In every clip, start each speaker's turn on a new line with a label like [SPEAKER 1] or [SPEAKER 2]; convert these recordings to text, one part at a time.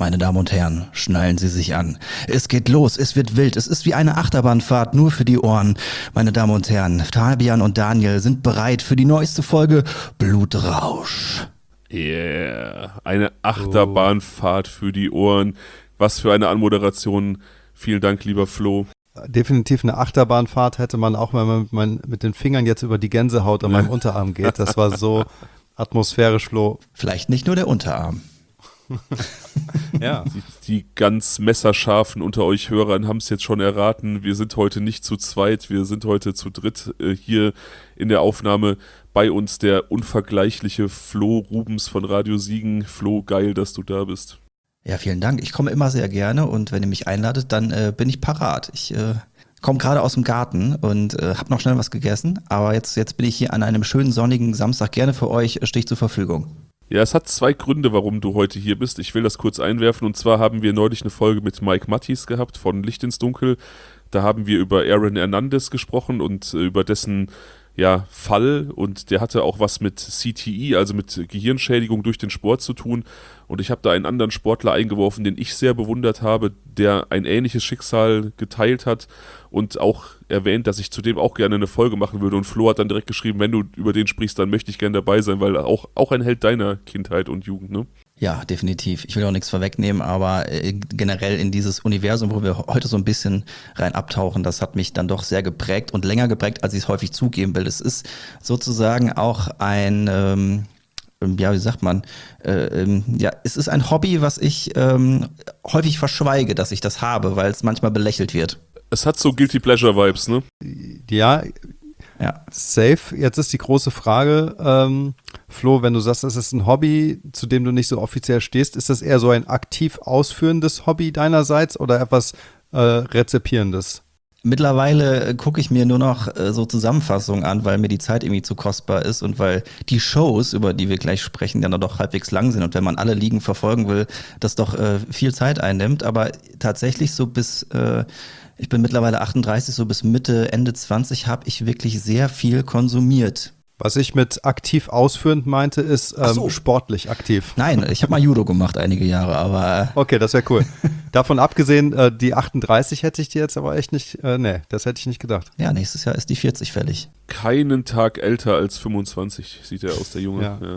[SPEAKER 1] Meine Damen und Herren, schnallen Sie sich an. Es geht los, es wird wild, es ist wie eine Achterbahnfahrt nur für die Ohren. Meine Damen und Herren, Fabian und Daniel sind bereit für die neueste Folge Blutrausch.
[SPEAKER 2] Yeah, eine Achterbahnfahrt für die Ohren. Was für eine Anmoderation. Vielen Dank, lieber Flo.
[SPEAKER 3] Definitiv eine Achterbahnfahrt hätte man auch, wenn man mit den Fingern jetzt über die Gänsehaut an meinem Unterarm geht. Das war so atmosphärisch, Flo.
[SPEAKER 1] Vielleicht nicht nur der Unterarm.
[SPEAKER 3] Ja.
[SPEAKER 2] Die ganz messerscharfen unter euch Hörern haben es jetzt schon erraten. Wir sind heute nicht zu zweit, wir sind heute zu dritt hier in der Aufnahme. Bei uns der unvergleichliche Flo Rubens von Radio Siegen. Flo, geil, dass du da bist.
[SPEAKER 1] Ja, vielen Dank. Ich komme immer sehr gerne und wenn ihr mich einladet, dann bin ich parat. Ich komme gerade aus dem Garten und habe noch schnell was gegessen, aber jetzt bin ich hier an einem schönen sonnigen Samstag gerne für euch, stehe ich zur Verfügung.
[SPEAKER 2] Ja, es hat zwei Gründe, warum du heute hier bist. Ich will das kurz einwerfen. Und zwar haben wir neulich eine Folge mit Mike Mattis gehabt von Licht ins Dunkel. Da haben wir über Aaron Hernandez gesprochen und über dessen Fall. Und der hatte auch was mit CTE, also mit Gehirnschädigung durch den Sport zu tun. Und ich habe da einen anderen Sportler eingeworfen, den ich sehr bewundert habe, der ein ähnliches Schicksal geteilt hat und auch erwähnt, dass ich zudem auch gerne eine Folge machen würde. Und Flo hat dann direkt geschrieben, wenn du über den sprichst, dann möchte ich gerne dabei sein, weil auch ein Held deiner Kindheit und Jugend, ne?
[SPEAKER 1] Ja, definitiv. Ich will auch nichts vorwegnehmen, aber generell in dieses Universum, wo wir heute so ein bisschen rein abtauchen, das hat mich dann doch sehr geprägt und länger geprägt, als ich es häufig zugeben will. Es ist sozusagen auch ein, wie sagt man, es ist ein Hobby, was ich häufig verschweige, dass ich das habe, weil es manchmal belächelt wird.
[SPEAKER 2] Es hat so Guilty Pleasure Vibes, ne?
[SPEAKER 3] Ja. Safe. Jetzt ist die große Frage, Flo, wenn du sagst, das ist ein Hobby, zu dem du nicht so offiziell stehst, ist das eher so ein aktiv ausführendes Hobby deinerseits oder etwas Rezipierendes?
[SPEAKER 1] Mittlerweile gucke ich mir nur noch so Zusammenfassungen an, weil mir die Zeit irgendwie zu kostbar ist und weil die Shows, über die wir gleich sprechen, dann doch halbwegs lang sind und wenn man alle Ligen verfolgen will, das doch viel Zeit einnimmt. Aber tatsächlich so bis ich bin mittlerweile 38, so bis Mitte, Ende 20 habe ich wirklich sehr viel konsumiert.
[SPEAKER 3] Was ich mit aktiv ausführend meinte, ist sportlich aktiv.
[SPEAKER 1] Nein, ich habe mal Judo gemacht einige Jahre, aber
[SPEAKER 3] okay, das wäre cool. Davon abgesehen, die 38 hätte ich dir jetzt aber echt nicht, das hätte ich nicht gedacht.
[SPEAKER 1] Ja, nächstes Jahr ist die 40 fällig.
[SPEAKER 2] Keinen Tag älter als 25 sieht er aus, der Junge. Ja.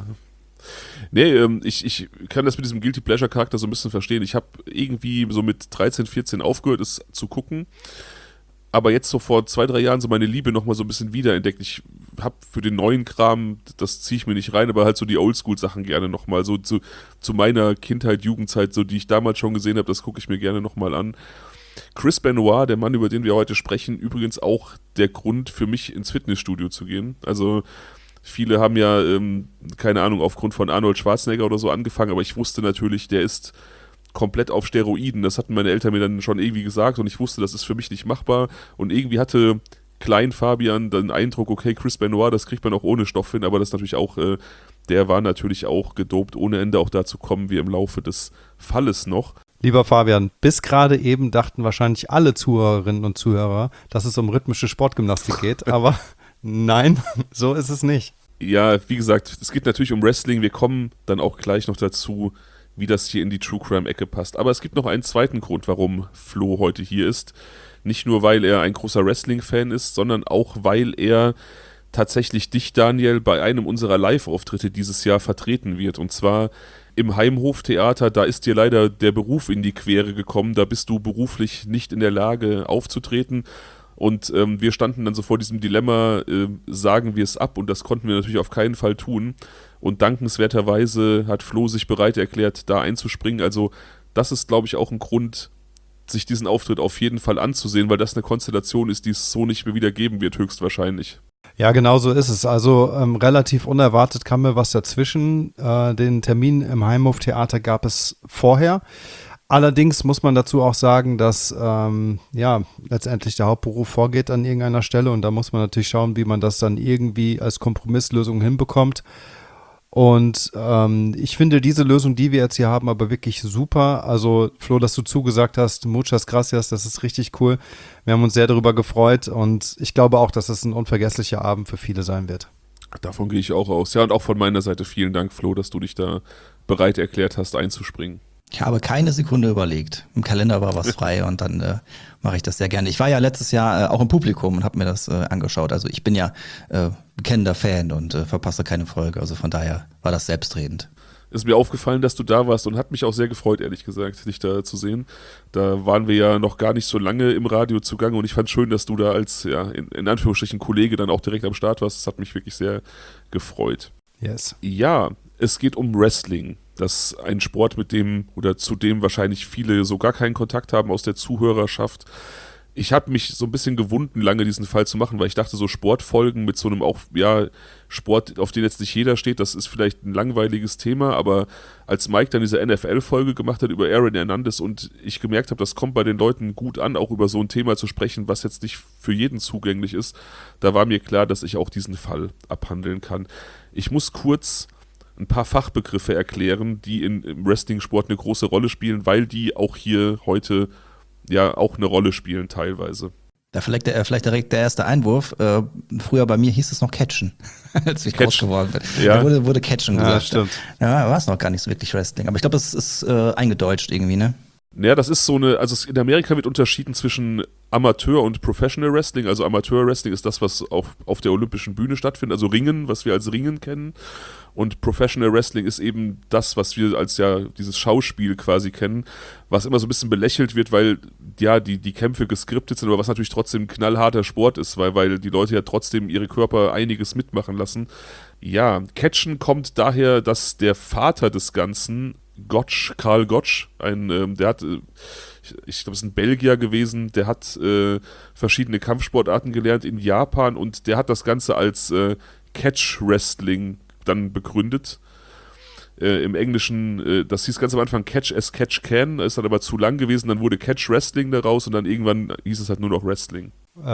[SPEAKER 2] Nee, ich kann das mit diesem Guilty Pleasure Charakter so ein bisschen verstehen. Ich habe irgendwie so mit 13, 14 aufgehört, es zu gucken. Aber jetzt so vor 2-3 Jahren so meine Liebe nochmal so ein bisschen wiederentdeckt. Ich habe für den neuen Kram, das ziehe ich mir nicht rein, aber halt so die Oldschool-Sachen gerne nochmal. So zu meiner Kindheit, Jugendzeit, so die ich damals schon gesehen habe, das gucke ich mir gerne nochmal an. Chris Benoit, der Mann, über den wir heute sprechen, übrigens auch der Grund für mich ins Fitnessstudio zu gehen. Also viele haben ja, keine Ahnung, aufgrund von Arnold Schwarzenegger oder so angefangen, aber ich wusste natürlich, der ist komplett auf Steroiden. Das hatten meine Eltern mir dann schon irgendwie gesagt und ich wusste, das ist für mich nicht machbar. Und irgendwie hatte Klein Fabian den Eindruck, okay, Chris Benoit, das kriegt man auch ohne Stoff hin, aber das natürlich auch, der war natürlich auch gedopt, ohne Ende. Auch dazu kommen wir im Laufe des Falles noch.
[SPEAKER 3] Lieber Fabian, bis gerade eben dachten wahrscheinlich alle Zuhörerinnen und Zuhörer, dass es um rhythmische Sportgymnastik geht, aber nein, so ist es nicht.
[SPEAKER 2] Ja, wie gesagt, es geht natürlich um Wrestling. Wir kommen dann auch gleich noch dazu, wie das hier in die True Crime-Ecke passt. Aber es gibt noch einen zweiten Grund, warum Flo heute hier ist. Nicht nur, weil er ein großer Wrestling-Fan ist, sondern auch, weil er tatsächlich dich, Daniel, bei einem unserer Live-Auftritte dieses Jahr vertreten wird. Und zwar im Heimhof-Theater. Da ist dir leider der Beruf in die Quere gekommen. Da bist du beruflich nicht in der Lage aufzutreten. Und wir standen dann so vor diesem Dilemma, sagen wir es ab? Und das konnten wir natürlich auf keinen Fall tun. Und dankenswerterweise hat Flo sich bereit erklärt, da einzuspringen. Also das ist, glaube ich, auch ein Grund, sich diesen Auftritt auf jeden Fall anzusehen, weil das eine Konstellation ist, die es so nicht mehr wieder geben wird, höchstwahrscheinlich.
[SPEAKER 3] Ja, genau so ist es. Also relativ unerwartet kam mir was dazwischen. Den Termin im Heimhof-Theater gab es vorher. Allerdings muss man dazu auch sagen, dass letztendlich der Hauptberuf vorgeht an irgendeiner Stelle und da muss man natürlich schauen, wie man das dann irgendwie als Kompromisslösung hinbekommt. Und ich finde diese Lösung, die wir jetzt hier haben, aber wirklich super. Also Flo, dass du zugesagt hast, muchas gracias, das ist richtig cool. Wir haben uns sehr darüber gefreut und ich glaube auch, dass es ein unvergesslicher Abend für viele sein wird.
[SPEAKER 2] Davon gehe ich auch aus. Ja, und auch von meiner Seite vielen Dank, Flo, dass du dich da bereit erklärt hast, einzuspringen.
[SPEAKER 1] Ich habe keine Sekunde überlegt. Im Kalender war was frei und dann mache ich das sehr gerne. Ich war ja letztes Jahr auch im Publikum und habe mir das angeschaut. Also ich bin ja bekennender Fan und verpasse keine Folge. Also von daher war das selbstredend.
[SPEAKER 2] Ist mir aufgefallen, dass du da warst und hat mich auch sehr gefreut, ehrlich gesagt, dich da zu sehen. Da waren wir ja noch gar nicht so lange im Radio zugange und ich fand schön, dass du da als, ja, in Anführungsstrichen Kollege dann auch direkt am Start warst. Das hat mich wirklich sehr gefreut.
[SPEAKER 3] Yes.
[SPEAKER 2] Ja, es geht um Wrestling. Das ist ein Sport, mit dem oder zu dem wahrscheinlich viele so gar keinen Kontakt haben aus der Zuhörerschaft. Ich habe mich so ein bisschen gewunden, lange diesen Fall zu machen, weil ich dachte, so Sportfolgen mit so einem auch, ja, Sport, auf den jetzt nicht jeder steht, das ist vielleicht ein langweiliges Thema, aber als Mike dann diese NFL-Folge gemacht hat über Aaron Hernandez und ich gemerkt habe, das kommt bei den Leuten gut an, auch über so ein Thema zu sprechen, was jetzt nicht für jeden zugänglich ist, da war mir klar, dass ich auch diesen Fall abhandeln kann. Ich muss kurz ein paar Fachbegriffe erklären, die im Wrestling-Sport eine große Rolle spielen, weil die auch hier heute ja auch eine Rolle spielen teilweise.
[SPEAKER 1] Da vielleicht direkt der erste Einwurf. Früher bei mir hieß es noch Catchen, als ich groß geworden bin.
[SPEAKER 2] Ja.
[SPEAKER 1] Da wurde Catchen gesagt.
[SPEAKER 3] Ja, stimmt.
[SPEAKER 1] Ja, war es noch gar nicht so wirklich Wrestling. Aber ich glaube, das ist eingedeutscht irgendwie, ne?
[SPEAKER 2] Ja, das ist so eine, also in Amerika wird unterschieden zwischen Amateur und Professional Wrestling. Also Amateur Wrestling ist das, was auf der olympischen Bühne stattfindet, also Ringen, was wir als Ringen kennen. Und Professional Wrestling ist eben das, was wir als ja dieses Schauspiel quasi kennen, was immer so ein bisschen belächelt wird, weil ja die Kämpfe geskriptet sind, aber was natürlich trotzdem ein knallharter Sport ist, weil die Leute ja trotzdem ihre Körper einiges mitmachen lassen. Ja, Catchen kommt daher, dass der Vater des Ganzen, Karl Gotch, der hat, ich glaube, es ist ein Belgier gewesen, der hat verschiedene Kampfsportarten gelernt in Japan und der hat das Ganze als Catch Wrestling dann begründet. Im Englischen, das hieß ganz am Anfang Catch as Catch Can, ist dann aber zu lang gewesen, dann wurde Catch Wrestling daraus und dann irgendwann hieß es halt nur noch Wrestling.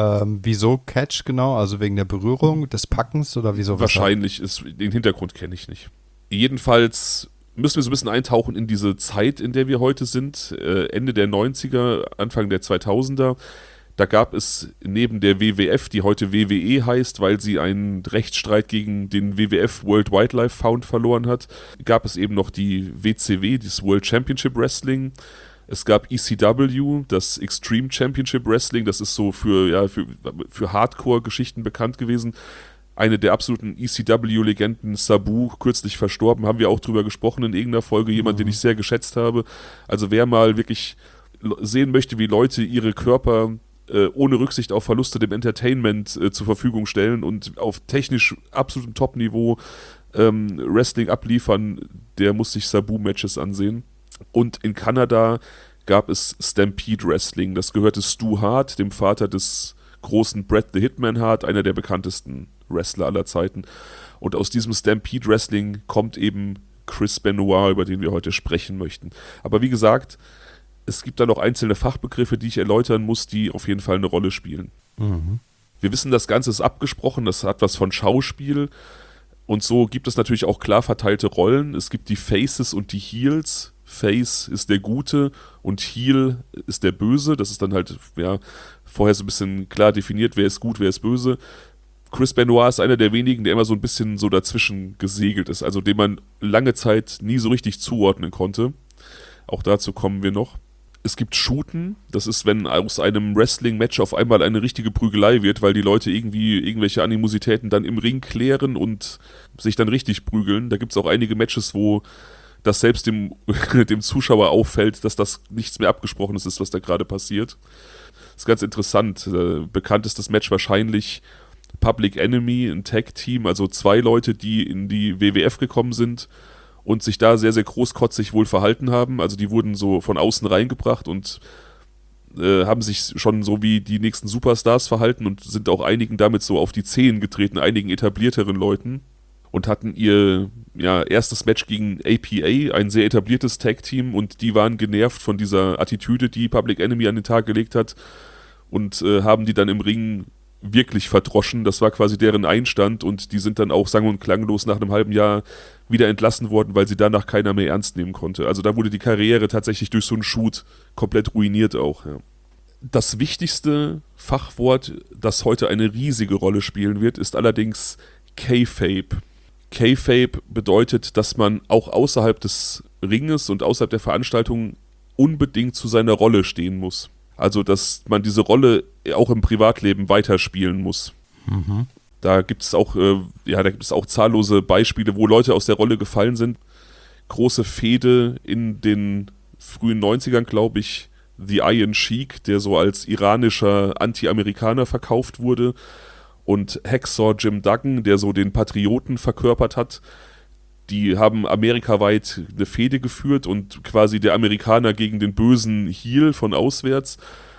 [SPEAKER 3] Wieso Catch genau? Also wegen der Berührung, des Packens oder wieso?
[SPEAKER 2] Wahrscheinlich, den Hintergrund kenne ich nicht. Jedenfalls müssen wir so ein bisschen eintauchen in diese Zeit, in der wir heute sind, Ende der 90er, Anfang der 2000er. Da gab es neben der WWF, die heute WWE heißt, weil sie einen Rechtsstreit gegen den WWF World Wildlife Fund verloren hat, gab es eben noch die WCW, das World Championship Wrestling. Es gab ECW, das Extreme Championship Wrestling, das ist so für Hardcore-Geschichten bekannt gewesen. Eine der absoluten ECW-Legenden, Sabu, kürzlich verstorben, haben wir auch drüber gesprochen in irgendeiner Folge, jemand, den ich sehr geschätzt habe. Also wer mal wirklich sehen möchte, wie Leute ihre Körper ohne Rücksicht auf Verluste dem Entertainment zur Verfügung stellen und auf technisch absolutem Top-Niveau Wrestling abliefern, der muss sich Sabu-Matches ansehen. Und in Kanada gab es Stampede Wrestling, das gehörte Stu Hart, dem Vater des großen Bret the Hitman Hart, einer der bekanntesten Wrestler aller Zeiten. Und aus diesem Stampede Wrestling kommt eben Chris Benoit, über den wir heute sprechen möchten. Aber wie gesagt, es gibt da noch einzelne Fachbegriffe, die ich erläutern muss, die auf jeden Fall eine Rolle spielen. Mhm. Wir wissen, das Ganze ist abgesprochen, das hat was von Schauspiel. Und so gibt es natürlich auch klar verteilte Rollen. Es gibt die Faces und die Heels. Face ist der Gute und Heel ist der Böse. Das ist dann halt vorher so ein bisschen klar definiert, wer ist gut, wer ist böse. Chris Benoit ist einer der wenigen, der immer so ein bisschen so dazwischen gesegelt ist, also dem man lange Zeit nie so richtig zuordnen konnte. Auch dazu kommen wir noch. Es gibt Shooten, das ist, wenn aus einem Wrestling-Match auf einmal eine richtige Prügelei wird, weil die Leute irgendwelche Animositäten dann im Ring klären und sich dann richtig prügeln. Da gibt es auch einige Matches, wo das selbst dem Zuschauer auffällt, dass das nichts mehr Abgesprochenes ist, was da gerade passiert. Das ist ganz interessant. Bekanntestes Match wahrscheinlich Public Enemy, ein Tag-Team, also 2 Leute, die in die WWF gekommen sind und sich da sehr, sehr großkotzig wohl verhalten haben. Also die wurden so von außen reingebracht und haben sich schon so wie die nächsten Superstars verhalten und sind auch einigen damit so auf die Zehen getreten, einigen etablierteren Leuten. Und hatten ihr erstes Match gegen APA, ein sehr etabliertes Tag-Team, und die waren genervt von dieser Attitüde, die Public Enemy an den Tag gelegt hat, und haben die dann im Ring wirklich verdroschen. Das war quasi deren Einstand, und die sind dann auch sang- und klanglos nach einem halben Jahr wieder entlassen worden, weil sie danach keiner mehr ernst nehmen konnte. Also da wurde die Karriere tatsächlich durch so einen Shoot komplett ruiniert auch. Ja. Das wichtigste Fachwort, das heute eine riesige Rolle spielen wird, ist allerdings Kayfabe. Kayfabe bedeutet, dass man auch außerhalb des Ringes und außerhalb der Veranstaltung unbedingt zu seiner Rolle stehen muss. Also, dass man diese Rolle auch im Privatleben weiterspielen muss.
[SPEAKER 3] Mhm.
[SPEAKER 2] Da gibt es auch, zahllose Beispiele, wo Leute aus der Rolle gefallen sind. Große Fehde in den frühen 90ern, glaube ich, The Iron Sheik, der so als iranischer Anti-Amerikaner verkauft wurde, und Hacksaw Jim Duggan, der so den Patrioten verkörpert hat. Die haben amerikaweit eine Fehde geführt und quasi der Amerikaner gegen den bösen Heel von auswärts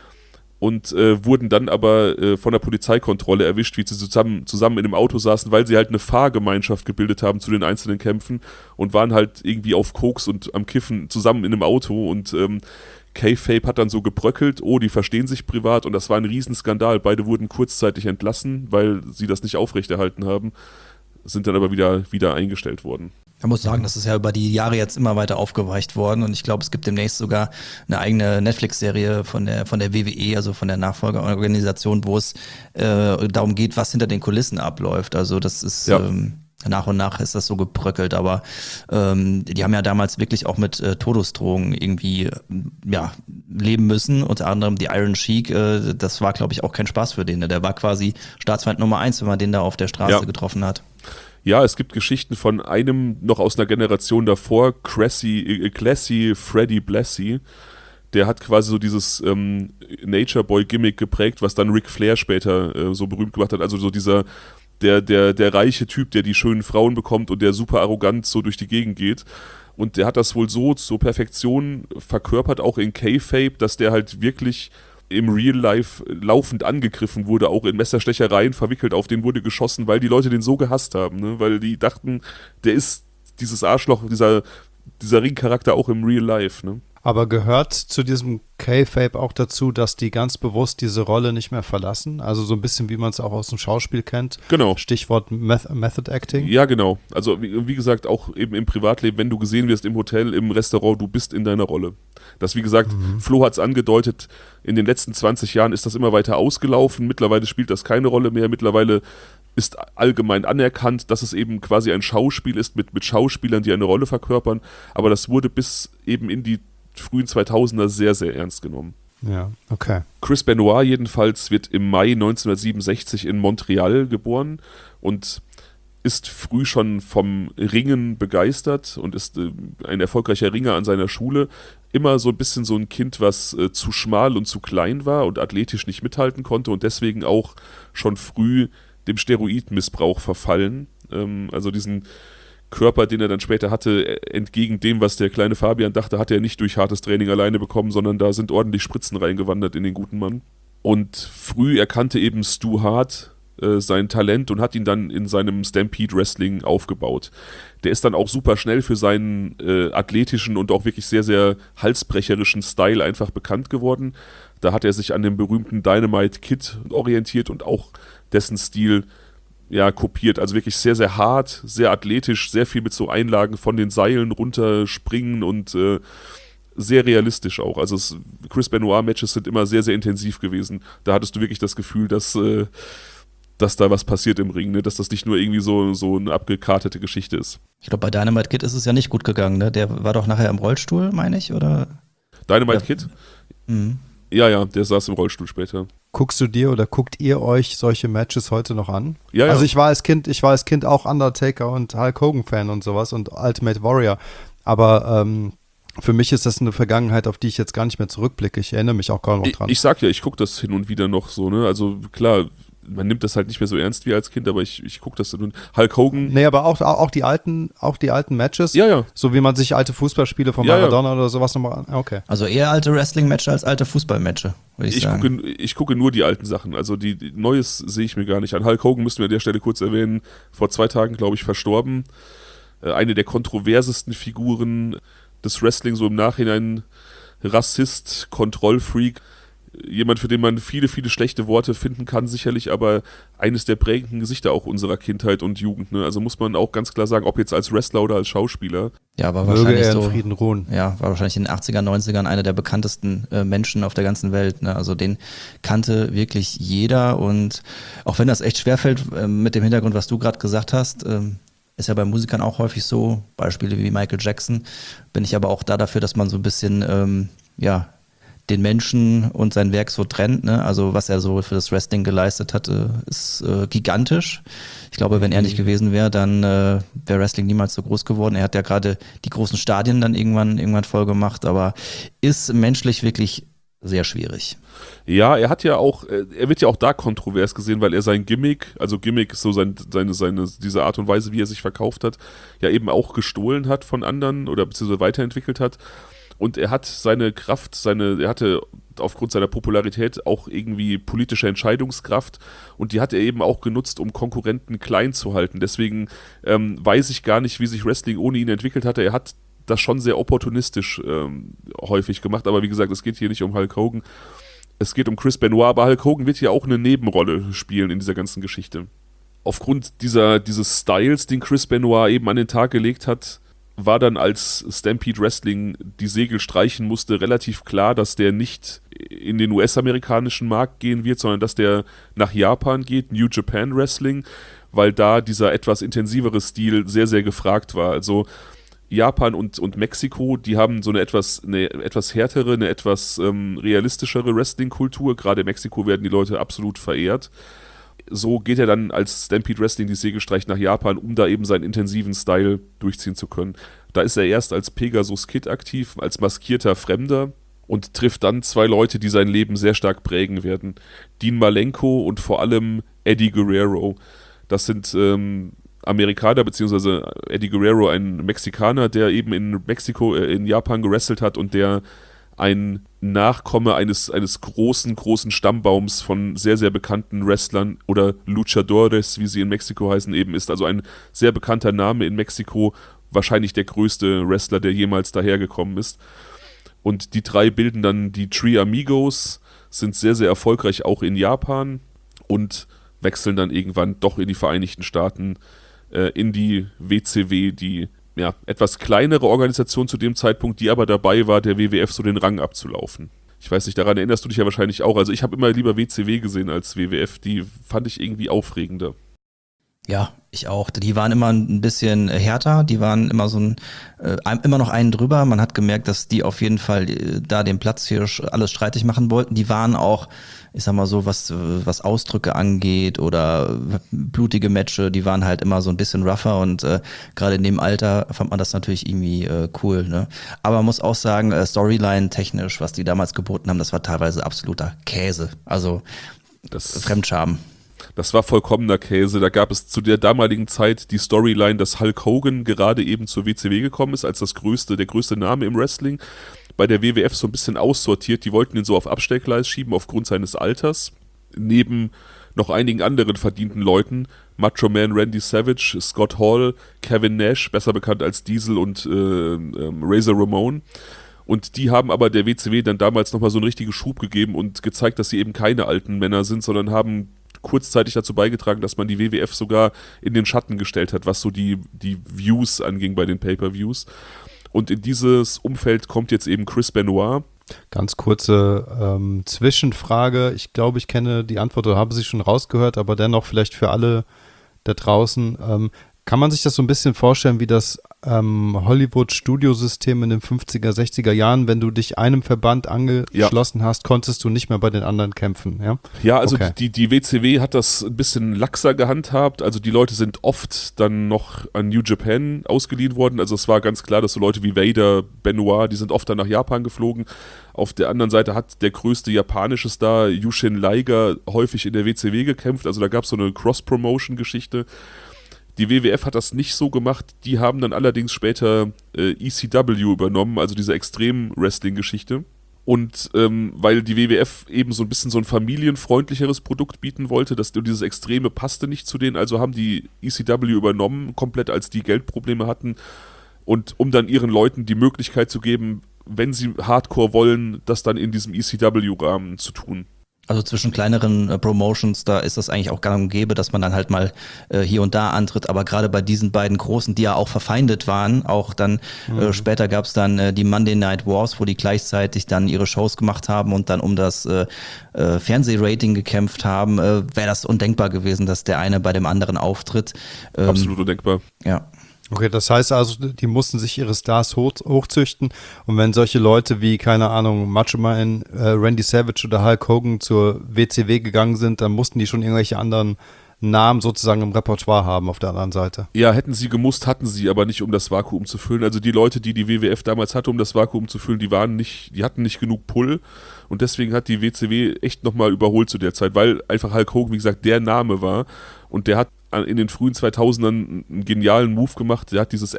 [SPEAKER 2] und wurden dann aber von der Polizeikontrolle erwischt, wie sie zusammen in einem Auto saßen, weil sie halt eine Fahrgemeinschaft gebildet haben zu den einzelnen Kämpfen und waren halt irgendwie auf Koks und am Kiffen zusammen in einem Auto und Kayfabe hat dann so gebröckelt, die verstehen sich privat und das war ein Riesenskandal. Beide wurden kurzzeitig entlassen, weil sie das nicht aufrechterhalten haben, sind dann aber wieder eingestellt worden.
[SPEAKER 1] Man muss sagen, das ist ja über die Jahre jetzt immer weiter aufgeweicht worden und ich glaube, es gibt demnächst sogar eine eigene Netflix-Serie von der WWE, also von der Nachfolgeorganisation, wo es darum geht, was hinter den Kulissen abläuft. Also das ist nach und nach ist das so gebröckelt, aber die haben ja damals wirklich auch mit Todesdrohungen irgendwie leben müssen. Unter anderem die Iron Sheik, das war, glaube ich, auch kein Spaß für den. Ne? Der war quasi Staatsfeind Nummer 1, wenn man den da auf der Straße getroffen hat.
[SPEAKER 2] Ja, es gibt Geschichten von einem noch aus einer Generation davor, Classy Freddy Blassie. Der hat quasi so dieses Nature Boy Gimmick geprägt, was dann Ric Flair später so berühmt gemacht hat. Also so dieser der reiche Typ, der die schönen Frauen bekommt und der super arrogant so durch die Gegend geht. Und der hat das wohl so zur Perfektion verkörpert, auch in Kayfabe, dass der halt wirklich im Real Life laufend angegriffen wurde, auch in Messerstechereien verwickelt, auf den wurde geschossen, weil die Leute den so gehasst haben, ne? Weil die dachten, der ist dieses Arschloch, dieser Ringcharakter auch im Real Life, ne?
[SPEAKER 3] Aber gehört zu diesem Kayfabe auch dazu, dass die ganz bewusst diese Rolle nicht mehr verlassen? Also so ein bisschen, wie man es auch aus dem Schauspiel kennt.
[SPEAKER 2] Genau.
[SPEAKER 3] Stichwort Method Acting.
[SPEAKER 2] Ja, genau. Also wie gesagt, auch eben im Privatleben, wenn du gesehen wirst im Hotel, im Restaurant, du bist in deiner Rolle. Das, wie gesagt, Flo hat es angedeutet, in den letzten 20 Jahren ist das immer weiter ausgelaufen. Mittlerweile spielt das keine Rolle mehr. Mittlerweile ist allgemein anerkannt, dass es eben quasi ein Schauspiel ist mit Schauspielern, die eine Rolle verkörpern. Aber das wurde bis eben in die frühen 2000er sehr, sehr ernst genommen.
[SPEAKER 3] Ja, okay.
[SPEAKER 2] Chris Benoit jedenfalls wird im Mai 1967 in Montreal geboren und ist früh schon vom Ringen begeistert und ist ein erfolgreicher Ringer an seiner Schule. Immer so ein bisschen so ein Kind, was zu schmal und zu klein war und athletisch nicht mithalten konnte und deswegen auch schon früh dem Steroidmissbrauch verfallen. Also diesen Körper, den er dann später hatte, entgegen dem, was der kleine Fabian dachte, hat er nicht durch hartes Training alleine bekommen, sondern da sind ordentlich Spritzen reingewandert in den guten Mann. Und früh erkannte eben Stu Hart sein Talent und hat ihn dann in seinem Stampede Wrestling aufgebaut. Der ist dann auch super schnell für seinen athletischen und auch wirklich sehr, sehr halsbrecherischen Style einfach bekannt geworden. Da hat er sich an dem berühmten Dynamite Kid orientiert und auch dessen Stil kopiert, also wirklich sehr, sehr hart, sehr athletisch, sehr viel mit so Einlagen von den Seilen runterspringen und sehr realistisch auch. Also Chris Benoit-Matches sind immer sehr, sehr intensiv gewesen. Da hattest du wirklich das Gefühl, dass da was passiert im Ring, ne? Dass das nicht nur irgendwie so eine abgekartete Geschichte ist.
[SPEAKER 1] Ich glaube, bei Dynamite Kid ist es ja nicht gut gegangen, ne? Der war doch nachher im Rollstuhl, meine ich, oder?
[SPEAKER 2] Dynamite Kid? Mhm. Ja, der saß im Rollstuhl später.
[SPEAKER 3] Guckst du dir oder guckt ihr euch solche Matches heute noch an?
[SPEAKER 2] Ja.
[SPEAKER 3] Also ich war als Kind auch Undertaker und Hulk Hogan Fan und sowas und Ultimate Warrior. Aber für mich ist das eine Vergangenheit, auf die ich jetzt gar nicht mehr zurückblicke. Ich erinnere mich auch kaum noch dran.
[SPEAKER 2] Ich sag ja, ich gucke das hin und wieder noch so, ne? Also klar, man nimmt das halt nicht mehr so ernst wie als Kind, aber ich gucke das dann. Hulk Hogan.
[SPEAKER 3] Nee, aber auch die alten Matches.
[SPEAKER 2] Ja.
[SPEAKER 3] So wie man sich alte Fußballspiele von Maradona oder sowas nochmal an. Okay.
[SPEAKER 1] Also eher alte Wrestling-Matches als alte Fußball-Matches, würde ich sagen.
[SPEAKER 2] Ich gucke nur die alten Sachen. Also die Neues sehe ich mir gar nicht an. Hulk Hogan müssen wir an der Stelle kurz erwähnen. Vor 2 Tagen, glaube ich, verstorben. Eine der kontroversesten Figuren des Wrestling, so im Nachhinein Rassist, Kontrollfreak. Jemand, für den man viele, viele schlechte Worte finden kann, sicherlich, aber eines der prägenden Gesichter auch unserer Kindheit und Jugend. Ne? Also muss man auch ganz klar sagen, ob jetzt als Wrestler oder als Schauspieler.
[SPEAKER 1] Ja, war wahrscheinlich
[SPEAKER 3] in Frieden ruhen.
[SPEAKER 1] Ja, war wahrscheinlich in den 80er, 90ern einer der bekanntesten Menschen auf der ganzen Welt. Ne? Also den kannte wirklich jeder und auch wenn das echt schwerfällt mit dem Hintergrund, was du gerade gesagt hast, Ist ja bei Musikern auch häufig so, Beispiele wie Michael Jackson. Bin ich aber auch da dafür, dass man so ein bisschen, den Menschen und sein Werk so trennt. Ne? Also was er so für das Wrestling geleistet hat, ist gigantisch. Ich glaube, wenn er nicht gewesen wäre, dann wäre Wrestling niemals so groß geworden. Er hat ja gerade die großen Stadien dann irgendwann voll gemacht, aber ist menschlich wirklich sehr schwierig.
[SPEAKER 2] Ja, er wird ja auch da kontrovers gesehen, weil er sein Gimmick ist so diese Art und Weise, wie er sich verkauft hat, ja eben auch gestohlen hat von anderen oder beziehungsweise weiterentwickelt hat. Und er hat seine Kraft, er hatte aufgrund seiner Popularität auch irgendwie politische Entscheidungskraft und die hat er eben auch genutzt, um Konkurrenten klein zu halten. Deswegen weiß ich gar nicht, wie sich Wrestling ohne ihn entwickelt hatte. Er hat das schon sehr opportunistisch häufig gemacht, aber wie gesagt, es geht hier nicht um Hulk Hogan, es geht um Chris Benoit, aber Hulk Hogan wird ja auch eine Nebenrolle spielen in dieser ganzen Geschichte. Aufgrund dieses Styles, den Chris Benoit eben an den Tag gelegt hat, war dann, als Stampede Wrestling die Segel streichen musste, relativ klar, dass der nicht in den US-amerikanischen Markt gehen wird, sondern dass der nach Japan geht, New Japan Wrestling, weil da dieser etwas intensivere Stil sehr, sehr gefragt war. Also Japan und Mexiko, die haben so eine etwas härtere, eine etwas realistischere Wrestling-Kultur. Gerade in Mexiko werden die Leute absolut verehrt. So geht er dann als Stampede Wrestling die Segel streicht nach Japan, um da eben seinen intensiven Style durchziehen zu können. Da ist er erst als Pegasus Kid aktiv, als maskierter Fremder und trifft dann zwei Leute, die sein Leben sehr stark prägen werden. Dean Malenko und vor allem Eddie Guerrero. Das sind Amerikaner, beziehungsweise Eddie Guerrero, ein Mexikaner, der eben in Japan gewrestelt hat und der ein Nachkomme eines großen Stammbaums von sehr, sehr bekannten Wrestlern oder Luchadores, wie sie in Mexiko heißen, eben ist. Also ein sehr bekannter Name in Mexiko, wahrscheinlich der größte Wrestler, der jemals dahergekommen ist. Und die drei bilden dann die Three Amigos, sind sehr, sehr erfolgreich auch in Japan und wechseln dann irgendwann doch in die Vereinigten Staaten, in die WCW, die etwas kleinere Organisation zu dem Zeitpunkt, die aber dabei war, der WWF so den Rang abzulaufen. Ich weiß nicht, daran erinnerst du dich ja wahrscheinlich auch. Also ich habe immer lieber WCW gesehen als WWF, die fand ich irgendwie aufregender.
[SPEAKER 1] Ja, ich auch. Die waren immer ein bisschen härter, die waren immer immer noch einen drüber. Man hat gemerkt, dass die auf jeden Fall da den Platz hier alles streitig machen wollten. Die waren auch, ich sag mal so, was Ausdrücke angeht oder blutige Matches, die waren halt immer so ein bisschen rougher und gerade in dem Alter fand man das natürlich irgendwie cool. Ne? Aber man muss auch sagen, Storyline-technisch, was die damals geboten haben, das war teilweise absoluter Käse. Also Fremdscham.
[SPEAKER 2] Das war vollkommener Käse. Da gab es zu der damaligen Zeit die Storyline, dass Hulk Hogan gerade eben zur WCW gekommen ist, als der größte Name im Wrestling. Bei der WWF so ein bisschen aussortiert. Die wollten ihn so auf Abstellgleis schieben aufgrund seines Alters. Neben noch einigen anderen verdienten Leuten. Macho Man Randy Savage, Scott Hall, Kevin Nash, besser bekannt als Diesel und Razor Ramon. Und die haben aber der WCW dann damals nochmal so einen richtigen Schub gegeben und gezeigt, dass sie eben keine alten Männer sind, sondern haben kurzzeitig dazu beigetragen, dass man die WWF sogar in den Schatten gestellt hat, was so die Views anging bei den Pay-Per-Views. Und in dieses Umfeld kommt jetzt eben Chris Benoit.
[SPEAKER 3] Ganz kurze Zwischenfrage. Ich glaube, ich kenne die Antwort oder habe sie schon rausgehört, aber dennoch vielleicht für alle da draußen. Kann man sich das so ein bisschen vorstellen wie das Hollywood-Studiosystem in den 50er, 60er Jahren? Wenn du dich einem Verband angeschlossen hast, konntest du nicht mehr bei den anderen kämpfen, ja?
[SPEAKER 2] Ja, also
[SPEAKER 3] okay.
[SPEAKER 2] die WCW hat das ein bisschen laxer gehandhabt. Also die Leute sind oft dann noch an New Japan ausgeliehen worden. Also es war ganz klar, dass so Leute wie Vader, Benoit, die sind oft dann nach Japan geflogen. Auf der anderen Seite hat der größte japanische Star, Yushin Liger, häufig in der WCW gekämpft. Also da gab es so eine Cross-Promotion-Geschichte. Die WWF hat das nicht so gemacht, die haben dann allerdings später ECW übernommen, also diese Extrem-Wrestling-Geschichte. Und weil die WWF eben so ein bisschen so ein familienfreundlicheres Produkt bieten wollte, dieses Extreme passte nicht zu denen, also haben die ECW übernommen, komplett als die Geldprobleme hatten. Und um dann ihren Leuten die Möglichkeit zu geben, wenn sie Hardcore wollen, das dann in diesem ECW-Rahmen zu tun.
[SPEAKER 1] Also zwischen kleineren Promotions, da ist das eigentlich auch gang und gäbe, dass man dann halt mal hier und da antritt. Aber gerade bei diesen beiden Großen, die ja auch verfeindet waren, auch dann später gab es dann die Monday Night Wars, wo die gleichzeitig dann ihre Shows gemacht haben und dann um das Fernsehrating gekämpft haben, wäre das undenkbar gewesen, dass der eine bei dem anderen auftritt.
[SPEAKER 2] Absolut undenkbar.
[SPEAKER 1] Ja.
[SPEAKER 3] Okay, das heißt also, die mussten sich ihre Stars hochzüchten und wenn solche Leute wie, keine Ahnung, Macho Man, Randy Savage oder Hulk Hogan zur WCW gegangen sind, dann mussten die schon irgendwelche anderen Namen sozusagen im Repertoire haben auf der anderen Seite.
[SPEAKER 2] Ja, hätten sie gemusst, hatten sie aber nicht, um das Vakuum zu füllen. Also die Leute, die WWF damals hatte, um das Vakuum zu füllen, die hatten nicht genug Pull und deswegen hat die WCW echt nochmal überholt zu der Zeit, weil einfach Hulk Hogan, wie gesagt, der Name war und der hat in den frühen 2000ern einen genialen Move gemacht. Der hat dieses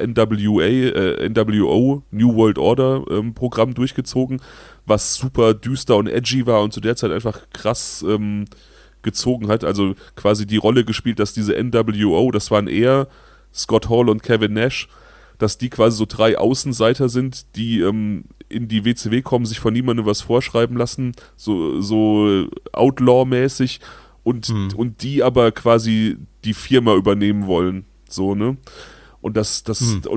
[SPEAKER 2] NWO, New World Order Programm durchgezogen, was super düster und edgy war und zu der Zeit einfach krass gezogen hat. Also quasi die Rolle gespielt, dass diese NWO, das waren eher Scott Hall und Kevin Nash, dass die quasi so 3 Außenseiter sind, die in die WCW kommen, sich von niemandem was vorschreiben lassen, so Outlaw-mäßig und die aber quasi die Firma übernehmen wollen, so, ne? Und das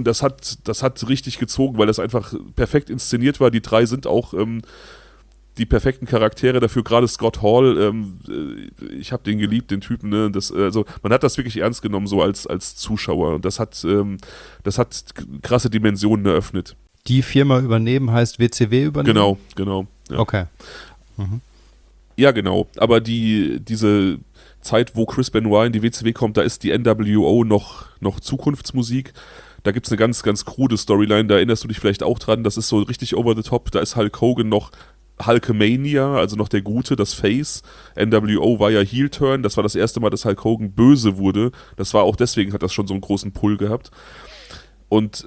[SPEAKER 2] hat richtig gezogen, weil das einfach perfekt inszeniert war. Die 3 sind auch die perfekten Charaktere dafür, gerade Scott Hall, ich habe den geliebt, den Typen, ne? Also man hat das wirklich ernst genommen, so als Zuschauer. Und das hat krasse Dimensionen eröffnet.
[SPEAKER 3] Die Firma übernehmen heißt WCW übernehmen?
[SPEAKER 2] Genau. Ja.
[SPEAKER 3] Okay. Mhm.
[SPEAKER 2] Ja, genau. Aber diese Zeit, wo Chris Benoit in die WCW kommt, da ist die NWO noch Zukunftsmusik. Da gibt es eine ganz, ganz krude Storyline, da erinnerst du dich vielleicht auch dran. Das ist so richtig over the top. Da ist Hulk Hogan noch Hulkamania, also noch der Gute, das Face. NWO war ja Heel-Turn. Das war das erste Mal, dass Hulk Hogan böse wurde. Das war auch deswegen, hat das schon so einen großen Pull gehabt. Und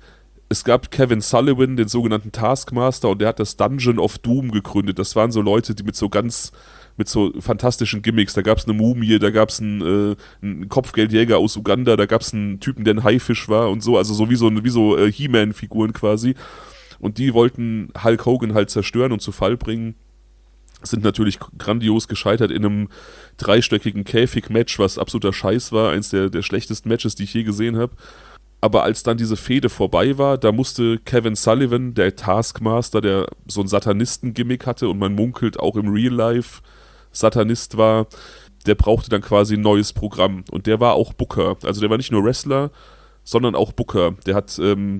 [SPEAKER 2] es gab Kevin Sullivan, den sogenannten Taskmaster, und der hat das Dungeon of Doom gegründet. Das waren so Leute, die mit so fantastischen Gimmicks, da gab es eine Mumie, da gab es einen Kopfgeldjäger aus Uganda, da gab es einen Typen, der ein Haifisch war und so, also so wie so He-Man-Figuren quasi. Und die wollten Hulk Hogan halt zerstören und zu Fall bringen. Sind natürlich grandios gescheitert in einem 3-stöckigen Käfig-Match, was absoluter Scheiß war, eins der schlechtesten Matches, die ich je gesehen habe. Aber als dann diese Fehde vorbei war, da musste Kevin Sullivan, der Taskmaster, der so ein Satanisten-Gimmick hatte und man munkelt auch im Real Life Satanist war, der brauchte dann quasi ein neues Programm. Und der war auch Booker. Also der war nicht nur Wrestler, sondern auch Booker. Der hat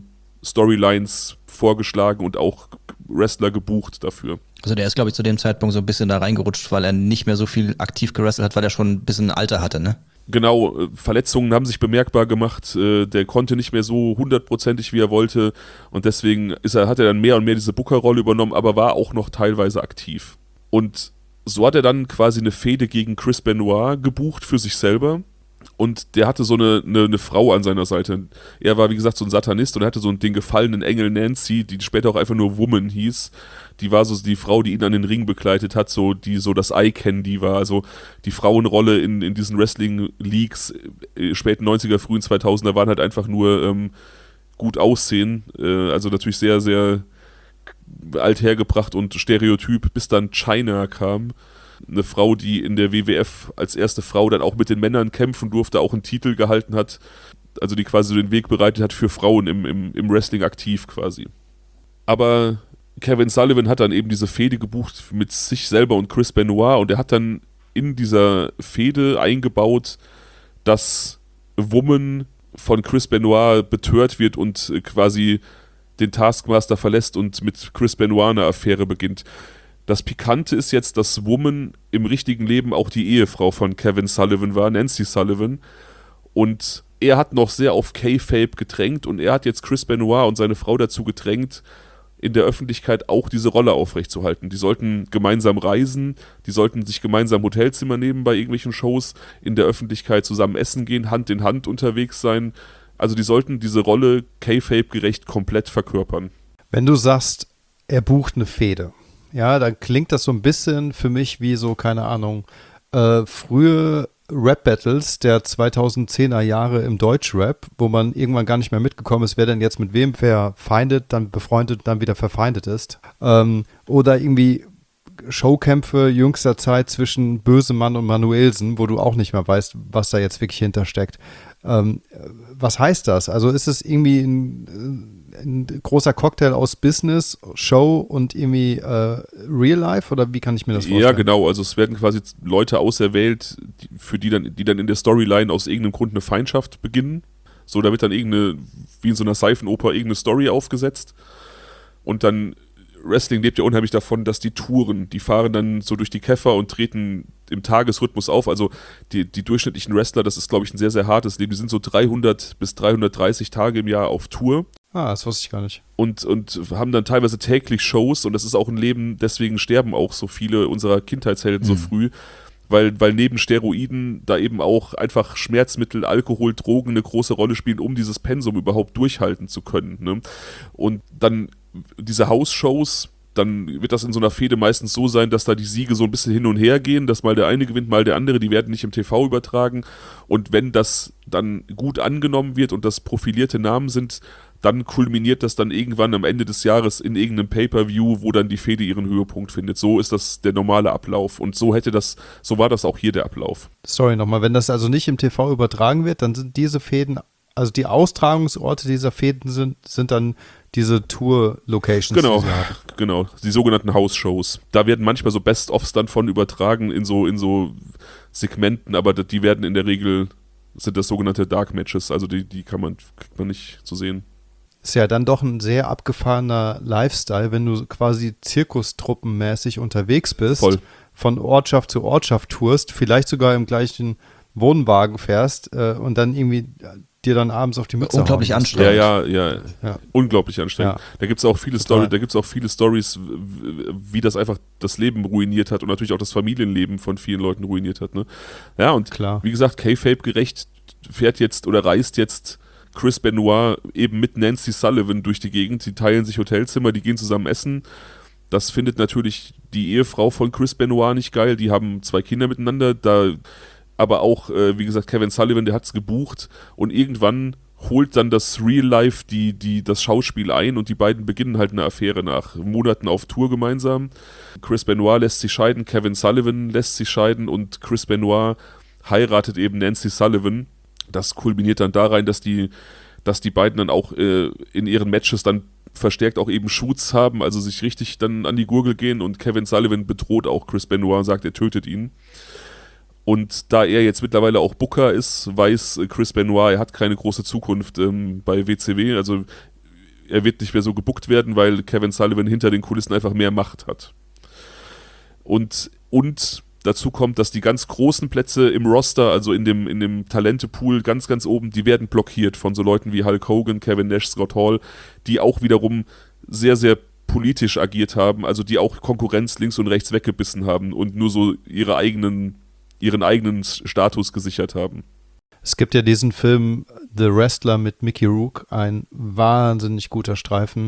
[SPEAKER 2] Storylines vorgeschlagen und auch Wrestler gebucht dafür.
[SPEAKER 1] Also der ist, glaube ich, zu dem Zeitpunkt so ein bisschen da reingerutscht, weil er nicht mehr so viel aktiv gewrestelt hat, weil er schon ein bisschen Alter hatte, ne?
[SPEAKER 2] Genau, Verletzungen haben sich bemerkbar gemacht, der konnte nicht mehr so 100%ig, wie er wollte, und deswegen hat er dann mehr und mehr diese Booker-Rolle übernommen, aber war auch noch teilweise aktiv. Und so hat er dann quasi eine Fehde gegen Chris Benoit gebucht für sich selber, und der hatte so eine Frau an seiner Seite. Er war, wie gesagt, so ein Satanist und er hatte so den gefallenen Engel Nancy, die später auch einfach nur Woman hieß. Die war so die Frau, die ihn an den Ring begleitet hat, die so das Eye-Candy war. Also die Frauenrolle in diesen Wrestling-Leagues, späten 90er, frühen 2000er, waren halt einfach nur gut aussehen. Also natürlich sehr, sehr althergebracht und stereotyp, bis dann Chyna kam. Eine Frau, die in der WWF als erste Frau dann auch mit den Männern kämpfen durfte, auch einen Titel gehalten hat, also die quasi den Weg bereitet hat für Frauen im Wrestling aktiv quasi. Aber Kevin Sullivan hat dann eben diese Fehde gebucht mit sich selber und Chris Benoit, und er hat dann in dieser Fehde eingebaut, dass Woman von Chris Benoit betört wird und quasi den Taskmaster verlässt und mit Chris Benoit eine Affäre beginnt. Das Pikante ist jetzt, dass Woman im richtigen Leben auch die Ehefrau von Kevin Sullivan war, Nancy Sullivan. Und er hat noch sehr auf Kayfabe gedrängt und er hat jetzt Chris Benoit und seine Frau dazu gedrängt, in der Öffentlichkeit auch diese Rolle aufrechtzuerhalten. Die sollten gemeinsam reisen, die sollten sich gemeinsam Hotelzimmer nehmen bei irgendwelchen Shows, in der Öffentlichkeit zusammen essen gehen, Hand in Hand unterwegs sein. Also die sollten diese Rolle Kayfabe-gerecht komplett verkörpern.
[SPEAKER 3] Wenn du sagst, er bucht eine Fehde, ja, dann klingt das so ein bisschen für mich wie so, keine Ahnung, frühe Rap-Battles der 2010er Jahre im Deutschrap, wo man irgendwann gar nicht mehr mitgekommen ist, wer denn jetzt mit wem verfeindet, dann befreundet, dann wieder verfeindet ist. Oder irgendwie Showkämpfe jüngster Zeit zwischen Bösemann und Manuelsen, wo du auch nicht mehr weißt, was da jetzt wirklich hintersteckt. Was heißt das? Also ist es irgendwie ein großer Cocktail aus Business, Show und irgendwie Real Life, oder wie kann ich mir das vorstellen?
[SPEAKER 2] Ja, genau. Also es werden quasi Leute auserwählt, die dann in der Storyline aus irgendeinem Grund eine Feindschaft beginnen. So, da wird dann wie in so einer Seifenoper, irgendeine Story aufgesetzt. Und dann, Wrestling lebt ja unheimlich davon, dass die fahren dann so durch die Käfer und treten im Tagesrhythmus auf. Also die durchschnittlichen Wrestler, das ist, glaube ich, ein sehr, sehr hartes Leben. Die sind so 300 bis 330 Tage im Jahr auf Tour.
[SPEAKER 3] Ah, das wusste ich gar nicht.
[SPEAKER 2] Und haben dann teilweise täglich Shows, und das ist auch ein Leben, deswegen sterben auch so viele unserer Kindheitshelden so früh, weil neben Steroiden da eben auch einfach Schmerzmittel, Alkohol, Drogen eine große Rolle spielen, um dieses Pensum überhaupt durchhalten zu können. Ne? Und dann diese House-Shows, dann wird das in so einer Fehde meistens so sein, dass da die Siege so ein bisschen hin und her gehen, dass mal der eine gewinnt, mal der andere, die werden nicht im TV übertragen. Und wenn das dann gut angenommen wird und das profilierte Namen sind, dann kulminiert das dann irgendwann am Ende des Jahres in irgendeinem Pay-Per-View, wo dann die Fehde ihren Höhepunkt findet. So ist das der normale Ablauf. Und so war das auch hier der Ablauf.
[SPEAKER 3] Sorry nochmal, wenn das also nicht im TV übertragen wird, dann sind diese Fäden, also die Austragungsorte dieser Fäden sind dann diese Tour-Locations.
[SPEAKER 2] Genau, die sogenannten House-Shows. Da werden manchmal so Best-ofs dann von übertragen in so Segmenten, aber die werden in der Regel, sind das sogenannte Dark-Matches, also die kriegt man nicht zu sehen.
[SPEAKER 3] Ist ja dann doch ein sehr abgefahrener Lifestyle, wenn du quasi zirkustruppenmäßig unterwegs bist,
[SPEAKER 2] Voll.
[SPEAKER 3] Von Ortschaft zu Ortschaft tourst, vielleicht sogar im gleichen Wohnwagen fährst und dann irgendwie dir dann abends auf die Mütze
[SPEAKER 1] unglaublich
[SPEAKER 3] hauen.
[SPEAKER 1] anstrengend.
[SPEAKER 2] Ja. Unglaublich anstrengend.
[SPEAKER 3] Ja.
[SPEAKER 2] Da gibt es auch viele Storys, wie das einfach das Leben ruiniert hat und natürlich auch das Familienleben von vielen Leuten ruiniert hat. Ne? Ja, und
[SPEAKER 3] Klar.
[SPEAKER 2] Wie gesagt, Kayfabe gerecht reist jetzt Chris Benoit eben mit Nancy Sullivan durch die Gegend. Die teilen sich Hotelzimmer, die gehen zusammen essen. Das findet natürlich die Ehefrau von Chris Benoit nicht geil. Die haben 2 Kinder miteinander, aber auch, wie gesagt, Kevin Sullivan, der hat es gebucht, und irgendwann holt dann das Real Life das Schauspiel ein, und die beiden beginnen halt eine Affäre nach Monaten auf Tour gemeinsam. Chris Benoit lässt sich scheiden, Kevin Sullivan lässt sich scheiden, und Chris Benoit heiratet eben Nancy Sullivan. Das kulminiert dann da rein, dass die beiden dann auch in ihren Matches dann verstärkt auch eben Shoots haben, also sich richtig dann an die Gurgel gehen, und Kevin Sullivan bedroht auch Chris Benoit und sagt, er tötet ihn. Und da er jetzt mittlerweile auch Booker ist, weiß Chris Benoit, er hat keine große Zukunft bei WCW. Also er wird nicht mehr so gebookt werden, weil Kevin Sullivan hinter den Kulissen einfach mehr Macht hat. Und dazu kommt, dass die ganz großen Plätze im Roster, also in dem Talentepool ganz, ganz oben, die werden blockiert von so Leuten wie Hulk Hogan, Kevin Nash, Scott Hall, die auch wiederum sehr, sehr politisch agiert haben, also die auch Konkurrenz links und rechts weggebissen haben und nur so ihren eigenen Status gesichert haben.
[SPEAKER 3] Es gibt ja diesen Film The Wrestler mit Mickey Rourke, ein wahnsinnig guter Streifen.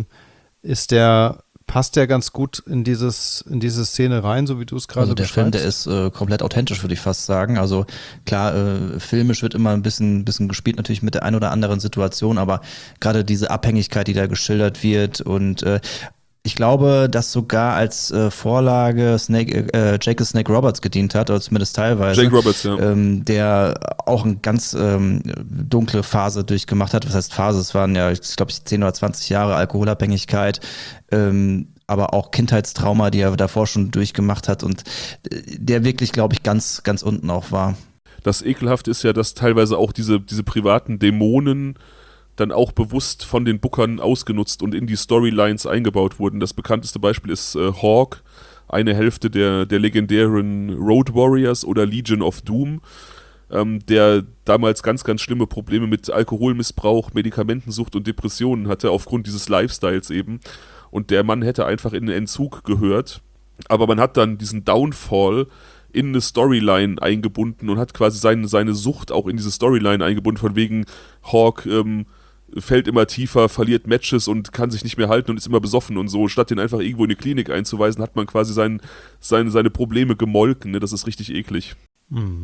[SPEAKER 3] Passt der ganz gut in diese Szene rein, so wie du es gerade beschreibst?
[SPEAKER 1] Also der Film, der ist komplett authentisch, würde ich fast sagen. Also klar, filmisch wird immer ein bisschen gespielt, natürlich mit der einen oder anderen Situation, aber gerade diese Abhängigkeit, die da geschildert wird, und ich glaube, dass sogar als Vorlage Jake Snake Roberts gedient hat, oder zumindest teilweise.
[SPEAKER 2] Jake Roberts, ja.
[SPEAKER 1] Der auch eine ganz dunkle Phase durchgemacht hat. Was heißt Phase? Es waren ja, ich glaube, 10 oder 20 Jahre Alkoholabhängigkeit, aber auch Kindheitstrauma, die er davor schon durchgemacht hat, und der wirklich, glaube ich, ganz, ganz unten auch war.
[SPEAKER 2] Das Ekelhafte ist ja, dass teilweise auch diese privaten Dämonen dann auch bewusst von den Bookern ausgenutzt und in die Storylines eingebaut wurden. Das bekannteste Beispiel ist Hawk, eine Hälfte der legendären Road Warriors oder Legion of Doom, der damals ganz, ganz schlimme Probleme mit Alkoholmissbrauch, Medikamentensucht und Depressionen hatte, aufgrund dieses Lifestyles eben. Und der Mann hätte einfach in den Entzug gehört. Aber man hat dann diesen Downfall in eine Storyline eingebunden und hat quasi seine Sucht auch in diese Storyline eingebunden, von wegen Hawk fällt immer tiefer, verliert Matches und kann sich nicht mehr halten und ist immer besoffen und so. Statt den einfach irgendwo in die Klinik einzuweisen, hat man quasi seine Probleme gemolken. Ne? Das ist richtig eklig.
[SPEAKER 3] Mhm.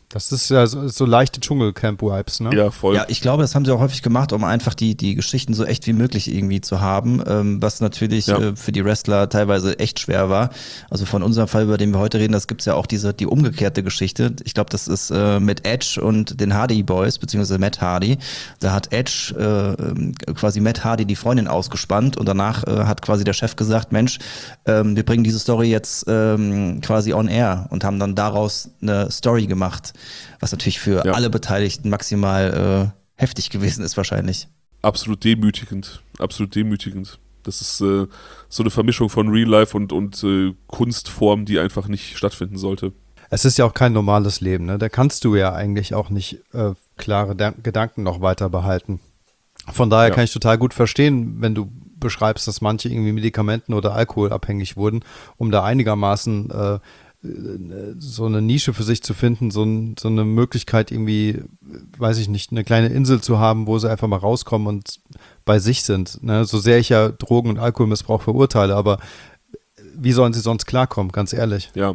[SPEAKER 3] Das ist ja so leichte Dschungelcamp-Vibes, ne?
[SPEAKER 2] Ja, voll.
[SPEAKER 1] Ja, ich glaube, das haben sie auch häufig gemacht, um einfach die Geschichten so echt wie möglich irgendwie zu haben, was natürlich für die Wrestler teilweise echt schwer war. Also von unserem Fall, über den wir heute reden, das gibt's ja auch die umgekehrte Geschichte. Ich glaube, das ist mit Edge und den Hardy Boys, beziehungsweise Matt Hardy. Da hat Edge quasi Matt Hardy die Freundin ausgespannt und danach hat quasi der Chef gesagt, Mensch, wir bringen diese Story jetzt quasi on air und haben dann daraus eine Story gemacht. Was natürlich für alle Beteiligten maximal heftig gewesen ist wahrscheinlich.
[SPEAKER 2] Absolut demütigend, absolut demütigend. Das ist so eine Vermischung von Real Life und Kunstform, die einfach nicht stattfinden sollte.
[SPEAKER 3] Es ist ja auch kein normales Leben, ne? Da kannst du ja eigentlich auch nicht klare Gedanken noch weiter behalten. Von daher kann ich total gut verstehen, wenn du beschreibst, dass manche irgendwie Medikamenten oder Alkohol abhängig wurden, um da einigermaßen so eine Nische für sich zu finden, so eine Möglichkeit irgendwie, weiß ich nicht, eine kleine Insel zu haben, wo sie einfach mal rauskommen und bei sich sind. Ne? So sehr ich ja Drogen- und Alkoholmissbrauch verurteile, aber wie sollen sie sonst klarkommen, ganz ehrlich?
[SPEAKER 2] Ja.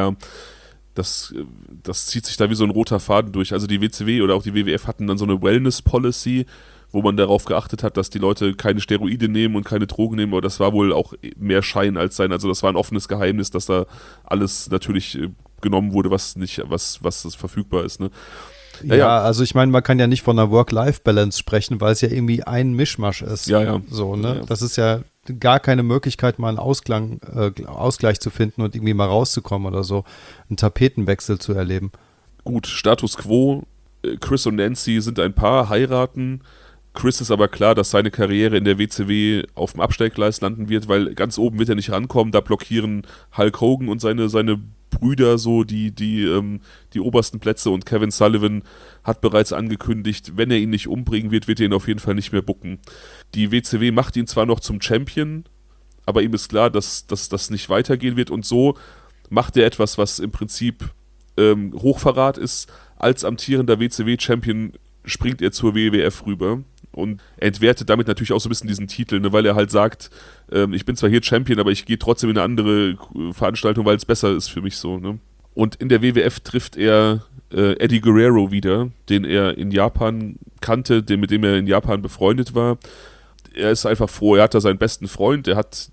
[SPEAKER 2] Das zieht sich da wie so ein roter Faden durch. Also die WCW oder auch die WWF hatten dann so eine Wellness-Policy, wo man darauf geachtet hat, dass die Leute keine Steroide nehmen und keine Drogen nehmen, aber das war wohl auch mehr Schein als Sein. Also das war ein offenes Geheimnis, dass da alles natürlich genommen wurde, was verfügbar ist. Ne?
[SPEAKER 3] Ja, also ich meine, man kann ja nicht von einer Work-Life-Balance sprechen, weil es ja irgendwie ein Mischmasch ist.
[SPEAKER 2] Ja.
[SPEAKER 3] So, ne? Ja. Das ist ja gar keine Möglichkeit, mal einen Ausgleich zu finden und irgendwie mal rauszukommen oder so, einen Tapetenwechsel zu erleben.
[SPEAKER 2] Gut, Status Quo, Chris und Nancy sind ein Paar, heiraten. Chris ist aber klar, dass seine Karriere in der WCW auf dem Abstellgleis landen wird, weil ganz oben wird er nicht rankommen, da blockieren Hulk Hogan und seine Brüder so die obersten Plätze und Kevin Sullivan hat bereits angekündigt, wenn er ihn nicht umbringen wird er ihn auf jeden Fall nicht mehr booken. Die WCW macht ihn zwar noch zum Champion, aber ihm ist klar, dass das nicht weitergehen wird und so macht er etwas, was im Prinzip Hochverrat ist. Als amtierender WCW-Champion springt er zur WWF rüber und entwertet damit natürlich auch so ein bisschen diesen Titel, ne, weil er halt sagt, ich bin zwar hier Champion, aber ich gehe trotzdem in eine andere Veranstaltung, weil es besser ist für mich so. Ne? Und in der WWF trifft er Eddie Guerrero wieder, den er in Japan kannte, mit dem er in Japan befreundet war. Er ist einfach froh, er hat da seinen besten Freund, er hat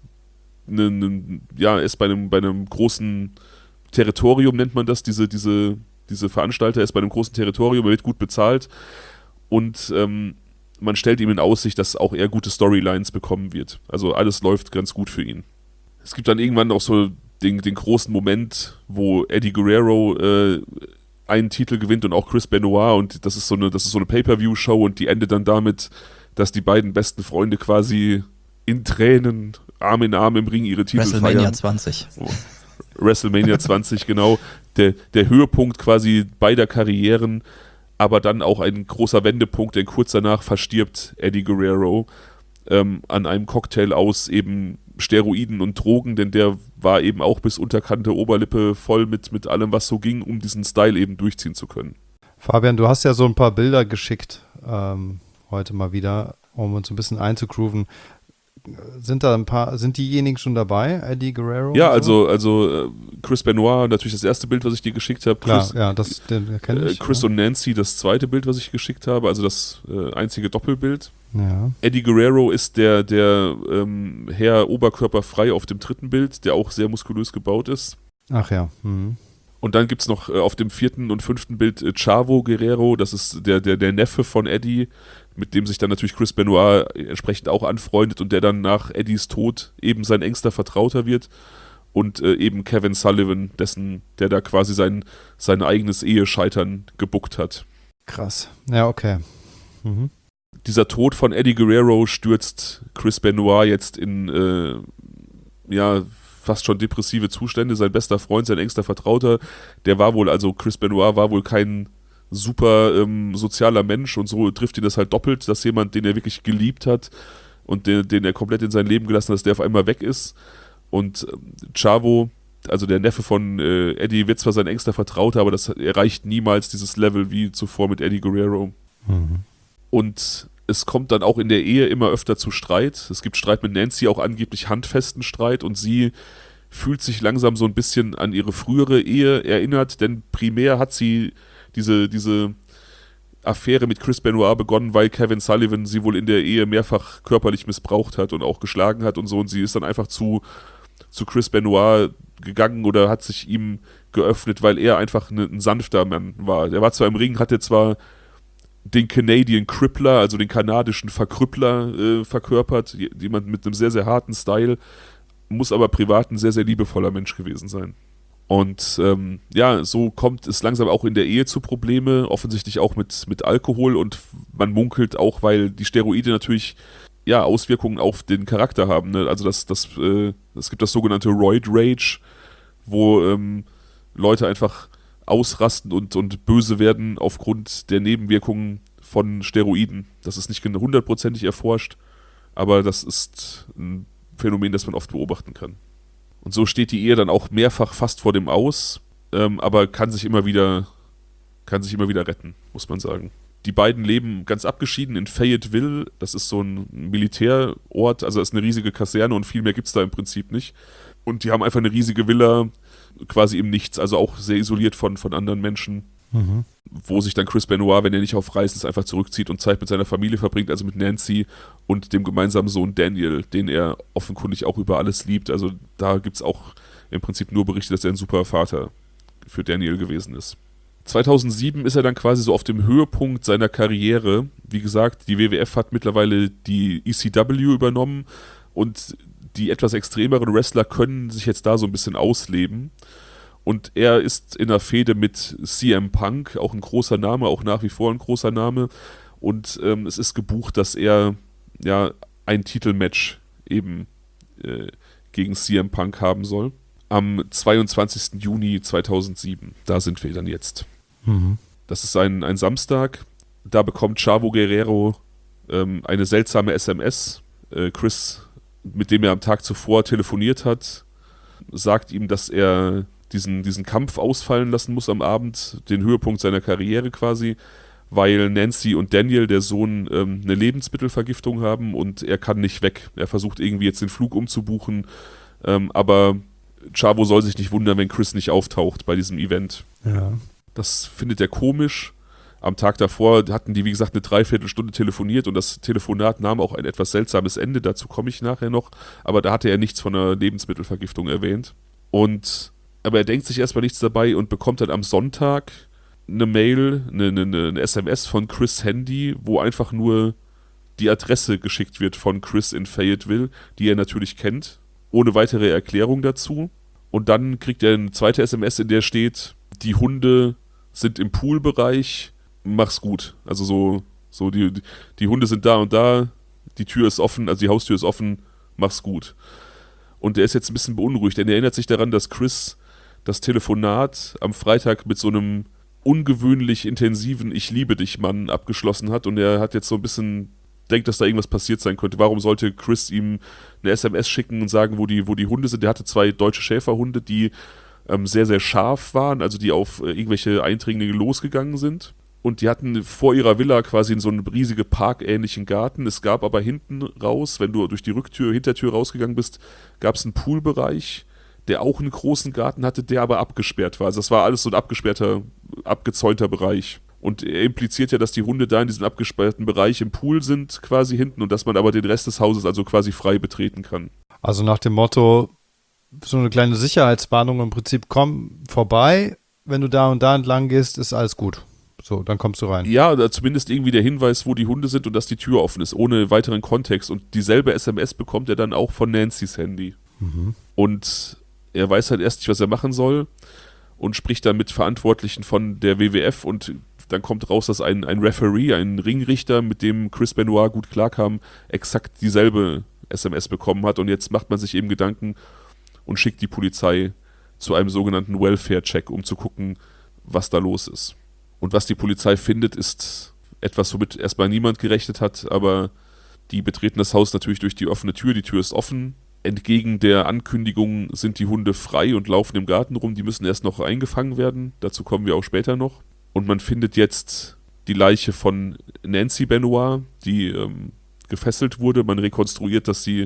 [SPEAKER 2] ist bei einem großen Territorium, nennt man das, diese Veranstalter, ist bei einem großen Territorium, er wird gut bezahlt und man stellt ihm in Aussicht, dass auch er gute Storylines bekommen wird. Also alles läuft ganz gut für ihn. Es gibt dann irgendwann auch so den großen Moment, wo Eddie Guerrero einen Titel gewinnt und auch Chris Benoit und das ist so eine Pay-Per-View-Show und die endet dann damit, dass die beiden besten Freunde quasi in Tränen, Arm in Arm im Ring ihre Titel
[SPEAKER 1] WrestleMania
[SPEAKER 2] feiern.
[SPEAKER 1] 20.
[SPEAKER 2] WrestleMania 20, genau. Der Höhepunkt quasi beider Karrieren, aber dann auch ein großer Wendepunkt, denn kurz danach verstirbt Eddie Guerrero an einem Cocktail aus eben Steroiden und Drogen, denn der war eben auch bis Unterkante Oberlippe voll mit allem, was so ging, um diesen Style eben durchziehen zu können.
[SPEAKER 3] Fabian, du hast ja so ein paar Bilder geschickt heute mal wieder, um uns ein bisschen einzugrooven. Sind diejenigen schon dabei, Eddie Guerrero?
[SPEAKER 2] Ja, so? also Chris Benoit, natürlich das erste Bild, was ich dir geschickt habe.
[SPEAKER 3] Klar, ja, den kenne ich.
[SPEAKER 2] Chris und Nancy, das zweite Bild, was ich geschickt habe, also das einzige Doppelbild.
[SPEAKER 3] Ja.
[SPEAKER 2] Eddie Guerrero ist der Herr oberkörperfrei auf dem dritten Bild, der auch sehr muskulös gebaut ist.
[SPEAKER 3] Ach ja. Mhm.
[SPEAKER 2] Und dann gibt es noch auf dem vierten und fünften Bild Chavo Guerrero, das ist der Neffe von Eddie, mit dem sich dann natürlich Chris Benoit entsprechend auch anfreundet und der dann nach Eddies Tod eben sein engster Vertrauter wird. Und eben Kevin Sullivan, der da quasi sein eigenes Ehescheitern gebuckt hat.
[SPEAKER 3] Krass. Ja, okay. Mhm.
[SPEAKER 2] Dieser Tod von Eddie Guerrero stürzt Chris Benoit jetzt in fast schon depressive Zustände. Sein bester Freund, sein engster Vertrauter, Chris Benoit war wohl kein super sozialer Mensch und so trifft ihn das halt doppelt, dass jemand, den er wirklich geliebt hat und den er komplett in sein Leben gelassen hat, dass der auf einmal weg ist. Und Chavo, also der Neffe von Eddie, wird zwar sein engster Vertrauter, aber das erreicht niemals dieses Level wie zuvor mit Eddie Guerrero.
[SPEAKER 3] Mhm.
[SPEAKER 2] Und es kommt dann auch in der Ehe immer öfter zu Streit. Es gibt Streit mit Nancy, auch angeblich handfesten Streit und sie fühlt sich langsam so ein bisschen an ihre frühere Ehe erinnert, denn primär hat sie diese Affäre mit Chris Benoit begonnen, weil Kevin Sullivan sie wohl in der Ehe mehrfach körperlich missbraucht hat und auch geschlagen hat und so. Und sie ist dann einfach zu Chris Benoit gegangen oder hat sich ihm geöffnet, weil er einfach ein sanfter Mann war. Er war zwar im Ring, hatte zwar den Canadian Crippler, also den kanadischen Verkrüppler verkörpert, jemand mit einem sehr, sehr harten Style, muss aber privat ein sehr, sehr liebevoller Mensch gewesen sein. Und so kommt es langsam auch in der Ehe zu Probleme, offensichtlich auch mit Alkohol, und man munkelt auch, weil die Steroide natürlich Auswirkungen auf den Charakter haben. Ne? Also es gibt das sogenannte Roid Rage, wo Leute einfach ausrasten und böse werden aufgrund der Nebenwirkungen von Steroiden. Das ist nicht 100%ig erforscht, aber das ist ein Phänomen, das man oft beobachten kann. Und so steht die Ehe dann auch mehrfach fast vor dem Aus, aber kann sich immer wieder retten, muss man sagen. Die beiden leben ganz abgeschieden in Fayetteville. Das ist so ein Militärort, also das ist eine riesige Kaserne und viel mehr gibt es da im Prinzip nicht. Und die haben einfach eine riesige Villa quasi im Nichts, also auch sehr isoliert von anderen Menschen. Mhm. Wo sich dann Chris Benoit, wenn er nicht auf Reisen ist, einfach zurückzieht und Zeit mit seiner Familie verbringt, also mit Nancy und dem gemeinsamen Sohn Daniel, den er offenkundig auch über alles liebt. Also da gibt es auch im Prinzip nur Berichte, dass er ein super Vater für Daniel gewesen ist. 2007 ist er dann quasi so auf dem Höhepunkt seiner Karriere. Wie gesagt, die WWF hat mittlerweile die ECW übernommen und die etwas extremeren Wrestler können sich jetzt da so ein bisschen ausleben. Und er ist in einer Fehde mit CM Punk, auch ein großer Name, auch nach wie vor ein großer Name. Und es ist gebucht, dass er ein Titelmatch eben gegen CM Punk haben soll. Am 22. Juni 2007. Da sind wir dann jetzt. Mhm. Das ist ein Samstag. Da bekommt Chavo Guerrero eine seltsame SMS. Chris, mit dem er am Tag zuvor telefoniert hat, sagt ihm, dass er diesen Kampf ausfallen lassen muss am Abend, den Höhepunkt seiner Karriere quasi, weil Nancy und Daniel, der Sohn, eine Lebensmittelvergiftung haben und er kann nicht weg. Er versucht irgendwie jetzt den Flug umzubuchen, aber Chavo soll sich nicht wundern, wenn Chris nicht auftaucht bei diesem Event. Ja. Das findet er komisch. Am Tag davor hatten die, wie gesagt, eine Dreiviertelstunde telefoniert und das Telefonat nahm auch ein etwas seltsames Ende, dazu komme ich nachher noch, aber da hatte er nichts von einer Lebensmittelvergiftung erwähnt. Aber er denkt sich erstmal nichts dabei und bekommt dann am Sonntag eine Mail, eine SMS von Chris' Handy, wo einfach nur die Adresse geschickt wird von Chris in Fayetteville, die er natürlich kennt, ohne weitere Erklärung dazu. Und dann kriegt er eine zweite SMS, in der steht, die Hunde sind im Poolbereich, mach's gut. Also so die Hunde sind da und da, die Tür ist offen, also die Haustür ist offen, mach's gut. Und er ist jetzt ein bisschen beunruhigt, denn er erinnert sich daran, dass Chris das Telefonat am Freitag mit so einem ungewöhnlich intensiven Ich-liebe-dich-Mann abgeschlossen hat und er hat jetzt so ein bisschen, denkt, dass da irgendwas passiert sein könnte. Warum sollte Chris ihm eine SMS schicken und sagen, wo die Hunde sind? Er hatte 2 deutsche Schäferhunde, die sehr, sehr scharf waren, also die auf irgendwelche Eindringlinge losgegangen sind. Und die hatten vor ihrer Villa quasi in so einem riesigen parkähnlichen Garten. Es gab aber hinten raus, wenn du durch die Hintertür rausgegangen bist, gab es einen Poolbereich, der auch einen großen Garten hatte, der aber abgesperrt war. Also das war alles so ein abgesperrter, abgezäunter Bereich. Und er impliziert ja, dass die Hunde da in diesem abgesperrten Bereich im Pool sind, quasi hinten, und dass man aber den Rest des Hauses also quasi frei betreten kann.
[SPEAKER 3] Also nach dem Motto, so eine kleine Sicherheitswarnung im Prinzip, komm vorbei, wenn du da und da entlang gehst, ist alles gut. So, dann kommst du rein.
[SPEAKER 2] Ja, oder zumindest irgendwie der Hinweis, wo die Hunde sind und dass die Tür offen ist, ohne weiteren Kontext. Und dieselbe SMS bekommt er dann auch von Nancy's Handy. Mhm. Und er weiß halt erst nicht, was er machen soll und spricht dann mit Verantwortlichen von der WWF und dann kommt raus, dass ein Referee, ein Ringrichter, mit dem Chris Benoit gut klarkam, exakt dieselbe SMS bekommen hat und jetzt macht man sich eben Gedanken und schickt die Polizei zu einem sogenannten Welfare-Check, um zu gucken, was da los ist. Und was die Polizei findet, ist etwas, womit erstmal niemand gerechnet hat, aber die betreten das Haus natürlich durch die offene Tür. Die Tür ist offen. Entgegen der Ankündigung sind die Hunde frei und laufen im Garten rum. Die müssen erst noch eingefangen werden. Dazu kommen wir auch später noch. Und man findet jetzt die Leiche von Nancy Benoit, die gefesselt wurde. Man rekonstruiert, dass sie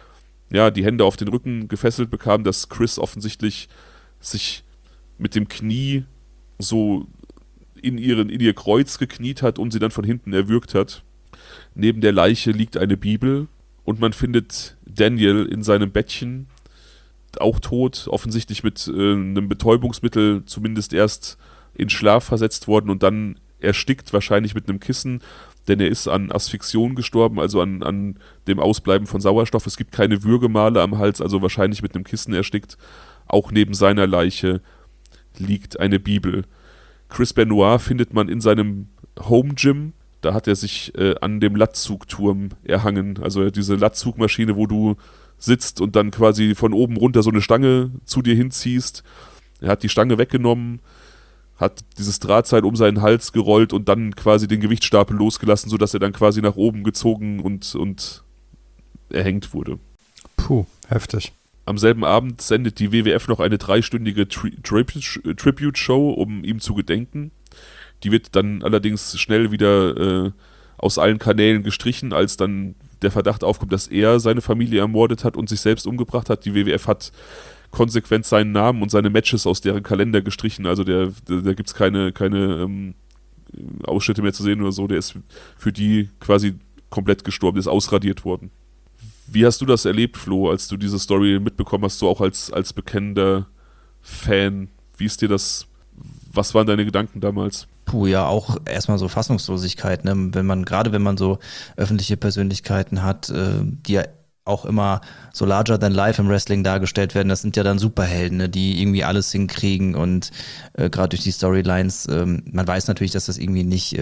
[SPEAKER 2] die Hände auf den Rücken gefesselt bekam, dass Chris offensichtlich sich mit dem Knie so in ihr Kreuz gekniet hat und sie dann von hinten erwürgt hat. Neben der Leiche liegt eine Bibel und man findet Daniel in seinem Bettchen, auch tot, offensichtlich mit einem Betäubungsmittel zumindest erst in Schlaf versetzt worden und dann erstickt, wahrscheinlich mit einem Kissen, denn er ist an Asphyxion gestorben, also an dem Ausbleiben von Sauerstoff. Es gibt keine Würgemale am Hals, also wahrscheinlich mit einem Kissen erstickt. Auch neben seiner Leiche liegt eine Bibel. Chris Benoit findet man in seinem Home Gym. Da hat er sich an dem Latzugturm erhangen. Also diese Latzugmaschine, wo du sitzt und dann quasi von oben runter so eine Stange zu dir hinziehst. Er hat die Stange weggenommen, hat dieses Drahtseil um seinen Hals gerollt und dann quasi den Gewichtsstapel losgelassen, sodass er dann quasi nach oben gezogen und erhängt wurde.
[SPEAKER 3] Puh, heftig.
[SPEAKER 2] Am selben Abend sendet die WWF noch eine 3-stündige Tribute-Show, um ihm zu gedenken. Die wird dann allerdings schnell wieder aus allen Kanälen gestrichen, als dann der Verdacht aufkommt, dass er seine Familie ermordet hat und sich selbst umgebracht hat. Die WWF hat konsequent seinen Namen und seine Matches aus deren Kalender gestrichen. Also da gibt es keine Ausschnitte mehr zu sehen oder so. Der ist für die quasi komplett gestorben, ist ausradiert worden. Wie hast du das erlebt, Flo, als du diese Story mitbekommen hast, so auch als bekennender Fan? Wie ist dir das, was waren deine Gedanken damals?
[SPEAKER 1] Puh, ja, auch erstmal so Fassungslosigkeit, ne? Wenn man so öffentliche Persönlichkeiten hat, die ja auch immer so larger than life im Wrestling dargestellt werden, das sind ja dann Superhelden, ne, die irgendwie alles hinkriegen und gerade durch die Storylines, man weiß natürlich, dass das irgendwie nicht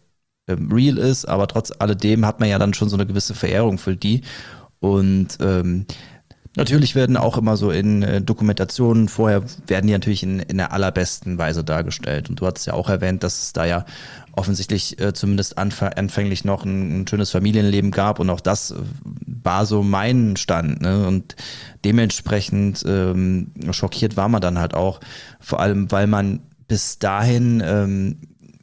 [SPEAKER 1] real ist, aber trotz alledem hat man ja dann schon so eine gewisse Verehrung für die und natürlich werden auch immer so in Dokumentationen vorher, werden die natürlich in der allerbesten Weise dargestellt. Und du hattest ja auch erwähnt, dass es da ja offensichtlich zumindest anfänglich noch ein schönes Familienleben gab. Und auch das war so mein Stand. Ne? Und dementsprechend schockiert war man dann halt auch. Vor allem, weil man bis dahin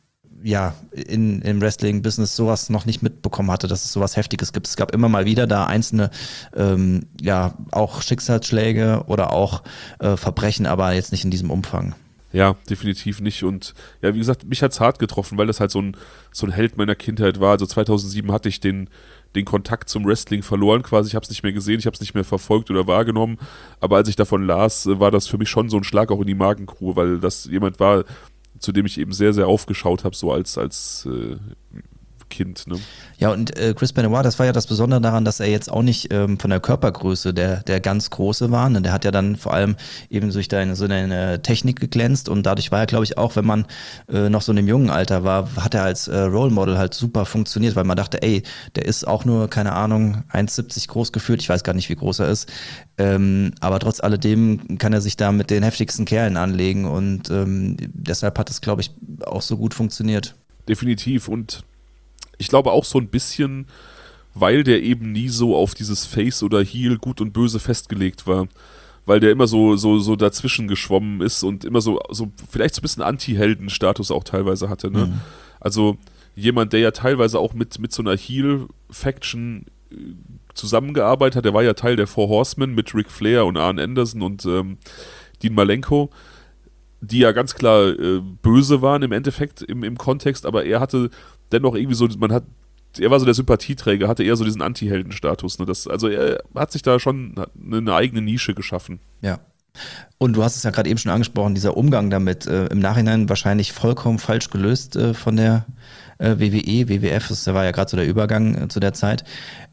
[SPEAKER 1] im Wrestling-Business sowas noch nicht mitbekommen hatte, dass es sowas Heftiges gibt. Es gab immer mal wieder da einzelne, auch Schicksalsschläge oder auch Verbrechen, aber jetzt nicht in diesem Umfang.
[SPEAKER 2] Ja, definitiv nicht. Und ja, wie gesagt, mich hat's hart getroffen, weil das halt so ein Held meiner Kindheit war. Also 2007 hatte ich den Kontakt zum Wrestling verloren quasi. Ich habe es nicht mehr gesehen, ich habe es nicht mehr verfolgt oder wahrgenommen. Aber als ich davon las, war das für mich schon so ein Schlag auch in die Magengrube, weil das jemand war, zu dem ich eben sehr, sehr aufgeschaut habe, so als Kind. Ne?
[SPEAKER 1] Ja, und Chris Benoit, das war ja das Besondere daran, dass er jetzt auch nicht von der Körpergröße der ganz Große war. Ne? Der hat ja dann vor allem eben durch seine Technik geglänzt und dadurch war er, glaube ich, auch, wenn man noch so in einem jungen Alter war, hat er als Role Model halt super funktioniert, weil man dachte, ey, der ist auch nur, keine Ahnung, 1,70 groß gefühlt, ich weiß gar nicht, wie groß er ist, aber trotz alledem kann er sich da mit den heftigsten Kerlen anlegen und deshalb hat es, glaube ich, auch so gut funktioniert.
[SPEAKER 2] Definitiv und ich glaube auch so ein bisschen, weil der eben nie so auf dieses Face oder Heel gut und böse festgelegt war. Weil der immer so dazwischen geschwommen ist und immer so vielleicht so ein bisschen Anti-Helden-Status auch teilweise hatte. Ne? Mhm. Also jemand, der ja teilweise auch mit so einer Heel-Faction zusammengearbeitet hat, der war ja Teil der Four Horsemen mit Ric Flair und Arn Anderson und Dean Malenko, die ja ganz klar böse waren im Endeffekt im Kontext, aber er hatte dennoch irgendwie so, er war so der Sympathieträger, hatte eher so diesen Anti-Helden-Status. Ne? Also er hat sich da schon eine eigene Nische geschaffen.
[SPEAKER 1] Ja. Und du hast es ja gerade eben schon angesprochen, dieser Umgang damit, im Nachhinein wahrscheinlich vollkommen falsch gelöst von der WWE, WWF, das war ja gerade so der Übergang zu der Zeit.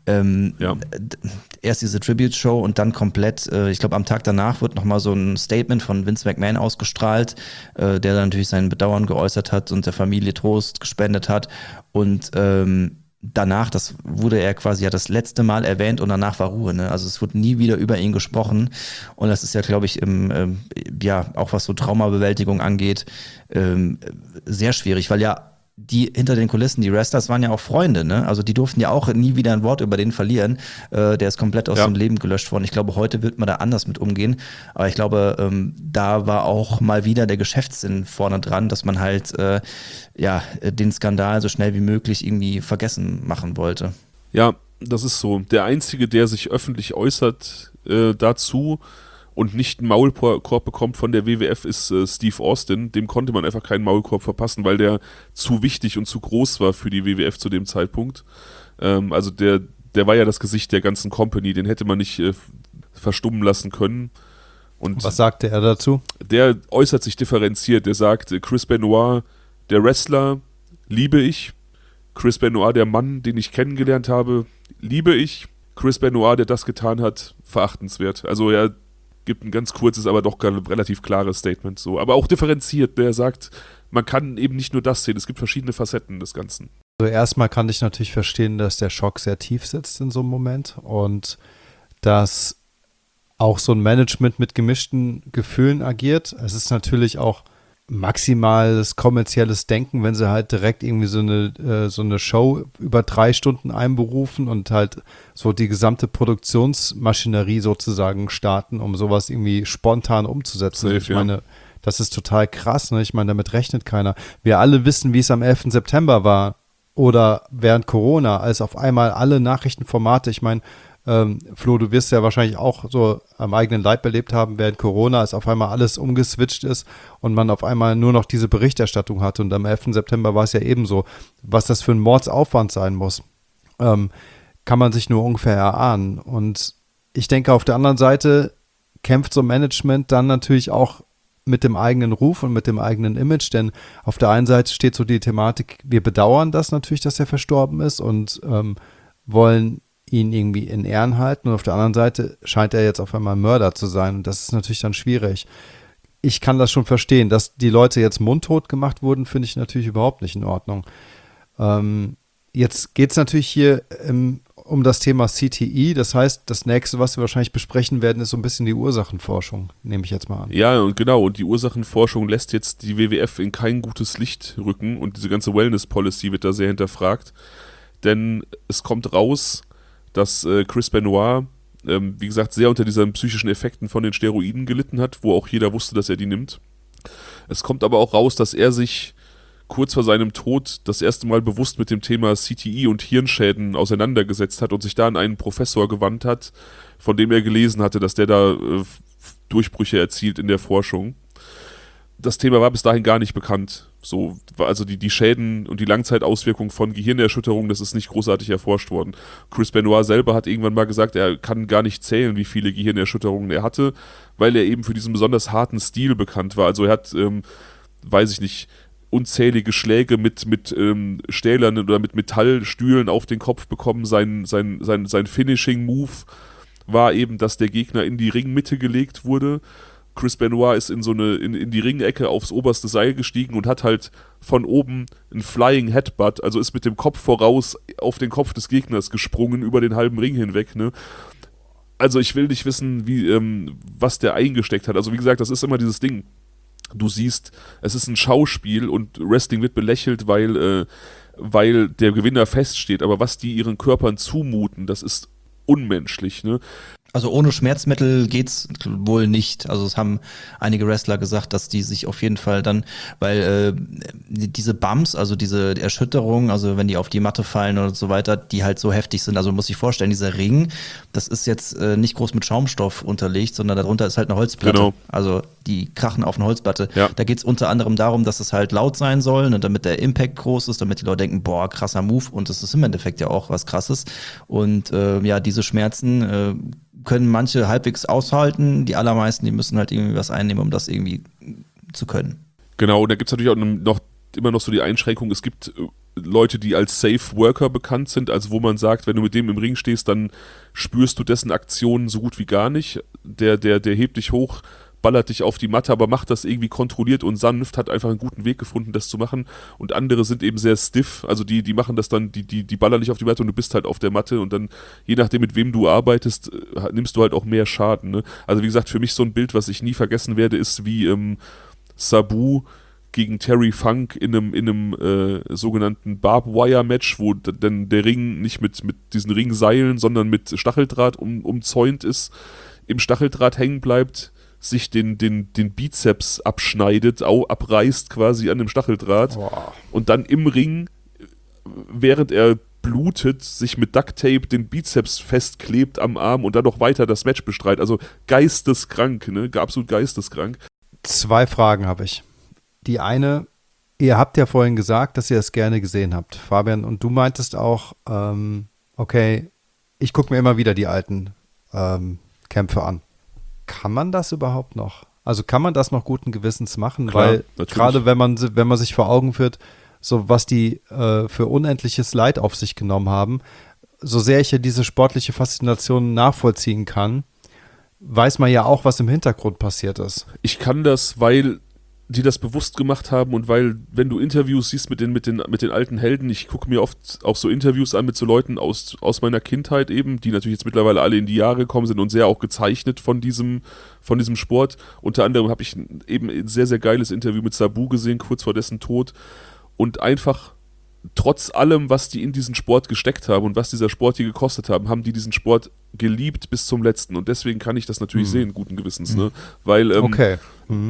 [SPEAKER 1] Erst diese Tribute-Show und dann komplett, ich glaube am Tag danach wird nochmal so ein Statement von Vince McMahon ausgestrahlt, der dann natürlich sein Bedauern geäußert hat und der Familie Trost gespendet hat und danach, das wurde er quasi ja das letzte Mal erwähnt und danach war Ruhe, ne? Also es wurde nie wieder über ihn gesprochen und das ist ja, glaube ich, auch was so Traumabewältigung angeht, sehr schwierig, weil ja die hinter den Kulissen, die Wrestlers waren ja auch Freunde, ne? Also die durften ja auch nie wieder ein Wort über den verlieren. Der ist komplett aus dem Leben gelöscht worden. Ich glaube, heute wird man da anders mit umgehen. Aber ich glaube, da war auch mal wieder der Geschäftssinn vorne dran, dass man halt den Skandal so schnell wie möglich irgendwie vergessen machen wollte.
[SPEAKER 2] Ja, das ist so. Der Einzige, der sich öffentlich äußert dazu und nicht einen Maulkorb bekommt von der WWF, ist Steve Austin. Dem konnte man einfach keinen Maulkorb verpassen, weil der zu wichtig und zu groß war für die WWF zu dem Zeitpunkt. Also der war ja das Gesicht der ganzen Company, den hätte man nicht verstummen lassen können. Und
[SPEAKER 3] was sagte er dazu?
[SPEAKER 2] Der äußert sich differenziert. Der sagt, Chris Benoit, der Wrestler, liebe ich. Chris Benoit, der Mann, den ich kennengelernt habe, liebe ich. Chris Benoit, der das getan hat, verachtenswert. Also er gibt ein ganz kurzes, aber doch relativ klares Statement. So. Aber auch differenziert. Der sagt, man kann eben nicht nur das sehen. Es gibt verschiedene Facetten des Ganzen.
[SPEAKER 3] Also erstmal kann ich natürlich verstehen, dass der Schock sehr tief sitzt in so einem Moment und dass auch so ein Management mit gemischten Gefühlen agiert. Es ist natürlich auch maximales kommerzielles Denken, wenn sie halt direkt irgendwie so eine Show über 3 Stunden einberufen und halt so die gesamte Produktionsmaschinerie sozusagen starten, um sowas irgendwie spontan umzusetzen.
[SPEAKER 2] Safe,
[SPEAKER 3] ich meine, das ist total krass, ne? Ich meine, damit rechnet keiner. Wir alle wissen, wie es am 11. September war oder während Corona, als auf einmal alle Nachrichtenformate, ich meine, Flo, du wirst ja wahrscheinlich auch so am eigenen Leib erlebt haben, während Corona, als auf einmal alles umgeswitcht ist und man auf einmal nur noch diese Berichterstattung hatte. Und am 11. September war es ja ebenso. Was das für ein Mordsaufwand sein muss, kann man sich nur ungefähr erahnen. Und ich denke, auf der anderen Seite kämpft so Management dann natürlich auch mit dem eigenen Ruf und mit dem eigenen Image, denn auf der einen Seite steht so die Thematik, wir bedauern das natürlich, dass er verstorben ist und wollen ihn irgendwie in Ehren halten und auf der anderen Seite scheint er jetzt auf einmal Mörder zu sein und das ist natürlich dann schwierig. Ich kann das schon verstehen, dass die Leute jetzt mundtot gemacht wurden, finde ich natürlich überhaupt nicht in Ordnung. Jetzt geht es natürlich hier um das Thema CTE, das heißt, das nächste, was wir wahrscheinlich besprechen werden, ist so ein bisschen die Ursachenforschung, nehme ich jetzt mal an.
[SPEAKER 2] Ja, und genau, und die Ursachenforschung lässt jetzt die WWF in kein gutes Licht rücken und diese ganze Wellness-Policy wird da sehr hinterfragt, denn es kommt raus, dass Chris Benoit, wie gesagt, sehr unter diesen psychischen Effekten von den Steroiden gelitten hat, wo auch jeder wusste, dass er die nimmt. Es kommt aber auch raus, dass er sich kurz vor seinem Tod das erste Mal bewusst mit dem Thema CTE und Hirnschäden auseinandergesetzt hat und sich da an einen Professor gewandt hat, von dem er gelesen hatte, dass der da Durchbrüche erzielt in der Forschung. Das Thema war bis dahin gar nicht bekannt. So, also die Schäden und die Langzeitauswirkungen von Gehirnerschütterungen, das ist nicht großartig erforscht worden. Chris Benoit selber hat irgendwann mal gesagt, er kann gar nicht zählen, wie viele Gehirnerschütterungen er hatte, weil er eben für diesen besonders harten Stil bekannt war. Also er hat, weiß ich nicht, unzählige Schläge mit Stählern oder mit Metallstühlen auf den Kopf bekommen. Sein Finishing-Move war eben, dass der Gegner in die Ringmitte gelegt wurde. Chris Benoit ist in die Ringecke aufs oberste Seil gestiegen und hat halt von oben einen Flying Headbutt, also ist mit dem Kopf voraus auf den Kopf des Gegners gesprungen, über den halben Ring hinweg, ne? Also ich will nicht wissen, was der eingesteckt hat. Also wie gesagt, das ist immer dieses Ding. Du siehst, es ist ein Schauspiel und Wrestling wird belächelt, weil der Gewinner feststeht. Aber was die ihren Körpern zumuten, das ist unmenschlich, ne?
[SPEAKER 1] Also ohne Schmerzmittel geht's wohl nicht. Also es haben einige Wrestler gesagt, dass die sich auf jeden Fall dann, weil diese Bumps, also diese Erschütterungen, also wenn die auf die Matte fallen oder so weiter, die halt so heftig sind. Also man muss sich vorstellen, dieser Ring, das ist jetzt nicht groß mit Schaumstoff unterlegt, sondern darunter ist halt eine Holzplatte. Genau. Also die krachen auf eine Holzplatte. Ja. Da geht's unter anderem darum, dass es halt laut sein soll, ne, damit der Impact groß ist, damit die Leute denken, boah, krasser Move. Und das ist im Endeffekt ja auch was Krasses. Und diese Schmerzen können manche halbwegs aushalten, die allermeisten, die müssen halt irgendwie was einnehmen, um das irgendwie zu können.
[SPEAKER 2] Genau, und da gibt es natürlich auch immer noch so die Einschränkung, es gibt Leute, die als Safe Worker bekannt sind, also wo man sagt, wenn du mit dem im Ring stehst, dann spürst du dessen Aktionen so gut wie gar nicht. Der hebt dich hoch, ballert dich auf die Matte, aber macht das irgendwie kontrolliert und sanft, hat einfach einen guten Weg gefunden, das zu machen. Und andere sind eben sehr stiff, also die machen das dann, die ballern dich auf die Matte und du bist halt auf der Matte und dann, je nachdem mit wem du arbeitest, nimmst du halt auch mehr Schaden, ne? Also wie gesagt, für mich so ein Bild, was ich nie vergessen werde, ist wie Sabu gegen Terry Funk in einem sogenannten Barbed-Wire-Match, wo dann der Ring nicht mit diesen Ringseilen, sondern mit Stacheldraht umzäunt ist, im Stacheldraht hängen bleibt, sich den Bizeps abschneidet, abreißt quasi an dem Stacheldraht. Boah. Und dann im Ring, während er blutet, sich mit Ducktape den Bizeps festklebt am Arm und dann noch weiter das Match bestreitet. Also geisteskrank, ne? Absolut geisteskrank.
[SPEAKER 3] 2 Fragen habe ich. Die eine, ihr habt ja vorhin gesagt, dass ihr es gerne gesehen habt, Fabian, und du meintest auch, okay, ich gucke mir immer wieder die alten Kämpfe an. Kann man das überhaupt noch? Also kann man das noch guten Gewissens machen?
[SPEAKER 2] Klar,
[SPEAKER 3] weil
[SPEAKER 2] natürlich.
[SPEAKER 3] gerade wenn man sich vor Augen führt, so was die für unendliches Leid auf sich genommen haben, so sehr ich ja diese sportliche Faszination nachvollziehen kann, weiß man ja auch, was im Hintergrund passiert ist.
[SPEAKER 2] Ich kann das, weil die das bewusst gemacht haben und weil, wenn du Interviews siehst mit den alten Helden, ich gucke mir oft auch so Interviews an mit so Leuten aus meiner Kindheit eben, die natürlich jetzt mittlerweile alle in die Jahre gekommen sind und sehr auch gezeichnet von diesem Sport. Unter anderem habe ich eben ein sehr, sehr geiles Interview mit Sabu gesehen, kurz vor dessen Tod. Und einfach trotz allem, was die in diesen Sport gesteckt haben und was dieser Sport hier gekostet haben die diesen Sport geliebt bis zum Letzten. Und deswegen kann ich das natürlich sehen, guten Gewissens. Ne? Weil
[SPEAKER 3] Okay.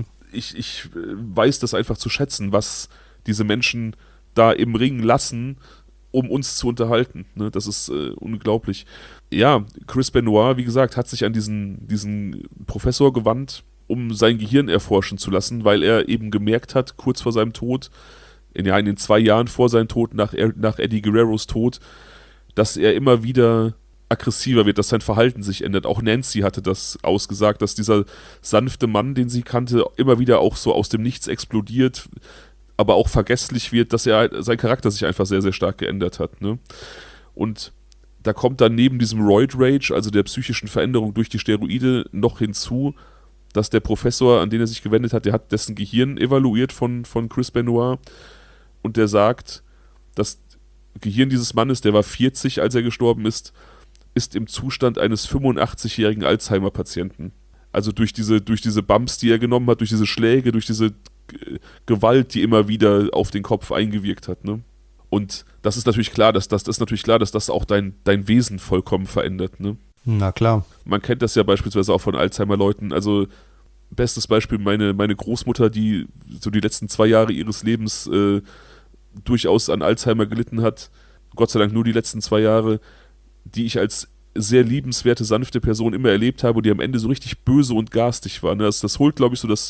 [SPEAKER 2] ich weiß das einfach zu schätzen, was diese Menschen da im Ring lassen, um uns zu unterhalten. Ne? Das ist unglaublich. Ja, Chris Benoit, wie gesagt, hat sich an diesen Professor gewandt, um sein Gehirn erforschen zu lassen, weil er eben gemerkt hat, kurz vor seinem Tod, in den 2 Jahren vor seinem Tod, nach Eddie Guerreros Tod, dass er immer wieder aggressiver wird, dass sein Verhalten sich ändert. Auch Nancy hatte das ausgesagt, dass dieser sanfte Mann, den sie kannte, immer wieder auch so aus dem Nichts explodiert, aber auch vergesslich wird, dass sein Charakter sich einfach sehr, sehr stark geändert hat. Ne? Und da kommt dann neben diesem Roid Rage, also der psychischen Veränderung durch die Steroide, noch hinzu, dass der Professor, an den er sich gewendet hat, der hat dessen Gehirn evaluiert von Chris Benoit und der sagt, das Gehirn dieses Mannes, der war 40, als er gestorben ist im Zustand eines 85-jährigen Alzheimer-Patienten. Also durch diese Bumps, die er genommen hat, durch diese Schläge, durch diese Gewalt, die immer wieder auf den Kopf eingewirkt hat. Ne? Und das ist natürlich klar, dass das auch dein Wesen vollkommen verändert. Ne?
[SPEAKER 3] Na klar.
[SPEAKER 2] Man kennt das ja beispielsweise auch von Alzheimer-Leuten. Also bestes Beispiel, meine Großmutter, die so die letzten 2 Jahre ihres Lebens durchaus an Alzheimer gelitten hat. Gott sei Dank nur die letzten 2 Jahre, die ich als sehr liebenswerte, sanfte Person immer erlebt habe, die am Ende so richtig böse und garstig waren. Das holt, glaube ich, so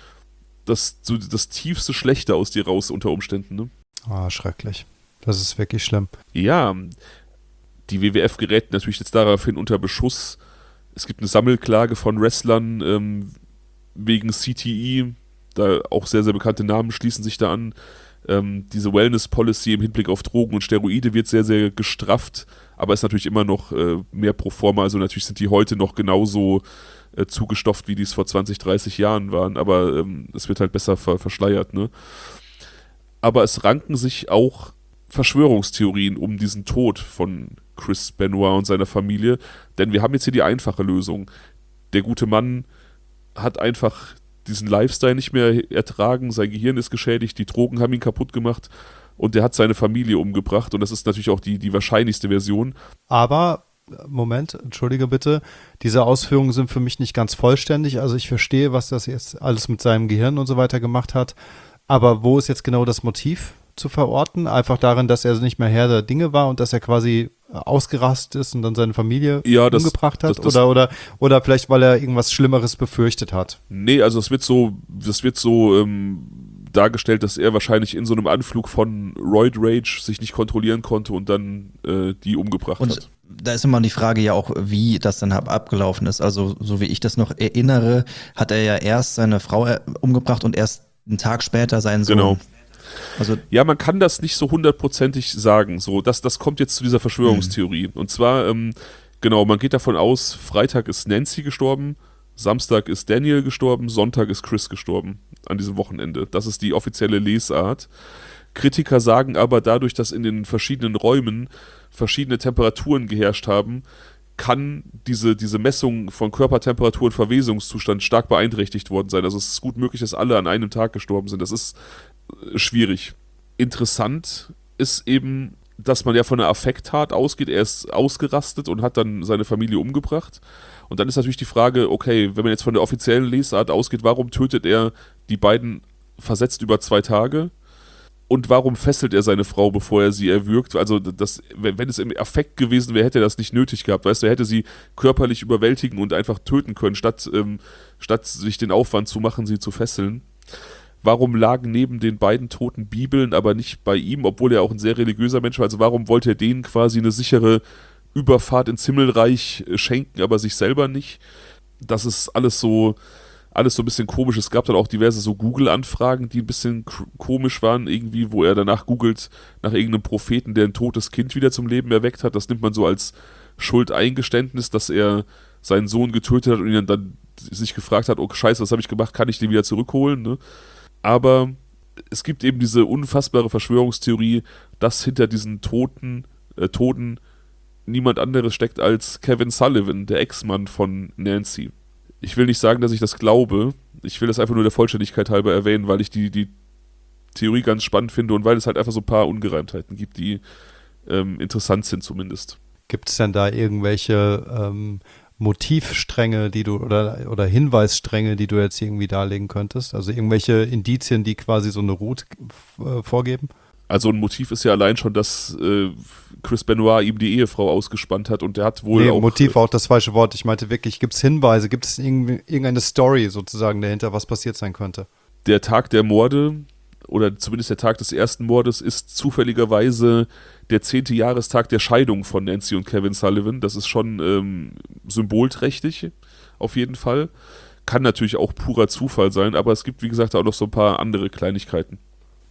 [SPEAKER 2] das tiefste Schlechte aus dir raus unter Umständen. Ne?
[SPEAKER 3] Ah, schrecklich. Das ist wirklich schlimm.
[SPEAKER 2] Ja, die WWF gerät natürlich jetzt daraufhin unter Beschuss. Es gibt eine Sammelklage von Wrestlern wegen CTE. Da auch sehr, sehr bekannte Namen schließen sich da an. Diese Wellness-Policy im Hinblick auf Drogen und Steroide wird sehr, sehr gestrafft, aber ist natürlich immer noch mehr pro forma. Also natürlich sind die heute noch genauso zugestopft, wie die es vor 20, 30 Jahren waren, aber es wird halt besser verschleiert. Ne? Aber es ranken sich auch Verschwörungstheorien um diesen Tod von Chris Benoit und seiner Familie, denn wir haben jetzt hier die einfache Lösung. Der gute Mann hat einfach diesen Lifestyle nicht mehr ertragen, sein Gehirn ist geschädigt, die Drogen haben ihn kaputt gemacht und der hat seine Familie umgebracht und das ist natürlich auch die wahrscheinlichste Version.
[SPEAKER 3] Aber, Moment, entschuldige bitte, diese Ausführungen sind für mich nicht ganz vollständig, also ich verstehe, was das jetzt alles mit seinem Gehirn und so weiter gemacht hat, aber wo ist jetzt genau das Motiv zu verorten? Einfach darin, dass er nicht mehr Herr der Dinge war und dass er quasi ausgerastet ist und dann seine Familie umgebracht hat? Oder vielleicht, weil er irgendwas Schlimmeres befürchtet hat?
[SPEAKER 2] Nee, also es wird so dargestellt, dass er wahrscheinlich in so einem Anflug von Roid Rage sich nicht kontrollieren konnte und dann die umgebracht hat.
[SPEAKER 1] Da ist immer die Frage ja auch, wie das dann abgelaufen ist. Also so wie ich das noch erinnere, hat er ja erst seine Frau umgebracht und erst einen Tag später seinen Sohn.
[SPEAKER 2] Genau. Also, ja, man kann das nicht so hundertprozentig sagen. So, das kommt jetzt zu dieser Verschwörungstheorie. Und zwar, genau, man geht davon aus, Freitag ist Nancy gestorben, Samstag ist Daniel gestorben, Sonntag ist Chris gestorben an diesem Wochenende. Das ist die offizielle Lesart. Kritiker sagen aber, dadurch, dass in den verschiedenen Räumen verschiedene Temperaturen geherrscht haben, kann diese Messung von Körpertemperatur und Verwesungszustand stark beeinträchtigt worden sein. Also es ist gut möglich, dass alle an einem Tag gestorben sind. Das ist schwierig. Interessant ist eben, dass man ja von einer Affekttat ausgeht. Er ist ausgerastet und hat dann seine Familie umgebracht. Und dann ist natürlich die Frage, okay, wenn man jetzt von der offiziellen Lesart ausgeht, warum tötet er die beiden versetzt über 2 Tage? Und warum fesselt er seine Frau, bevor er sie erwürgt? Also, wenn es im Affekt gewesen wäre, hätte er das nicht nötig gehabt. Weißt du, er hätte sie körperlich überwältigen und einfach töten können, statt sich den Aufwand zu machen, sie zu fesseln. Warum lagen neben den beiden Toten Bibeln, aber nicht bei ihm, obwohl er auch ein sehr religiöser Mensch war? Also, warum wollte er denen quasi eine sichere Überfahrt ins Himmelreich schenken, aber sich selber nicht? Das ist alles so ein bisschen komisch. Es gab dann auch diverse so Google-Anfragen, die ein bisschen komisch waren, irgendwie, wo er danach googelt nach irgendeinem Propheten, der ein totes Kind wieder zum Leben erweckt hat. Das nimmt man so als Schuldeingeständnis, dass er seinen Sohn getötet hat und ihn dann sich gefragt hat, oh Scheiße, was habe ich gemacht, kann ich den wieder zurückholen? Ne? Aber es gibt eben diese unfassbare Verschwörungstheorie, dass hinter diesen Toten niemand anderes steckt als Kevin Sullivan, der Ex-Mann von Nancy. Ich will nicht sagen, dass ich das glaube. Ich will das einfach nur der Vollständigkeit halber erwähnen, weil ich die Theorie ganz spannend finde und weil es halt einfach so ein paar Ungereimtheiten gibt, die interessant sind zumindest.
[SPEAKER 3] Gibt es denn da irgendwelche Motivstränge, die du oder Hinweisstränge, die du jetzt irgendwie darlegen könntest? Also irgendwelche Indizien, die quasi so eine Route vorgeben?
[SPEAKER 2] Also ein Motiv ist ja allein schon, dass Chris Benoit ihm die Ehefrau ausgespannt hat und der hat wohl auch...
[SPEAKER 3] Motiv war auch das falsche Wort. Ich meinte wirklich, gibt es Hinweise, gibt es irgendeine Story sozusagen dahinter, was passiert sein könnte?
[SPEAKER 2] Der Tag der Morde oder zumindest der Tag des ersten Mordes ist zufälligerweise der 10. Jahrestag der Scheidung von Nancy und Kevin Sullivan. Das ist schon symbolträchtig, auf jeden Fall. Kann natürlich auch purer Zufall sein, aber es gibt, wie gesagt, auch noch so ein paar andere Kleinigkeiten.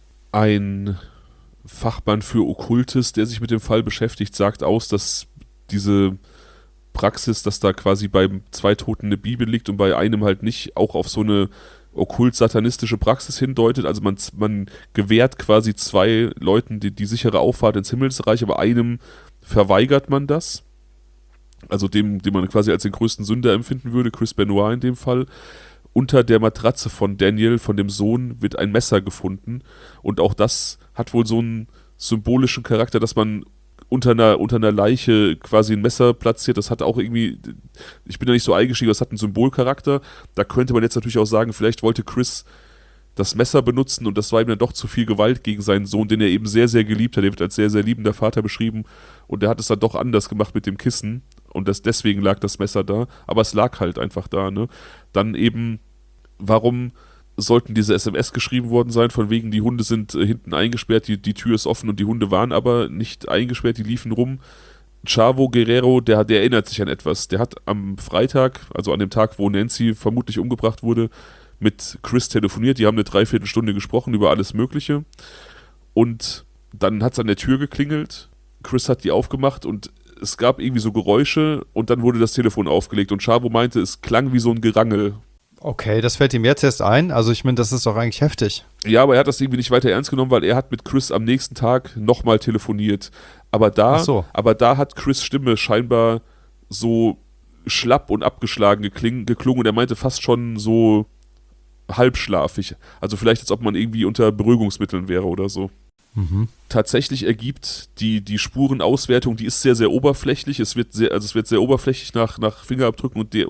[SPEAKER 2] Ein Fachmann für Okkultes, der sich mit dem Fall beschäftigt, sagt aus, dass diese Praxis, dass da quasi bei 2 Toten eine Bibel liegt und bei einem halt nicht, auch auf so eine okkult-satanistische Praxis hindeutet. Also man gewährt quasi 2 Leuten die sichere Auffahrt ins Himmelsreich, aber einem verweigert man das. Also dem, den man quasi als den größten Sünder empfinden würde, Chris Benoit in dem Fall. Unter der Matratze von Daniel, von dem Sohn, wird ein Messer gefunden. Und auch das hat wohl so einen symbolischen Charakter, dass man unter einer Leiche quasi ein Messer platziert. Das hat auch irgendwie, ich bin da nicht so eingestiegen, das hat einen Symbolcharakter. Da könnte man jetzt natürlich auch sagen, vielleicht wollte Chris das Messer benutzen und das war ihm dann doch zu viel Gewalt gegen seinen Sohn, den er eben sehr, sehr geliebt hat. Der wird als sehr, sehr liebender Vater beschrieben und der hat es dann doch anders gemacht mit dem Kissen und deswegen lag das Messer da. Aber es lag halt einfach da, ne? Dann eben, warum sollten diese SMS geschrieben worden sein, von wegen, die Hunde sind hinten eingesperrt, die Tür ist offen und die Hunde waren aber nicht eingesperrt, die liefen rum. Chavo Guerrero, der erinnert sich an etwas. Der hat am Freitag, also an dem Tag, wo Nancy vermutlich umgebracht wurde, mit Chris telefoniert. Die haben eine 3/4 Stunde gesprochen über alles Mögliche. Und dann hat es an der Tür geklingelt. Chris hat die aufgemacht und es gab irgendwie so Geräusche und dann wurde das Telefon aufgelegt. Und Chavo meinte, es klang wie so ein Gerangel.
[SPEAKER 3] Okay, das fällt ihm jetzt erst ein. Also ich meine, das ist doch eigentlich heftig.
[SPEAKER 2] Ja, aber er hat das irgendwie nicht weiter ernst genommen, weil er hat mit Chris am nächsten Tag nochmal telefoniert. Aber da hat Chris' Stimme scheinbar so schlapp und abgeschlagen geklungen und er meinte fast schon so halbschlafig. Also vielleicht, als ob man irgendwie unter Beruhigungsmitteln wäre oder so.
[SPEAKER 3] Mhm.
[SPEAKER 2] Tatsächlich ergibt die Spurenauswertung, die ist sehr, sehr oberflächlich. Es wird sehr oberflächlich nach Fingerabdrücken und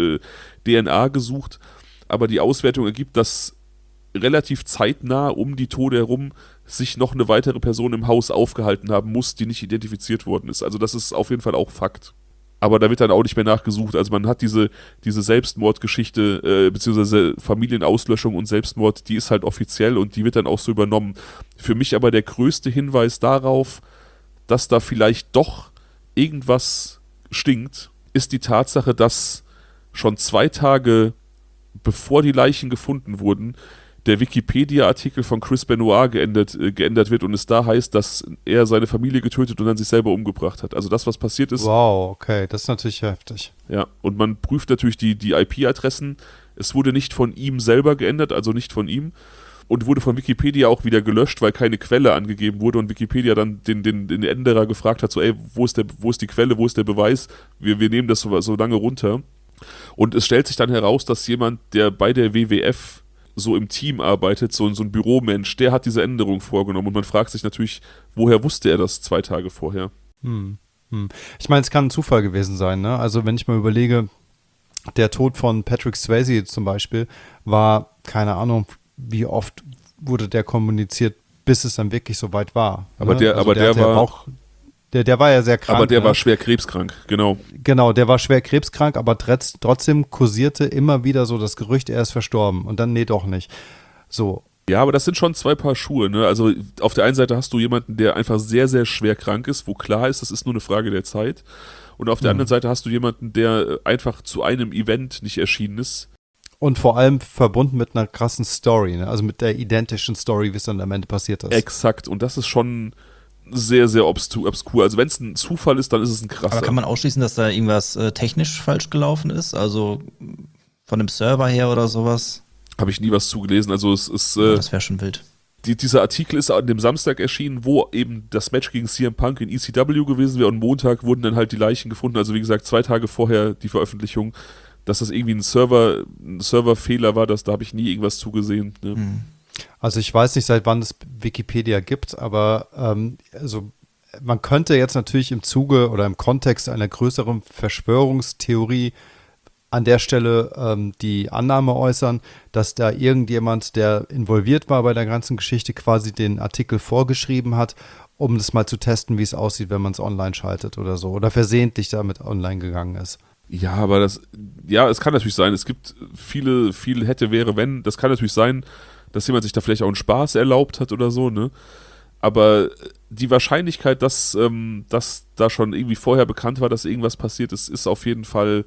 [SPEAKER 2] DNA gesucht. Aber die Auswertung ergibt, dass relativ zeitnah um die Tote herum sich noch eine weitere Person im Haus aufgehalten haben muss, die nicht identifiziert worden ist. Also das ist auf jeden Fall auch Fakt. Aber da wird dann auch nicht mehr nachgesucht. Also man hat diese Selbstmordgeschichte, beziehungsweise Familienauslöschung und Selbstmord, die ist halt offiziell und die wird dann auch so übernommen. Für mich aber der größte Hinweis darauf, dass da vielleicht doch irgendwas stinkt, ist die Tatsache, dass schon 2 Tage bevor die Leichen gefunden wurden, der Wikipedia-Artikel von Chris Benoit geändert wird und es da heißt, dass er seine Familie getötet und dann sich selber umgebracht hat. Also das, was passiert ist.
[SPEAKER 3] Wow, okay, das ist natürlich heftig.
[SPEAKER 2] Ja, und man prüft natürlich die IP-Adressen. Es wurde nicht von ihm selber geändert, also nicht von ihm. Und wurde von Wikipedia auch wieder gelöscht, weil keine Quelle angegeben wurde und Wikipedia dann den Änderer gefragt hat, so ey, wo ist die Quelle, wo ist der Beweis? Wir nehmen das so lange runter. Und es stellt sich dann heraus, dass jemand, der bei der WWF so im Team arbeitet, so ein Büromensch, der hat diese Änderung vorgenommen und man fragt sich natürlich, woher wusste er das 2 Tage vorher?
[SPEAKER 3] Ich meine, es kann ein Zufall gewesen sein, ne? Also wenn ich mal überlege, der Tod von Patrick Swayze zum Beispiel war, keine Ahnung, wie oft wurde der kommuniziert bis es dann wirklich so weit war.
[SPEAKER 2] Aber
[SPEAKER 3] ne?
[SPEAKER 2] der war
[SPEAKER 3] auch, der war ja sehr krank.
[SPEAKER 2] Aber der war schwer krebskrank, genau.
[SPEAKER 3] Genau, der war schwer krebskrank, aber trotzdem kursierte immer wieder so das Gerücht, er ist verstorben. Und dann, nee, doch nicht. So.
[SPEAKER 2] Ja, aber das sind schon 2 Paar Schuhe, ne? Also auf der einen Seite hast du jemanden, der einfach sehr, sehr schwer krank ist, wo klar ist, das ist nur eine Frage der Zeit. Und auf der anderen Seite hast du jemanden, der einfach zu einem Event nicht erschienen ist.
[SPEAKER 3] Und vor allem verbunden mit einer krassen Story, ne? Also mit der identischen Story, wie es dann am Ende passiert ist.
[SPEAKER 2] Exakt, und das ist schon sehr, sehr obskur. Also wenn es ein Zufall ist, dann ist es ein krasser.
[SPEAKER 1] Aber kann man ausschließen, dass da irgendwas technisch falsch gelaufen ist? Also von dem Server her oder sowas?
[SPEAKER 2] Habe ich nie was zugelesen. Also es ist.
[SPEAKER 1] Das wäre schon wild.
[SPEAKER 2] Dieser Artikel ist an dem Samstag erschienen, wo eben das Match gegen CM Punk in ECW gewesen wäre und Montag wurden dann halt die Leichen gefunden. Also wie gesagt, 2 Tage vorher die Veröffentlichung, dass das irgendwie ein Serverfehler war, da habe ich nie irgendwas zugesehen. Ne?
[SPEAKER 3] Also ich weiß nicht, seit wann es Wikipedia gibt, aber also man könnte jetzt natürlich im Zuge oder im Kontext einer größeren Verschwörungstheorie an der Stelle die Annahme äußern, dass da irgendjemand, der involviert war bei der ganzen Geschichte, quasi den Artikel vorgeschrieben hat, um das mal zu testen, wie es aussieht, wenn man es online schaltet oder so. Oder versehentlich damit online gegangen ist.
[SPEAKER 2] Ja, aber es kann natürlich sein. Es gibt viele hätte, wäre, wenn. Das kann natürlich sein, dass jemand sich da vielleicht auch einen Spaß erlaubt hat oder so, ne? Aber die Wahrscheinlichkeit, dass da schon irgendwie vorher bekannt war, dass irgendwas passiert ist, ist auf jeden Fall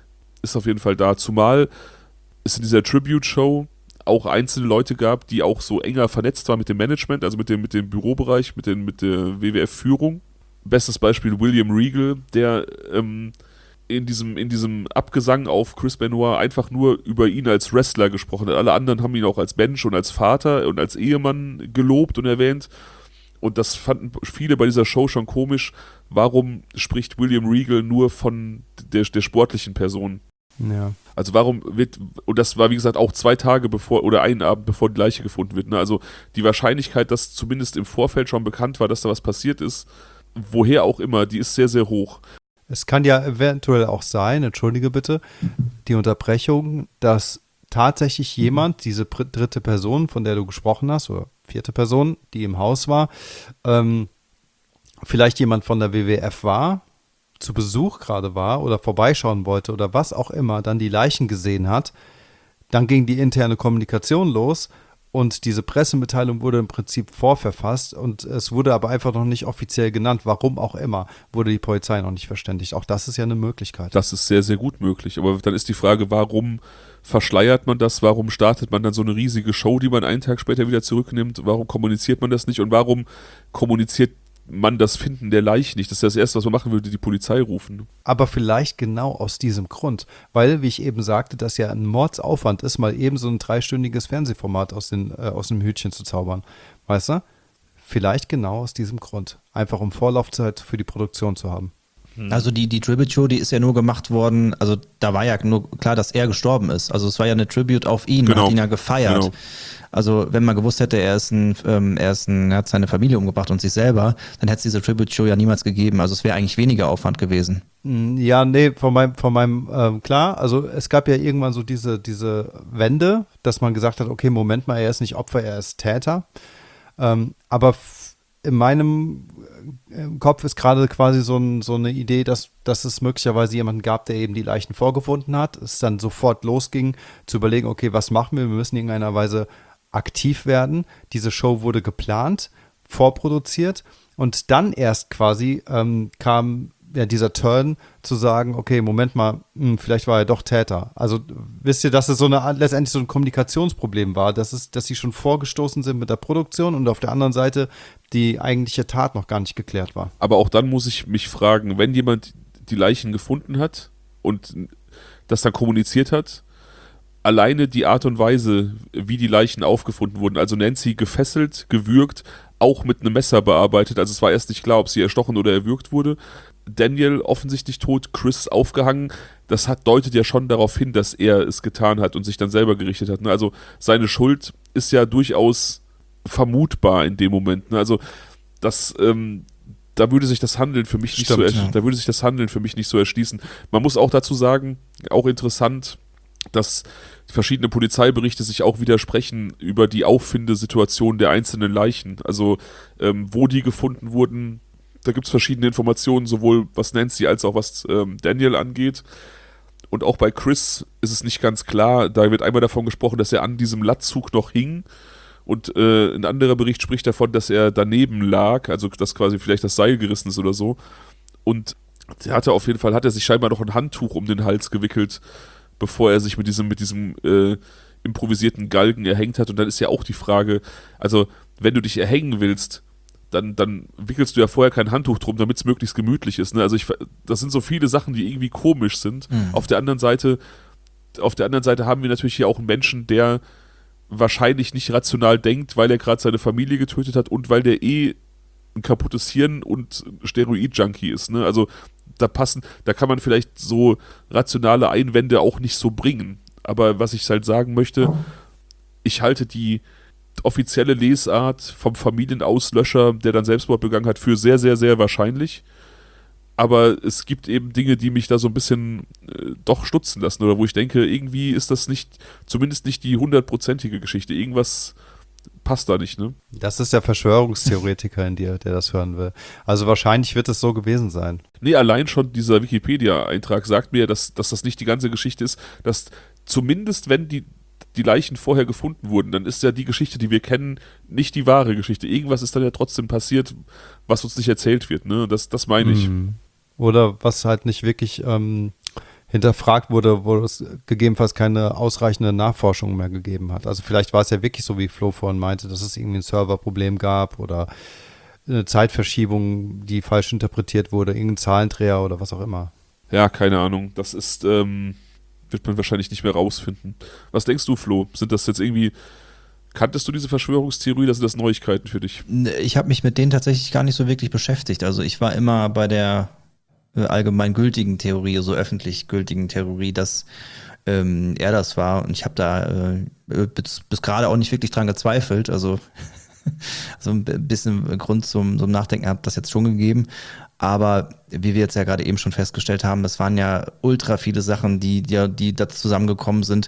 [SPEAKER 2] da. Zumal es in dieser Tribute-Show auch einzelne Leute gab, die auch so enger vernetzt waren mit dem Management, also mit dem Bürobereich, mit der WWF-Führung. Bestes Beispiel William Regal, der in diesem Abgesang auf Chris Benoit einfach nur über ihn als Wrestler gesprochen hat. Alle anderen haben ihn auch als Mensch und als Vater und als Ehemann gelobt und erwähnt. Und das fanden viele bei dieser Show schon komisch. Warum spricht William Regal nur von der sportlichen Person?
[SPEAKER 3] Ja.
[SPEAKER 2] Also und das war wie gesagt auch 2 Tage bevor oder einen Abend bevor die Leiche gefunden wird. Ne? Also die Wahrscheinlichkeit, dass zumindest im Vorfeld schon bekannt war, dass da was passiert ist, woher auch immer, die ist sehr, sehr hoch.
[SPEAKER 3] Es kann ja eventuell auch sein, entschuldige bitte, die Unterbrechung, dass tatsächlich jemand, diese dritte Person, von der du gesprochen hast, oder 4. Person, die im Haus war, vielleicht jemand von der WWF war, zu Besuch gerade war oder vorbeischauen wollte oder was auch immer, dann die Leichen gesehen hat, dann ging die interne Kommunikation los und diese Pressemitteilung wurde im Prinzip vorverfasst und es wurde aber einfach noch nicht offiziell genannt, warum auch immer, wurde die Polizei noch nicht verständigt. Auch das ist ja eine Möglichkeit.
[SPEAKER 2] Das ist sehr, sehr gut möglich, aber dann ist die Frage, warum verschleiert man das, warum startet man dann so eine riesige Show, die man einen Tag später wieder zurücknimmt, warum kommuniziert man das nicht und warum kommuniziert man das Finden der Leichen nicht? Das ist das Erste, was man machen würde, die Polizei rufen.
[SPEAKER 3] Aber vielleicht genau aus diesem Grund, weil, wie ich eben sagte, das ja ein Mordsaufwand ist, mal eben so ein 3-stündiges Fernsehformat aus dem Hütchen zu zaubern. Weißt du? Vielleicht genau aus diesem Grund. Einfach um Vorlaufzeit für die Produktion zu haben.
[SPEAKER 1] Also die Tribute-Show, die ist ja nur gemacht worden, also da war ja nur klar, dass er gestorben ist. Also es war ja eine Tribute auf ihn, man hat ihn ja gefeiert. Genau. Also wenn man gewusst hätte, er hat seine Familie umgebracht und sich selber, dann hätte es diese Tribute-Show ja niemals gegeben. Also es wäre eigentlich weniger Aufwand gewesen.
[SPEAKER 3] Ja, nee, von meinem klar, also es gab ja irgendwann so diese Wende, dass man gesagt hat, okay, Moment mal, er ist nicht Opfer, er ist Täter. Aber in meinem Kopf ist gerade quasi so eine Idee, dass es möglicherweise jemanden gab, der eben die Leichen vorgefunden hat. Es dann sofort losging, zu überlegen, okay, was machen wir? Wir müssen in irgendeiner Weise aktiv werden. Diese Show wurde geplant, vorproduziert und dann erst quasi kam ja dieser Turn zu sagen, okay, Moment mal, vielleicht war er doch Täter. Also wisst ihr, dass es letztendlich so ein Kommunikationsproblem war, dass sie schon vorgestoßen sind mit der Produktion und auf der anderen Seite die eigentliche Tat noch gar nicht geklärt war.
[SPEAKER 2] Aber auch dann muss ich mich fragen, wenn jemand die Leichen gefunden hat und das dann kommuniziert hat, alleine die Art und Weise, wie die Leichen aufgefunden wurden, also Nancy gefesselt, gewürgt, auch mit einem Messer bearbeitet, also es war erst nicht klar, ob sie erstochen oder erwürgt wurde, Daniel offensichtlich tot, Chris aufgehangen, das deutet ja schon darauf hin, dass er es getan hat und sich dann selber gerichtet hat. Also seine Schuld ist ja durchaus vermutbar in dem Moment. Also da würde sich das Handeln für mich da würde sich das Handeln für mich nicht so erschließen. Man muss auch dazu sagen, auch interessant, dass verschiedene Polizeiberichte sich auch widersprechen über die Auffindesituation der einzelnen Leichen. Also wo die gefunden wurden, da gibt es verschiedene Informationen, sowohl was Nancy als auch was Daniel angeht. Und auch bei Chris ist es nicht ganz klar. Da wird einmal davon gesprochen, dass er an diesem Lattzug noch hing. Und ein anderer Bericht spricht davon, dass er daneben lag, also dass quasi vielleicht das Seil gerissen ist oder so. Und hat er sich scheinbar noch ein Handtuch um den Hals gewickelt, bevor er sich mit diesem improvisierten Galgen erhängt hat. Und dann ist ja auch die Frage, also wenn du dich erhängen willst, dann wickelst du ja vorher kein Handtuch drum, damit es möglichst gemütlich ist. Ne? Also das sind so viele Sachen, die irgendwie komisch sind. Mhm. Auf der anderen Seite haben wir natürlich hier auch einen Menschen, der wahrscheinlich nicht rational denkt, weil er gerade seine Familie getötet hat und weil der ein kaputtes Hirn und Steroid-Junkie ist. Ne? Also da kann man vielleicht so rationale Einwände auch nicht so bringen. Aber was ich halt sagen möchte, ich halte die offizielle Lesart vom Familienauslöscher, der dann Selbstmord begangen hat, für sehr, sehr, sehr wahrscheinlich. Aber es gibt eben Dinge, die mich da so ein bisschen doch stutzen lassen oder wo ich denke, irgendwie ist das zumindest nicht die 100%ige Geschichte. Irgendwas passt da nicht, ne?
[SPEAKER 3] Das ist der Verschwörungstheoretiker in dir, der das hören will. Also wahrscheinlich wird es so gewesen sein.
[SPEAKER 2] Nee, allein schon dieser Wikipedia-Eintrag sagt mir, dass das nicht die ganze Geschichte ist, dass zumindest wenn die Leichen vorher gefunden wurden, dann ist ja die Geschichte, die wir kennen, nicht die wahre Geschichte. Irgendwas ist dann ja trotzdem passiert, was uns nicht erzählt wird, ne? Das meine ich.
[SPEAKER 3] Oder was halt nicht wirklich hinterfragt wurde, wo es gegebenenfalls keine ausreichende Nachforschung mehr gegeben hat. Also vielleicht war es ja wirklich so, wie Flo vorhin meinte, dass es irgendwie ein Serverproblem gab oder eine Zeitverschiebung, die falsch interpretiert wurde, irgendein Zahlendreher oder was auch immer.
[SPEAKER 2] Ja, keine Ahnung. Das ist, wird man wahrscheinlich nicht mehr rausfinden. Was denkst du, Flo? Sind das jetzt irgendwie, kanntest du diese Verschwörungstheorie, oder sind das Neuigkeiten für dich?
[SPEAKER 1] Ich habe mich mit denen tatsächlich gar nicht so wirklich beschäftigt. Also ich war immer bei der allgemein gültigen Theorie, so öffentlich gültigen Theorie, dass er das war. Und ich habe da bis gerade auch nicht wirklich dran gezweifelt. Also so ein bisschen Grund zum Nachdenken hat das jetzt schon gegeben. Aber wie wir jetzt ja gerade eben schon festgestellt haben, das waren ja ultra viele Sachen, die da zusammengekommen sind,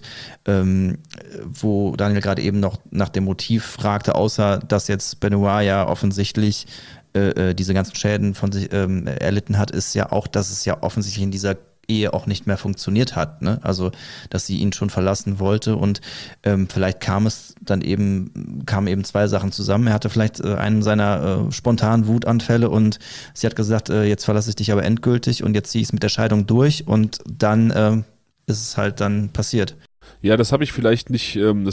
[SPEAKER 1] wo Daniel gerade eben noch nach dem Motiv fragte, außer dass jetzt Benoit ja offensichtlich diese ganzen Schäden von sich erlitten hat, ist ja auch, dass es ja offensichtlich in dieser Ehe auch nicht mehr funktioniert hat, ne? Also, dass sie ihn schon verlassen wollte und vielleicht kamen eben zwei Sachen zusammen. Er hatte vielleicht einen seiner spontanen Wutanfälle und sie hat gesagt, jetzt verlasse ich dich aber endgültig und jetzt ziehe ich es mit der Scheidung durch und dann ist es halt dann passiert.
[SPEAKER 2] Ja, das habe ich vielleicht nicht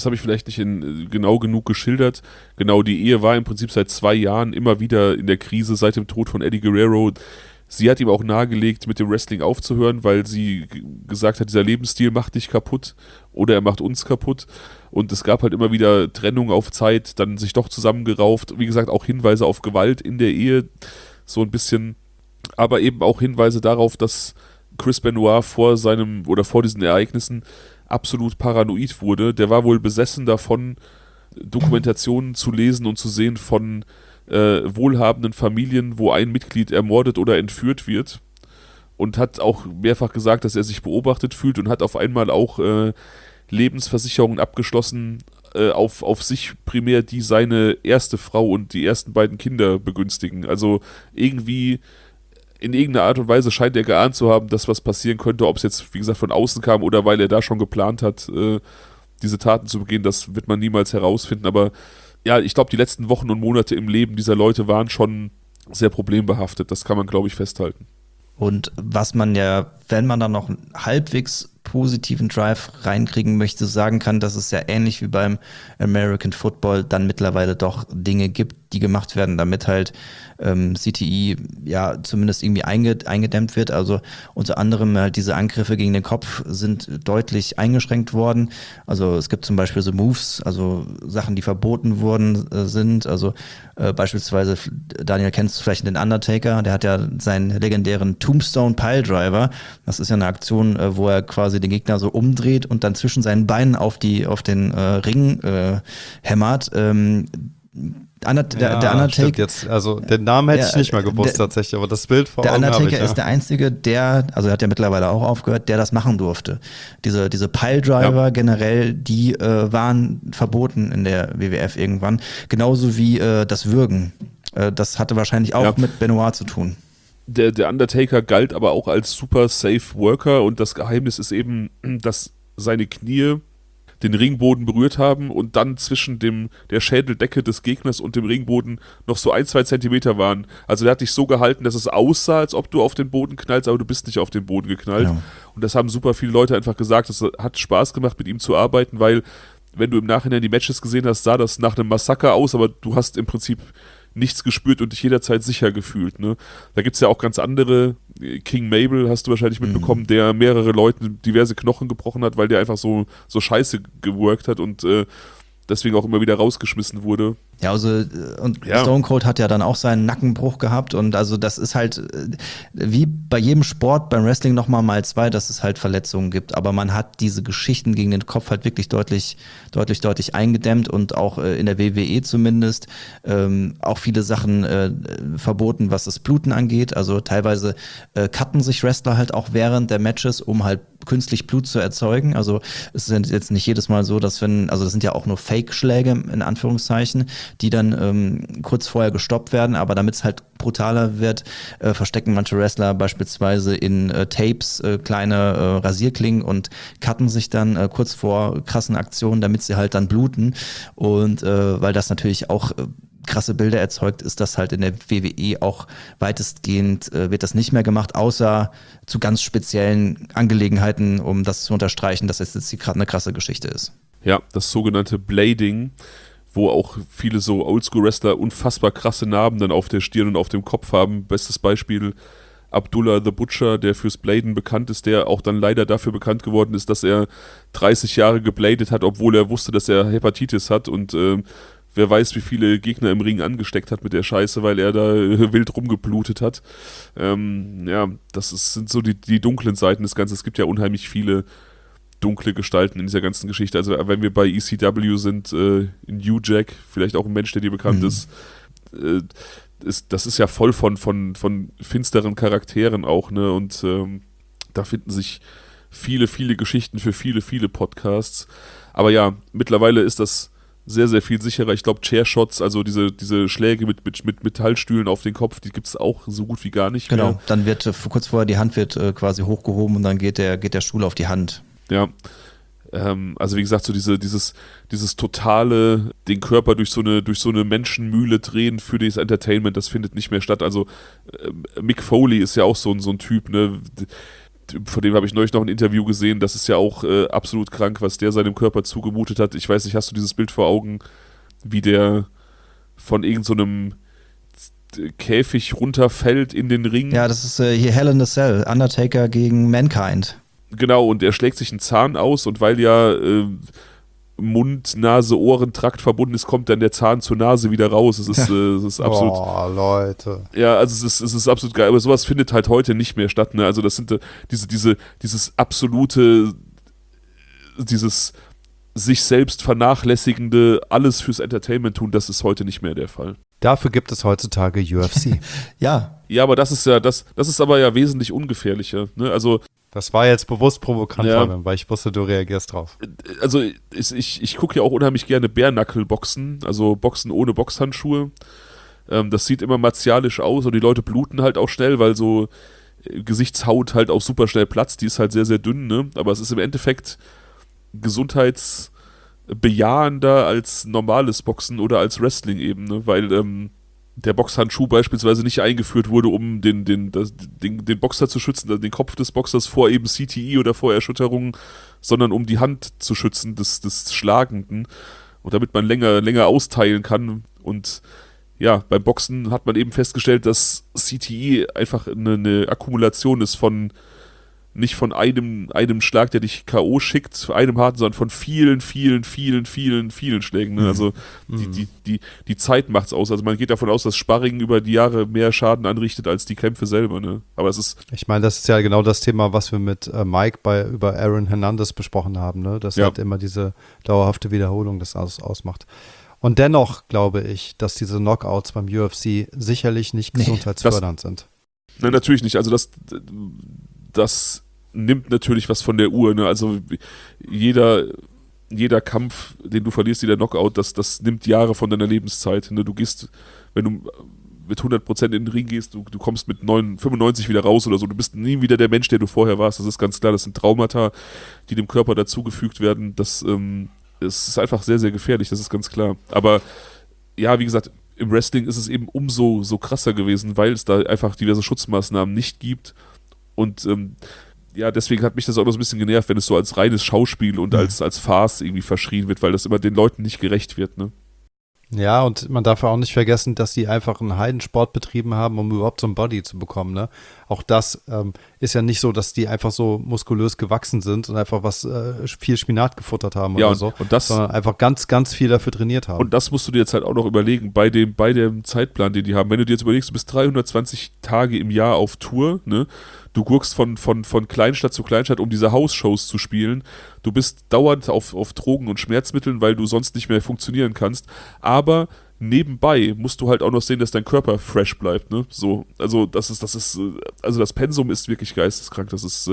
[SPEAKER 2] genau genug geschildert. Genau, die Ehe war im Prinzip seit 2 Jahren immer wieder in der Krise seit dem Tod von Eddie Guerrero. Sie hat ihm auch nahegelegt, mit dem Wrestling aufzuhören, weil sie gesagt hat, dieser Lebensstil macht dich kaputt oder er macht uns kaputt. Und es gab halt immer wieder Trennung auf Zeit, dann sich doch zusammengerauft. Wie gesagt, auch Hinweise auf Gewalt in der Ehe, so ein bisschen. Aber eben auch Hinweise darauf, dass Chris Benoit vor diesen Ereignissen absolut paranoid wurde. Der war wohl besessen davon, Dokumentationen zu lesen und zu sehen von wohlhabenden Familien, wo ein Mitglied ermordet oder entführt wird, und hat auch mehrfach gesagt, dass er sich beobachtet fühlt und hat auf einmal auch Lebensversicherungen abgeschlossen auf sich primär, die seine erste Frau und die ersten beiden Kinder begünstigen. Also irgendwie in irgendeiner Art und Weise scheint er geahnt zu haben, dass was passieren könnte, ob es jetzt, wie gesagt, von außen kam oder weil er da schon geplant hat, diese Taten zu begehen, das wird man niemals herausfinden, aber ja, ich glaube, die letzten Wochen und Monate im Leben dieser Leute waren schon sehr problembehaftet. Das kann man, glaube ich, festhalten.
[SPEAKER 1] Und was man ja, wenn man dann noch einen halbwegs positiven Drive reinkriegen möchte, sagen kann, dass es ja ähnlich wie beim American Football dann mittlerweile doch Dinge gibt, die gemacht werden, damit halt CTE ja zumindest irgendwie eingedämmt wird. Also unter anderem halt diese Angriffe gegen den Kopf sind deutlich eingeschränkt worden. Also es gibt zum Beispiel so Moves, also Sachen, die verboten worden sind. Also beispielsweise, Daniel kennst du vielleicht den Undertaker, der hat ja seinen legendären Tombstone Piledriver. Das ist ja eine Aktion, wo er quasi den Gegner so umdreht und dann zwischen seinen Beinen auf den Ring hämmert. Der Undertaker
[SPEAKER 3] jetzt, also den Namen hätte ich nicht mal gewusst tatsächlich, aber das Bild vor Augen habe ich.
[SPEAKER 1] Der Undertaker ist der Einzige, also er hat ja mittlerweile auch aufgehört, der das machen durfte. Diese Piledriver generell, die waren verboten in der WWF irgendwann, genauso wie das Würgen. Das hatte wahrscheinlich auch mit Benoit zu tun.
[SPEAKER 2] Der Undertaker galt aber auch als super safe Worker und das Geheimnis ist eben, dass seine Knie den Ringboden berührt haben und dann zwischen der Schädeldecke des Gegners und dem Ringboden noch so 1-2 Zentimeter waren. Also der hat dich so gehalten, dass es aussah, als ob du auf den Boden knallst, aber du bist nicht auf den Boden geknallt. Ja. Und das haben super viele Leute einfach gesagt. Es hat Spaß gemacht, mit ihm zu arbeiten, weil wenn du im Nachhinein die Matches gesehen hast, sah das nach einem Massaker aus, aber du hast im Prinzip nichts gespürt und dich jederzeit sicher gefühlt. Ne? Da gibt es ja auch ganz andere, King Mabel hast du wahrscheinlich mitbekommen, der mehrere Leuten diverse Knochen gebrochen hat, weil der einfach so scheiße geworkt hat und deswegen auch immer wieder rausgeschmissen wurde.
[SPEAKER 1] Ja, also und Stone Cold hat ja dann auch seinen Nackenbruch gehabt und also das ist halt wie bei jedem Sport, beim Wrestling nochmal mal 2, dass es halt Verletzungen gibt, aber man hat diese Geschichten gegen den Kopf halt wirklich deutlich eingedämmt und auch in der WWE zumindest auch viele Sachen verboten, was das Bluten angeht, also teilweise cutten sich Wrestler halt auch während der Matches, um halt künstlich Blut zu erzeugen, also es ist jetzt nicht jedes Mal so, dass das sind ja auch nur Fake-Schläge in Anführungszeichen, die dann kurz vorher gestoppt werden, aber damit es halt brutaler wird, verstecken manche Wrestler beispielsweise in Tapes kleine Rasierklingen und cutten sich dann kurz vor krassen Aktionen, damit sie halt dann bluten und weil das natürlich auch krasse Bilder erzeugt, ist das halt in der WWE auch weitestgehend, wird das nicht mehr gemacht, außer zu ganz speziellen Angelegenheiten, um das zu unterstreichen, dass es jetzt gerade eine krasse Geschichte ist.
[SPEAKER 2] Ja, das sogenannte Blading, wo auch viele so Oldschool-Wrestler unfassbar krasse Narben dann auf der Stirn und auf dem Kopf haben. Bestes Beispiel Abdullah the Butcher, der fürs Bladen bekannt ist, der auch dann leider dafür bekannt geworden ist, dass er 30 Jahre gebladet hat, obwohl er wusste, dass er Hepatitis hat und wer weiß, wie viele Gegner im Ring angesteckt hat mit der Scheiße, weil er da wild rumgeblutet hat. Sind so die dunklen Seiten des Ganzen. Es gibt ja unheimlich dunkle Gestalten in dieser ganzen Geschichte. Also wenn wir bei ECW sind, in New Jack, vielleicht auch ein Mensch, der dir bekannt ist, das ist ja voll von finsteren Charakteren auch, ne? Und da finden sich viele Geschichten für viele Podcasts. Aber ja, mittlerweile ist das sehr, sehr viel sicherer. Ich glaube, Chairshots, also diese Schläge mit Metallstühlen auf den Kopf, die gibt es auch so gut wie gar nicht mehr.
[SPEAKER 1] Genau, dann wird kurz vorher die Hand quasi hochgehoben und dann geht der Stuhl auf die Hand.
[SPEAKER 2] Ja, also wie gesagt, so dieses totale, den Körper durch so eine Menschenmühle drehen für das Entertainment, das findet nicht mehr statt. Also Mick Foley ist ja auch so ein Typ, ne? Von dem habe ich neulich noch ein Interview gesehen, das ist ja auch absolut krank, was der seinem Körper zugemutet hat. Ich weiß nicht, hast du dieses Bild vor Augen, wie der von irgendeinem Käfig runterfällt in den Ring?
[SPEAKER 1] Ja, das ist hier Hell in a Cell, Undertaker gegen Mankind.
[SPEAKER 2] Genau, und er schlägt sich einen Zahn aus und weil ja Mund, Nase, Ohrentrakt verbunden ist, kommt dann der Zahn zur Nase wieder raus. Es ist absolut.
[SPEAKER 3] Oh, Leute.
[SPEAKER 2] Ja, also es ist absolut geil. Aber sowas findet halt heute nicht mehr statt. Ne? Also das sind dieses absolute, dieses sich selbst vernachlässigende, alles fürs Entertainment tun, das ist heute nicht mehr der Fall.
[SPEAKER 3] Dafür gibt es heutzutage UFC.
[SPEAKER 1] Ja.
[SPEAKER 2] Ja, aber das ist aber ja wesentlich ungefährlicher. Ne? Also
[SPEAKER 3] das war jetzt bewusst provokant, weil ich wusste, du reagierst drauf.
[SPEAKER 2] Also ich gucke ja auch unheimlich gerne Bare-Knuckle-Boxen, also Boxen ohne Boxhandschuhe. Das sieht immer martialisch aus und die Leute bluten halt auch schnell, weil so Gesichtshaut halt auch super schnell platzt. Die ist halt sehr, sehr dünn, ne? Aber es ist im Endeffekt gesundheitsbejahender als normales Boxen oder als Wrestling eben, ne? Weil der Boxhandschuh beispielsweise nicht eingeführt wurde, um den Boxer zu schützen, den Kopf des Boxers vor eben CTE oder vor Erschütterungen, sondern um die Hand zu schützen des Schlagenden und damit man länger austeilen kann. Und ja, beim Boxen hat man eben festgestellt, dass CTE einfach eine Akkumulation ist nicht von einem Schlag, der dich K.O. schickt, einem harten, sondern von vielen Schlägen. Ne? Also die Zeit macht's aus. Also man geht davon aus, dass Sparring über die Jahre mehr Schaden anrichtet als die Kämpfe selber. Ne? Aber es ist.
[SPEAKER 3] Ich meine, das ist ja genau das Thema, was wir mit Mike über Aaron Hernandez besprochen haben, ne? Dass halt immer diese dauerhafte Wiederholung das ausmacht. Und dennoch glaube ich, dass diese Knockouts beim UFC sicherlich nicht gesundheitsfördernd sind.
[SPEAKER 2] Nein, natürlich nicht. Also das nimmt natürlich was von der Uhr. Ne? Also jeder Kampf, den du verlierst, jeder Knockout, das nimmt Jahre von deiner Lebenszeit. Ne? Du gehst, wenn du mit 100% in den Ring gehst, du kommst mit 95 wieder raus oder so. Du bist nie wieder der Mensch, der du vorher warst. Das ist ganz klar. Das sind Traumata, die dem Körper dazugefügt werden. Das ist einfach sehr, sehr gefährlich. Das ist ganz klar. Aber ja, wie gesagt, im Wrestling ist es eben umso so krasser gewesen, weil es da einfach diverse Schutzmaßnahmen nicht gibt. Und ja, deswegen hat mich das auch noch so ein bisschen genervt, wenn es so als reines Schauspiel und als Farce irgendwie verschrien wird, weil das immer den Leuten nicht gerecht wird, ne?
[SPEAKER 3] Ja, und man darf ja auch nicht vergessen, dass die einfach einen Heidensport betrieben haben, um überhaupt so ein Body zu bekommen, ne? Auch das ist ja nicht so, dass die einfach so muskulös gewachsen sind und einfach viel Spinat gefuttert haben oder so, sondern einfach ganz, ganz viel dafür trainiert haben.
[SPEAKER 2] Und das musst du dir jetzt halt auch noch überlegen, bei dem Zeitplan, den die haben. Wenn du dir jetzt überlegst, du bist 320 Tage im Jahr auf Tour, ne? Du guckst von Kleinstadt zu Kleinstadt, um diese Hausshows zu spielen. Du bist dauernd auf Drogen und Schmerzmitteln, weil du sonst nicht mehr funktionieren kannst. Aber nebenbei musst du halt auch noch sehen, dass dein Körper fresh bleibt, ne? So, also das Pensum ist wirklich geisteskrank. Das ist,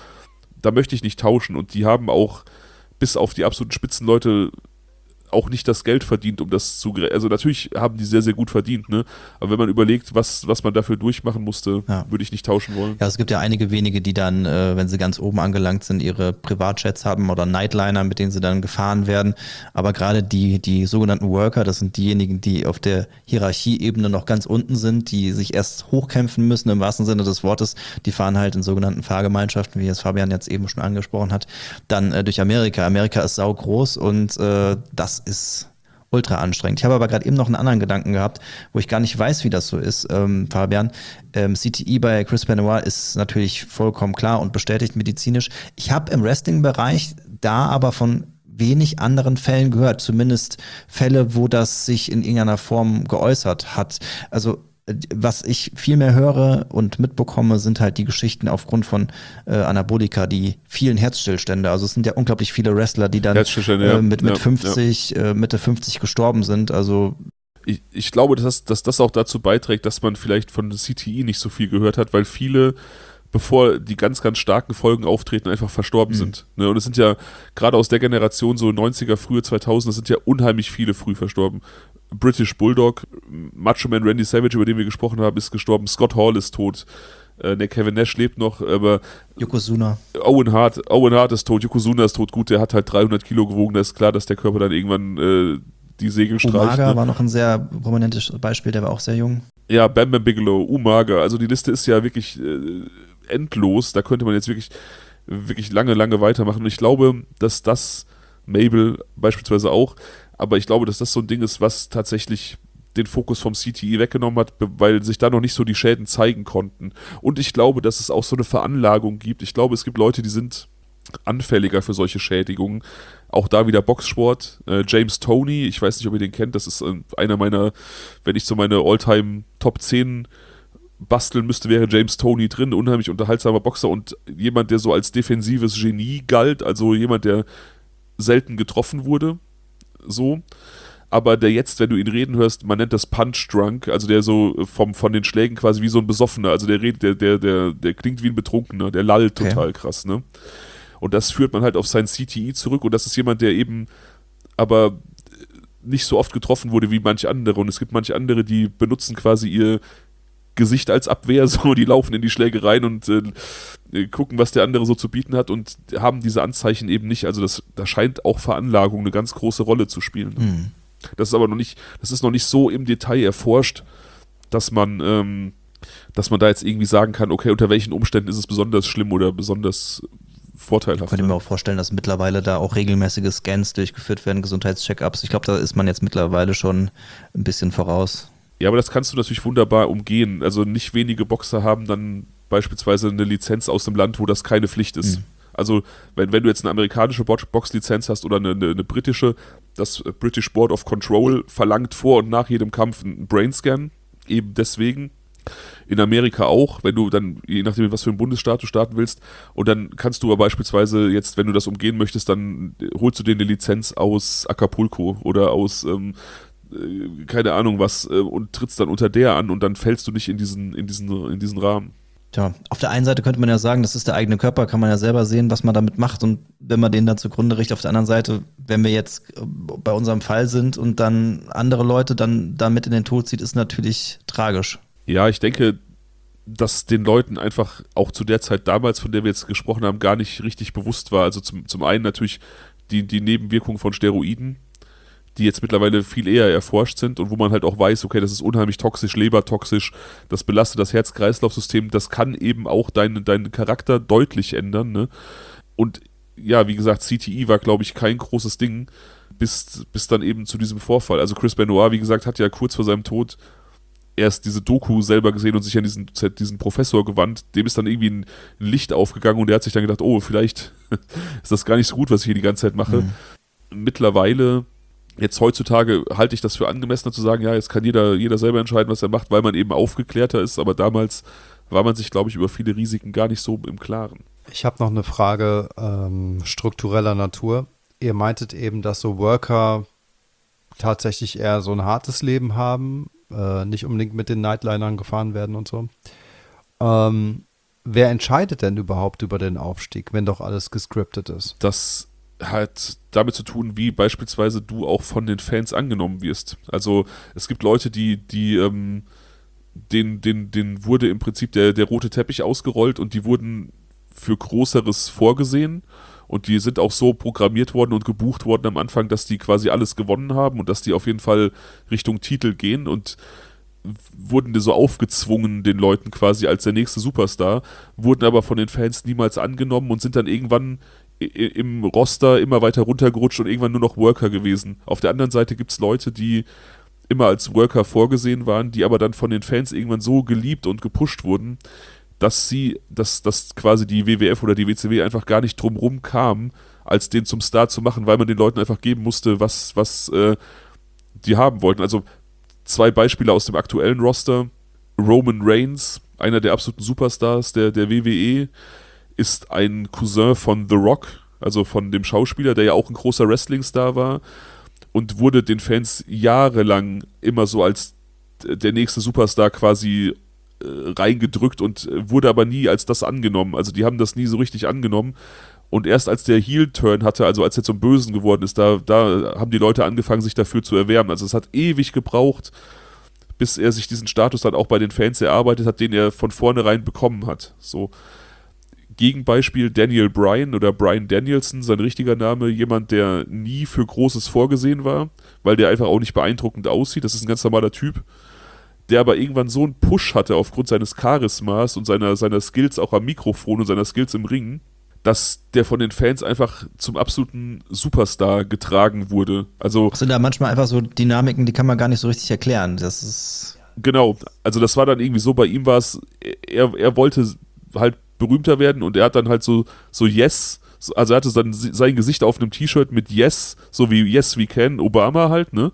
[SPEAKER 2] da möchte ich nicht tauschen. Und die haben auch bis auf die absoluten Spitzenleute auch nicht das Geld verdient, um das zu... Also natürlich haben die sehr, sehr gut verdient, ne? Aber wenn man überlegt, was man dafür durchmachen musste, würde ich nicht tauschen wollen.
[SPEAKER 1] Ja, es gibt ja einige wenige, die dann, wenn sie ganz oben angelangt sind, ihre Privatjets haben oder Nightliner, mit denen sie dann gefahren werden. Aber gerade die sogenannten Worker, das sind diejenigen, die auf der Hierarchieebene noch ganz unten sind, die sich erst hochkämpfen müssen, im wahrsten Sinne des Wortes. Die fahren halt in sogenannten Fahrgemeinschaften, wie es Fabian jetzt eben schon angesprochen hat, dann durch Amerika. Amerika ist saugroß und das ist ultra anstrengend. Ich habe aber gerade eben noch einen anderen Gedanken gehabt, wo ich gar nicht weiß, wie das so ist, Fabian. CTE bei Chris Benoit ist natürlich vollkommen klar und bestätigt medizinisch. Ich habe im Wrestling-Bereich da aber von wenig anderen Fällen gehört, zumindest Fälle, wo das sich in irgendeiner Form geäußert hat. Also was ich viel mehr höre und mitbekomme, sind halt die Geschichten aufgrund von Anabolika, die vielen Herzstillstände. Also es sind ja unglaublich viele Wrestler, die dann mit 50, Mitte 50 gestorben sind. Also
[SPEAKER 2] ich glaube, dass das auch dazu beiträgt, dass man vielleicht von CTE nicht so viel gehört hat, weil viele, bevor die ganz, ganz starken Folgen auftreten, einfach verstorben sind. Ne? Und es sind ja gerade aus der Generation, so 90er, frühe 2000er, sind ja unheimlich viele früh verstorben. British Bulldog, Macho Man Randy Savage, über den wir gesprochen haben, ist gestorben. Scott Hall ist tot. Der Kevin Nash lebt noch, aber
[SPEAKER 1] Yokozuna.
[SPEAKER 2] Owen Hart ist tot, Yokozuna ist tot. Gut, der hat halt 300 Kilo gewogen, da ist klar, dass der Körper dann irgendwann die Segel streicht.
[SPEAKER 1] Umaga war noch ein sehr prominentes Beispiel, der war auch sehr jung.
[SPEAKER 2] Ja, Bam Bam Bigelow, Umaga, also die Liste ist ja wirklich endlos, da könnte man jetzt wirklich lange, lange weitermachen. Und ich glaube, dass das Mabel beispielsweise auch, aber ich glaube, dass das so ein Ding ist, was tatsächlich den Fokus vom CTE weggenommen hat, weil sich da noch nicht so die Schäden zeigen konnten. Und ich glaube, dass es auch so eine Veranlagung gibt. Ich glaube, es gibt Leute, die sind anfälliger für solche Schädigungen. Auch da wieder Boxsport. James Toney, ich weiß nicht, ob ihr den kennt, das ist einer meiner, wenn ich so meine All-Time Top 10 basteln müsste, wäre James Toney drin, unheimlich unterhaltsamer Boxer und jemand, der so als defensives Genie galt, also jemand, der selten getroffen wurde, so, aber der jetzt, wenn du ihn reden hörst, man nennt das Punch-Drunk, also der so von den Schlägen quasi wie so ein Besoffener, also der redet, der klingt wie ein Betrunkener, der lallt total krass, ne? Und das führt man halt auf sein CTE zurück und das ist jemand, der eben aber nicht so oft getroffen wurde wie manche andere und es gibt manche andere, die benutzen quasi ihr Gesicht als Abwehr, so, die laufen in die Schläge rein und gucken, was der andere so zu bieten hat und haben diese Anzeichen eben nicht. Also da scheint auch Veranlagung eine ganz große Rolle zu spielen. Mhm. Das ist aber noch nicht so im Detail erforscht, dass man da jetzt irgendwie sagen kann, okay, unter welchen Umständen ist es besonders schlimm oder besonders vorteilhaft.
[SPEAKER 1] Ich könnte mir auch vorstellen, dass mittlerweile da auch regelmäßige Scans durchgeführt werden, Gesundheitscheckups. Ich glaube, da ist man jetzt mittlerweile schon ein bisschen voraus.
[SPEAKER 2] Ja, aber das kannst du natürlich wunderbar umgehen. Also nicht wenige Boxer haben dann beispielsweise eine Lizenz aus dem Land, wo das keine Pflicht ist. Mhm. Also wenn du jetzt eine amerikanische Boxlizenz hast oder eine britische, das British Board of Control verlangt vor und nach jedem Kampf einen Brainscan, eben deswegen, In Amerika auch, wenn du dann, je nachdem, was für einen Bundesstaat du starten willst, und dann kannst du aber beispielsweise jetzt, wenn du das umgehen möchtest, dann holst du dir eine Lizenz aus Acapulco oder aus keine Ahnung was und trittst dann unter der an und dann fällst du nicht in diesen Rahmen.
[SPEAKER 1] Tja, auf der einen Seite könnte man ja sagen, das ist der eigene Körper, kann man ja selber sehen, was man damit macht und wenn man den dann zugrunde richtet. Auf der anderen Seite, wenn wir jetzt bei unserem Fall sind und dann andere Leute dann damit in den Tod zieht, ist natürlich tragisch.
[SPEAKER 2] Ja, ich denke, dass den Leuten einfach auch zu der Zeit damals, von der wir jetzt gesprochen haben, gar nicht richtig bewusst war. Also zum einen natürlich die Nebenwirkungen von Steroiden, die jetzt mittlerweile viel eher erforscht sind und wo man halt auch weiß, okay, das ist unheimlich toxisch, lebertoxisch, das belastet das Herz-Kreislauf-System, das kann eben auch deinen Charakter deutlich ändern, ne? Und ja, wie gesagt, CTE war, glaube ich, kein großes Ding, bis dann eben zu diesem Vorfall. Also Chris Benoit, wie gesagt, hat ja kurz vor seinem Tod erst diese Doku selber gesehen und sich an diesen Professor gewandt, dem ist dann irgendwie ein Licht aufgegangen und der hat sich dann gedacht, oh, vielleicht ist das gar nicht so gut, was ich hier die ganze Zeit mache. Mittlerweile, jetzt heutzutage, halte ich das für angemessener zu sagen, ja, jetzt kann jeder selber entscheiden, was er macht, weil man eben aufgeklärter ist, aber damals war man sich, glaube ich, über viele Risiken gar nicht so im Klaren.
[SPEAKER 3] Ich habe noch eine Frage struktureller Natur. Ihr meintet eben, dass so Worker tatsächlich eher so ein hartes Leben haben, nicht unbedingt mit den Nightlinern gefahren werden und so. Wer entscheidet denn überhaupt über den Aufstieg, wenn doch alles gescriptet ist?
[SPEAKER 2] Das hat damit zu tun, wie beispielsweise du auch von den Fans angenommen wirst. Also es gibt Leute, denen wurde im Prinzip der rote Teppich ausgerollt und die wurden für Größeres vorgesehen. Und die sind auch so programmiert worden und gebucht worden am Anfang, dass die quasi alles gewonnen haben und dass die auf jeden Fall Richtung Titel gehen und wurden so aufgezwungen den Leuten quasi als der nächste Superstar, wurden aber von den Fans niemals angenommen und sind dann irgendwann im Roster immer weiter runtergerutscht und irgendwann nur noch Worker gewesen. Auf der anderen Seite gibt es Leute, die immer als Worker vorgesehen waren, die aber dann von den Fans irgendwann so geliebt und gepusht wurden, dass quasi die WWF oder die WCW einfach gar nicht drumrum kam, als den zum Star zu machen, weil man den Leuten einfach geben musste, was die haben wollten. Also 2 Beispiele aus dem aktuellen Roster. Roman Reigns, einer der absoluten Superstars der WWE, ist ein Cousin von The Rock, also von dem Schauspieler, der ja auch ein großer Wrestling-Star war und wurde den Fans jahrelang immer so als der nächste Superstar quasi reingedrückt und wurde aber nie als das angenommen. Also die haben das nie so richtig angenommen. Und erst als der Heel-Turn hatte, also als er zum Bösen geworden ist, da haben die Leute angefangen, sich dafür zu erwärmen. Also es hat ewig gebraucht, bis er sich diesen Status dann auch bei den Fans erarbeitet hat, den er von vornherein bekommen hat. So. Gegenbeispiel Daniel Bryan oder Bryan Danielson, sein richtiger Name, jemand, der nie für Großes vorgesehen war, weil der einfach auch nicht beeindruckend aussieht. Das ist ein ganz normaler Typ, der aber irgendwann so einen Push hatte aufgrund seines Charismas und seiner Skills auch am Mikrofon und seiner Skills im Ring, dass der von den Fans einfach zum absoluten Superstar getragen wurde. Also
[SPEAKER 1] sind da manchmal einfach so Dynamiken, die kann man gar nicht so richtig erklären. Das ist
[SPEAKER 2] genau, also das war dann irgendwie so, bei ihm war es, er wollte halt berühmter werden und er hat dann halt so Yes, also er hatte dann sein Gesicht auf einem T-Shirt mit Yes, so wie Yes We Can, Obama halt, ne?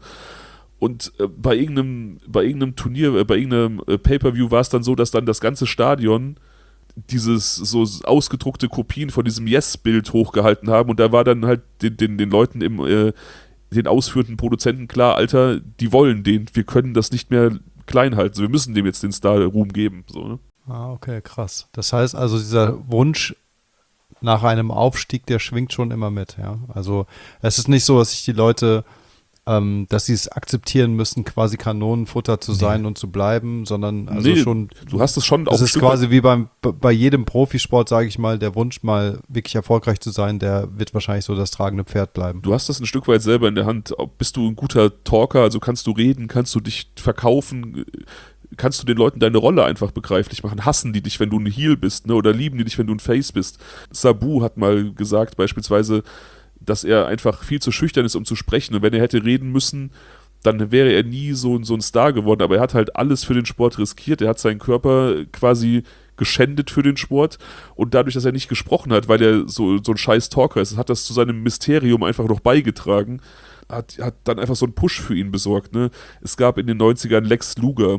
[SPEAKER 2] Und bei irgendeinem Turnier, bei irgendeinem Pay-Per-View war es dann so, dass dann das ganze Stadion dieses so ausgedruckte Kopien von diesem Yes-Bild hochgehalten haben und da war dann halt den Leuten den ausführenden Produzenten klar, Alter, die wollen den, wir können das nicht mehr klein halten, so, wir müssen dem jetzt den Star-Ruhm geben. So, ne?
[SPEAKER 3] Ah, okay, krass. Das heißt also, dieser Wunsch nach einem Aufstieg, der schwingt schon immer mit, ja. Also es ist nicht so, dass sich die Leute dass sie es akzeptieren müssen, quasi Kanonenfutter zu sein und zu bleiben, sondern also schon.
[SPEAKER 2] Du hast es schon auch.
[SPEAKER 3] Das ist quasi wie bei jedem Profisport, sage ich mal, der Wunsch mal wirklich erfolgreich zu sein, der wird wahrscheinlich so das tragende Pferd bleiben.
[SPEAKER 2] Du hast das ein Stück weit selber in der Hand. Bist du ein guter Talker, also kannst du reden, kannst du dich verkaufen, kannst du den Leuten deine Rolle einfach begreiflich machen. Hassen die dich, wenn du ein Heel bist, ne? Oder lieben die dich, wenn du ein Face bist? Sabu hat mal gesagt, beispielsweise, dass er einfach viel zu schüchtern ist, um zu sprechen. Und wenn er hätte reden müssen, dann wäre er nie so ein Star geworden. Aber er hat halt alles für den Sport riskiert. Er hat seinen Körper quasi geschändet für den Sport. Und dadurch, dass er nicht gesprochen hat, weil er so ein scheiß Talker ist, hat das zu seinem Mysterium einfach noch beigetragen. Hat dann einfach so einen Push für ihn besorgt. Ne? Es gab in den 90ern Lex Luger.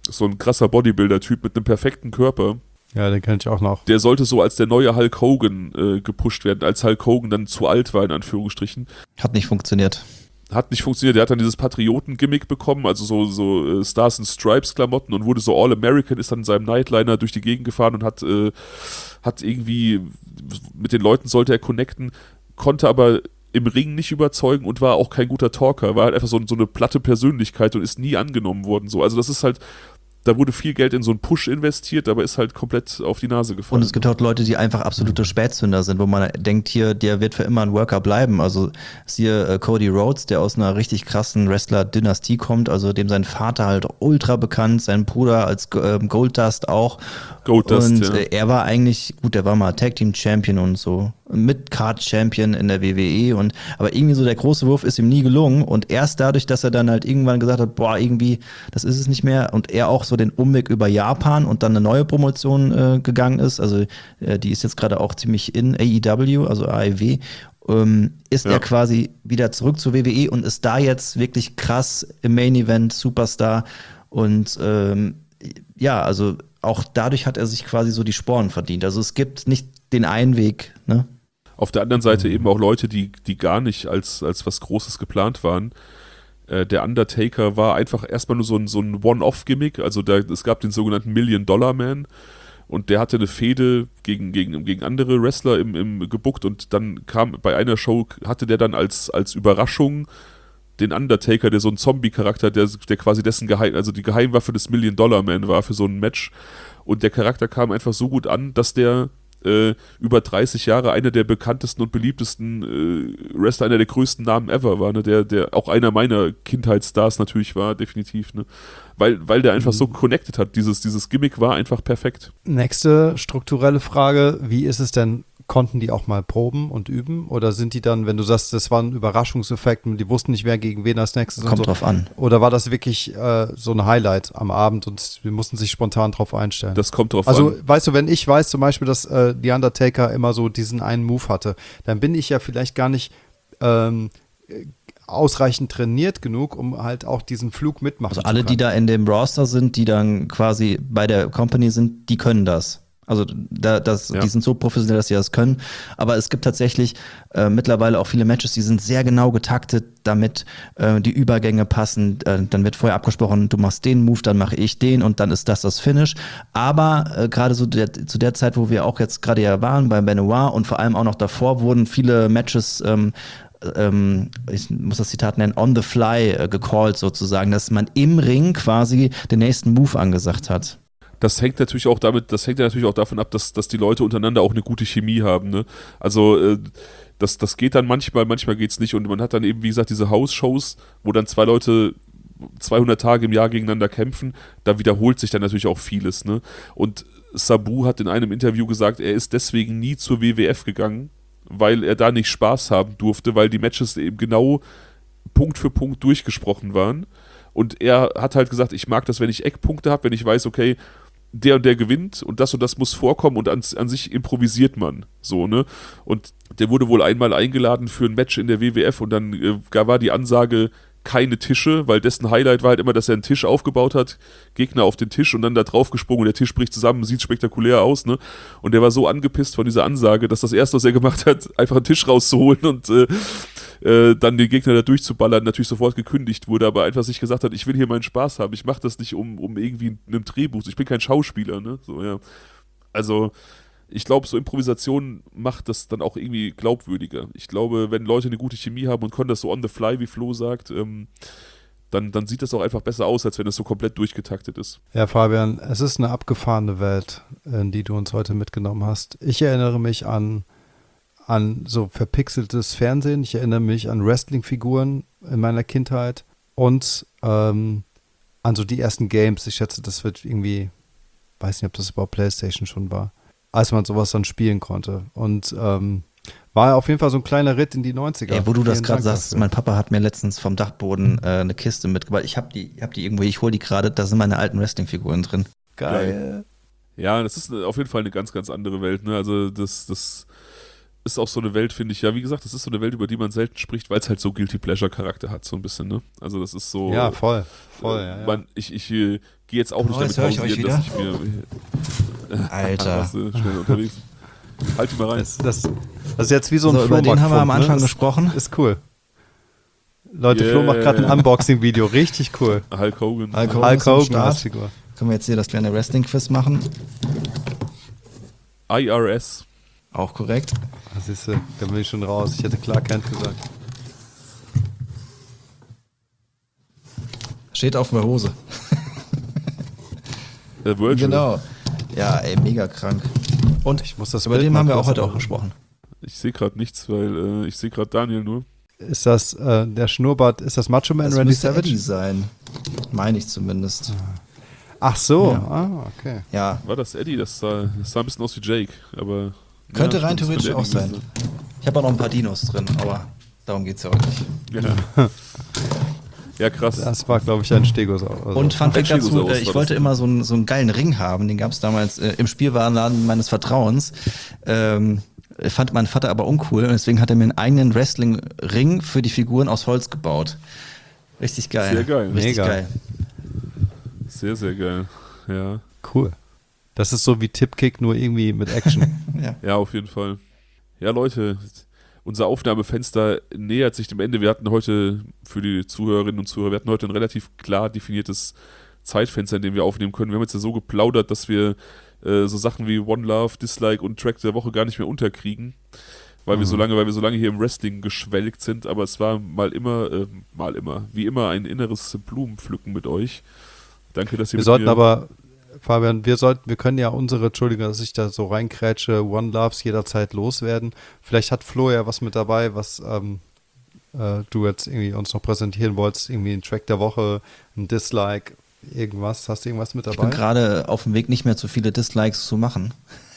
[SPEAKER 2] So ein krasser Bodybuilder-Typ mit einem perfekten Körper.
[SPEAKER 3] Ja, den kenne ich auch noch.
[SPEAKER 2] Der sollte so als der neue Hulk Hogan gepusht werden, als Hulk Hogan dann zu alt war, in Anführungsstrichen.
[SPEAKER 1] Hat nicht funktioniert.
[SPEAKER 2] Hat nicht funktioniert. Der hat dann dieses Patrioten-Gimmick bekommen, also so Stars and Stripes-Klamotten und wurde so All-American, ist dann in seinem Nightliner durch die Gegend gefahren und hat irgendwie, mit den Leuten sollte er connecten, konnte aber im Ring nicht überzeugen und war auch kein guter Talker. War halt einfach so eine platte Persönlichkeit und ist nie angenommen worden. So. Also das ist halt, da wurde viel Geld in so einen Push investiert, aber ist halt komplett auf die Nase gefallen.
[SPEAKER 1] Und es gibt auch Leute, die einfach absolute Spätzünder sind, wo man denkt, hier, der wird für immer ein Worker bleiben. Also siehe Cody Rhodes, der aus einer richtig krassen Wrestler-Dynastie kommt, also dem sein Vater halt ultra bekannt, sein Bruder als Goldust auch.
[SPEAKER 2] Goldust,
[SPEAKER 1] und
[SPEAKER 2] ja.
[SPEAKER 1] Er war eigentlich, gut, der war mal Tag Team Champion und so, Mid-Card Champion in der WWE aber irgendwie so der große Wurf ist ihm nie gelungen und erst dadurch, dass er dann halt irgendwann gesagt hat, boah, irgendwie, das ist es nicht mehr und er auch so den Umweg über Japan und dann eine neue Promotion gegangen ist, also die ist jetzt gerade auch ziemlich in AEW, also AEW, ist er quasi wieder zurück zur WWE und ist da jetzt wirklich krass im Main Event Superstar und also auch dadurch hat er sich quasi so die Sporen verdient. Also es gibt nicht den einen Weg, ne?
[SPEAKER 2] Auf der anderen Seite eben auch Leute, die gar nicht als was Großes geplant waren. Der Undertaker war einfach erstmal nur so ein One-Off-Gimmick. Also es gab den sogenannten Million-Dollar-Man und der hatte eine Fehde gegen andere Wrestler im gebuckt und dann kam bei einer Show, hatte der dann als Überraschung den Undertaker, der so ein Zombie-Charakter, der quasi die Geheimwaffe des Million-Dollar-Man war für so ein Match. Und der Charakter kam einfach so gut an, dass der über 30 Jahre einer der bekanntesten und beliebtesten Wrestler, einer der größten Namen ever war, ne? Der auch einer meiner Kindheitsstars natürlich war, definitiv, ne? Weil der einfach so connected hat. Dieses Gimmick war einfach perfekt.
[SPEAKER 3] Nächste strukturelle Frage, wie ist es denn, konnten die auch mal proben und üben? Oder sind die dann, wenn du sagst, das war ein Überraschungseffekt und die wussten nicht, wer gegen wen als nächstes
[SPEAKER 1] Kommt
[SPEAKER 3] und so.
[SPEAKER 1] drauf an.
[SPEAKER 3] Oder war das wirklich so ein Highlight am Abend und wir mussten sich spontan drauf einstellen?
[SPEAKER 2] Das kommt drauf
[SPEAKER 3] an. Also, weißt du, wenn ich weiß zum Beispiel, dass die Undertaker immer so diesen einen Move hatte, dann bin ich ja vielleicht gar nicht ausreichend trainiert genug, um halt auch diesen Flug mitmachen zu können.
[SPEAKER 1] Also alle, die da in dem Roster sind, die dann quasi bei der Company sind, die können das. Also die sind so professionell, dass sie das können. Aber es gibt tatsächlich mittlerweile auch viele Matches, die sind sehr genau getaktet, damit die Übergänge passen. Dann wird vorher abgesprochen, du machst den Move, dann mache ich den und dann ist das Finish. Aber gerade so zu der Zeit, wo wir auch jetzt gerade ja waren, bei Benoit und vor allem auch noch davor, wurden viele Matches ich muss das Zitat nennen, on the fly gecallt sozusagen, dass man im Ring quasi den nächsten Move angesagt hat.
[SPEAKER 2] Das hängt natürlich auch davon ab, dass die Leute untereinander auch eine gute Chemie haben, ne? Also das geht dann manchmal geht es nicht und man hat dann eben, wie gesagt, diese House-Shows, wo dann zwei Leute 200 Tage im Jahr gegeneinander kämpfen, da wiederholt sich dann natürlich auch vieles, ne? Und Sabu hat in einem Interview gesagt, er ist deswegen nie zur WWF gegangen, weil er da nicht Spaß haben durfte, weil die Matches eben genau Punkt für Punkt durchgesprochen waren. Und er hat halt gesagt, ich mag das, wenn ich Eckpunkte habe, wenn ich weiß, okay, der und der gewinnt und das muss vorkommen und an sich improvisiert man. So, ne? Und der wurde wohl einmal eingeladen für ein Match in der WWF und dann war die Ansage, keine Tische, weil dessen Highlight war halt immer, dass er einen Tisch aufgebaut hat, Gegner auf den Tisch und dann da drauf gesprungen und der Tisch bricht zusammen, sieht spektakulär aus, ne? Und der war so angepisst von dieser Ansage, dass das Erste, was er gemacht hat, einfach einen Tisch rauszuholen und dann den Gegner da durchzuballern, natürlich sofort gekündigt wurde, aber einfach sich gesagt hat, ich will hier meinen Spaß haben, ich mache das nicht um irgendwie einem Drehbuch, ich bin kein Schauspieler, ne? So, ja. Also ich glaube, so Improvisation macht das dann auch irgendwie glaubwürdiger. Ich glaube, wenn Leute eine gute Chemie haben und können das so on the fly, wie Flo sagt, dann sieht das auch einfach besser aus, als wenn es so komplett durchgetaktet ist.
[SPEAKER 3] Ja, Fabian, es ist eine abgefahrene Welt, in die du uns heute mitgenommen hast. Ich erinnere mich an so verpixeltes Fernsehen. Ich erinnere mich an Wrestling-Figuren in meiner Kindheit und an so die ersten Games. Ich schätze, das wird irgendwie, weiß nicht, ob das überhaupt PlayStation schon war, als man sowas dann spielen konnte. Und war auf jeden Fall so ein kleiner Ritt in die 90er.
[SPEAKER 1] Ey, wo du das gerade sagst, mein Papa hat mir letztens vom Dachboden eine Kiste mitgebracht. Ich hab die irgendwo, ich hole die gerade, da sind meine alten Wrestling-Figuren drin.
[SPEAKER 3] Geil.
[SPEAKER 2] Ja, das ist auf jeden Fall eine ganz, ganz andere Welt, ne? Also das ist auch so eine Welt, finde ich, ja, wie gesagt, das ist so eine Welt, über die man selten spricht, weil es halt so Guilty Pleasure Charakter hat, so ein bisschen, ne? Also das ist so...
[SPEAKER 3] Ja, voll, ja.
[SPEAKER 2] Ich gehe jetzt auch nicht damit hausieren, dass ich mir...
[SPEAKER 1] Alter.
[SPEAKER 2] Warst du schnell unterwegs? Halt die mal rein.
[SPEAKER 3] Das ist jetzt wie so ein
[SPEAKER 1] Über den haben wir am Anfang gesprochen.
[SPEAKER 3] Ist cool. Leute, Flo macht gerade ein Unboxing-Video. Richtig cool.
[SPEAKER 2] Hulk Hogan.
[SPEAKER 1] Hulk
[SPEAKER 3] Hulk Hogan
[SPEAKER 1] als
[SPEAKER 3] als Figur.
[SPEAKER 1] Können wir jetzt hier das kleine Wrestling-Quiz machen?
[SPEAKER 2] IRS.
[SPEAKER 1] Auch korrekt.
[SPEAKER 3] Siehst du, da bin ich schon raus. Ich hätte Clark Kent gesagt.
[SPEAKER 1] Steht auf der Hose.
[SPEAKER 2] Virgil.
[SPEAKER 1] Genau. Ja, ey, mega krank. Und
[SPEAKER 3] Ich muss das
[SPEAKER 1] über
[SPEAKER 3] Bild
[SPEAKER 1] den
[SPEAKER 3] mal
[SPEAKER 1] haben wir auch
[SPEAKER 3] kurz
[SPEAKER 1] heute auch
[SPEAKER 3] machen.
[SPEAKER 1] gesprochen.
[SPEAKER 2] Ich sehe gerade nichts, weil ich sehe gerade Daniel nur.
[SPEAKER 3] Ist das der Schnurrbart, ist das Macho Man
[SPEAKER 1] Das
[SPEAKER 3] Randy
[SPEAKER 1] müsste
[SPEAKER 3] Savage?
[SPEAKER 1] Eddie sein. Meine ich zumindest.
[SPEAKER 3] Ach so,
[SPEAKER 1] Ja.
[SPEAKER 3] Okay.
[SPEAKER 1] Ja,
[SPEAKER 2] War das Eddie? Das sah ein bisschen aus wie Jake, aber...
[SPEAKER 1] könnte rein
[SPEAKER 2] stimmt, das
[SPEAKER 1] theoretisch
[SPEAKER 2] könnte
[SPEAKER 1] auch
[SPEAKER 2] Eddie
[SPEAKER 1] sein.
[SPEAKER 2] gewesen
[SPEAKER 1] Ich habe auch noch ein paar Dinos drin, aber darum geht es ja heute nicht.
[SPEAKER 2] Ja. Ja, krass.
[SPEAKER 3] Das war, glaube ich, ein Stegosaurus. Also.
[SPEAKER 1] Und Fun Fact dazu,
[SPEAKER 2] Stegosaurus war
[SPEAKER 1] ich
[SPEAKER 2] das
[SPEAKER 1] wollte
[SPEAKER 2] denn.
[SPEAKER 1] immer so einen geilen Ring haben, den gab es damals im Spielwarenladen meines Vertrauens. Fand mein Vater aber uncool und deswegen hat er mir einen eigenen Wrestling-Ring für die Figuren aus Holz gebaut. Richtig geil.
[SPEAKER 2] Sehr geil.
[SPEAKER 1] Richtig
[SPEAKER 3] Mega.
[SPEAKER 1] geil.
[SPEAKER 2] Sehr, sehr geil. Ja.
[SPEAKER 3] Cool. Das ist so wie Tipkick, nur irgendwie mit Action.
[SPEAKER 1] Ja.
[SPEAKER 2] Ja, auf jeden Fall. Ja, Leute, unser Aufnahmefenster nähert sich dem Ende. Wir hatten heute, für die Zuhörerinnen und Zuhörer, wir hatten heute ein relativ klar definiertes Zeitfenster, in dem wir aufnehmen können. Wir haben jetzt ja so geplaudert, dass wir so Sachen wie One Love, Dislike und Track der Woche gar nicht mehr unterkriegen, weil wir so lange hier im Wrestling geschwelgt sind. Aber es war wie immer ein inneres Blumenpflücken mit euch. Danke, dass ihr
[SPEAKER 3] Wir
[SPEAKER 2] mit
[SPEAKER 3] sollten
[SPEAKER 2] mir...
[SPEAKER 3] aber, Fabian, wir können ja Entschuldigung, dass ich da so reinkrätsche, One Loves jederzeit loswerden. Vielleicht hat Flo ja was mit dabei, was du jetzt irgendwie uns noch präsentieren wolltest, irgendwie ein Track der Woche, ein Dislike, irgendwas. Hast du irgendwas mit
[SPEAKER 1] Ich
[SPEAKER 3] dabei?
[SPEAKER 1] bin gerade auf dem Weg, nicht mehr zu viele Dislikes zu machen.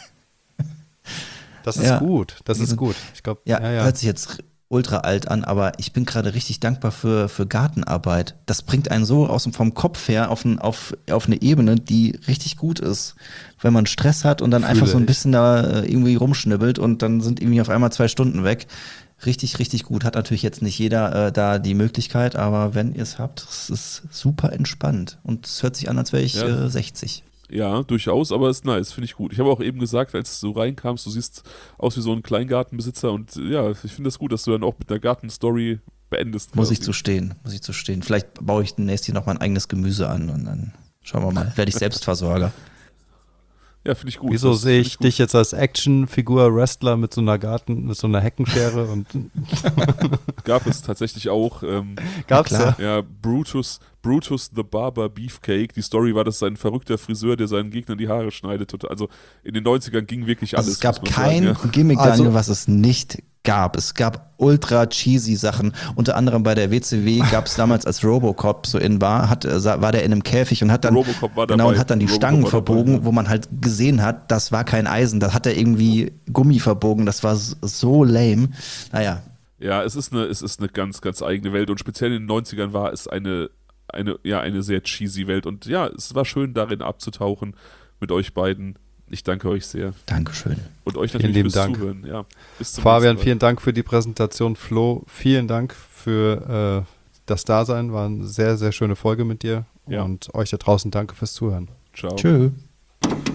[SPEAKER 3] Das ist
[SPEAKER 1] Ja.
[SPEAKER 3] gut, das ist gut. Ich glaube,
[SPEAKER 1] Ja, hört sich jetzt ultra alt an, aber ich bin gerade richtig dankbar für Gartenarbeit. Das bringt einen so vom Kopf her auf eine Ebene, die richtig gut ist. Wenn man Stress hat und dann
[SPEAKER 3] Fühle
[SPEAKER 1] einfach so ein
[SPEAKER 3] ich.
[SPEAKER 1] bisschen da irgendwie rumschnibbelt und dann sind irgendwie auf einmal 2 Stunden weg. Richtig, richtig gut. Hat natürlich jetzt nicht jeder da die Möglichkeit, aber wenn ihr es habt, es ist super entspannt. Und es hört sich an, als wäre ich
[SPEAKER 2] Ja.
[SPEAKER 1] 60.
[SPEAKER 2] Ja, durchaus, aber ist nice, finde ich gut. Ich habe auch eben gesagt, als du reinkamst, du siehst aus wie so ein Kleingartenbesitzer und ja, ich finde das gut, dass du dann auch mit der Gartenstory beendest.
[SPEAKER 1] Muss ich
[SPEAKER 2] quasi.
[SPEAKER 1] zu stehen. Vielleicht baue ich demnächst hier noch mein eigenes Gemüse an und dann schauen wir mal. Werde ich Selbstversorger.
[SPEAKER 2] Ja, finde ich gut.
[SPEAKER 3] wieso
[SPEAKER 2] Das
[SPEAKER 3] sehe
[SPEAKER 2] find
[SPEAKER 3] ich
[SPEAKER 2] gut.
[SPEAKER 3] dich jetzt als Actionfigur-Wrestler mit so einer Heckenschere und
[SPEAKER 2] Gab es tatsächlich auch.
[SPEAKER 3] gab's
[SPEAKER 1] klar.
[SPEAKER 3] ja.
[SPEAKER 2] Ja, Brutus the Barber Beefcake. Die Story war, dass ein verrückter Friseur, der seinen Gegnern die Haare schneidet. Also in den 90ern ging wirklich alles.
[SPEAKER 1] Also es gab
[SPEAKER 2] muss man
[SPEAKER 1] kein
[SPEAKER 2] sagen, ja.
[SPEAKER 1] Gimmick,
[SPEAKER 3] Also-
[SPEAKER 1] Daniel, was es nicht gab. Es gab ultra cheesy Sachen. Unter anderem bei der WCW gab es damals, als Robocop so in war, war der in einem Käfig und hat dann,
[SPEAKER 2] Robocop war
[SPEAKER 1] genau,
[SPEAKER 2] dabei.
[SPEAKER 1] und hat dann die
[SPEAKER 2] Robocop
[SPEAKER 1] Stangen
[SPEAKER 2] war
[SPEAKER 1] verbogen,
[SPEAKER 2] dabei, ja.
[SPEAKER 1] wo man halt gesehen hat, das war kein Eisen. Da hat er irgendwie Gummi verbogen. Das war so lame. Naja,
[SPEAKER 2] Ja, es ist eine ganz, ganz eigene Welt und speziell in den 90ern war es eine sehr cheesy Welt und ja, es war schön darin abzutauchen mit euch beiden. Ich danke euch sehr
[SPEAKER 1] Dankeschön.
[SPEAKER 2] und euch
[SPEAKER 3] Vielen
[SPEAKER 2] natürlich
[SPEAKER 3] lieben
[SPEAKER 2] fürs
[SPEAKER 3] Dank.
[SPEAKER 2] Zuhören. Ja, bis zum
[SPEAKER 3] Fabian,
[SPEAKER 2] nächsten Mal.
[SPEAKER 3] vielen Dank für die Präsentation. Flo, vielen Dank für das Dasein. War eine sehr, sehr schöne Folge mit dir.
[SPEAKER 2] Ja.
[SPEAKER 3] Und euch da draußen danke fürs Zuhören.
[SPEAKER 2] Ciao.
[SPEAKER 1] Tschö.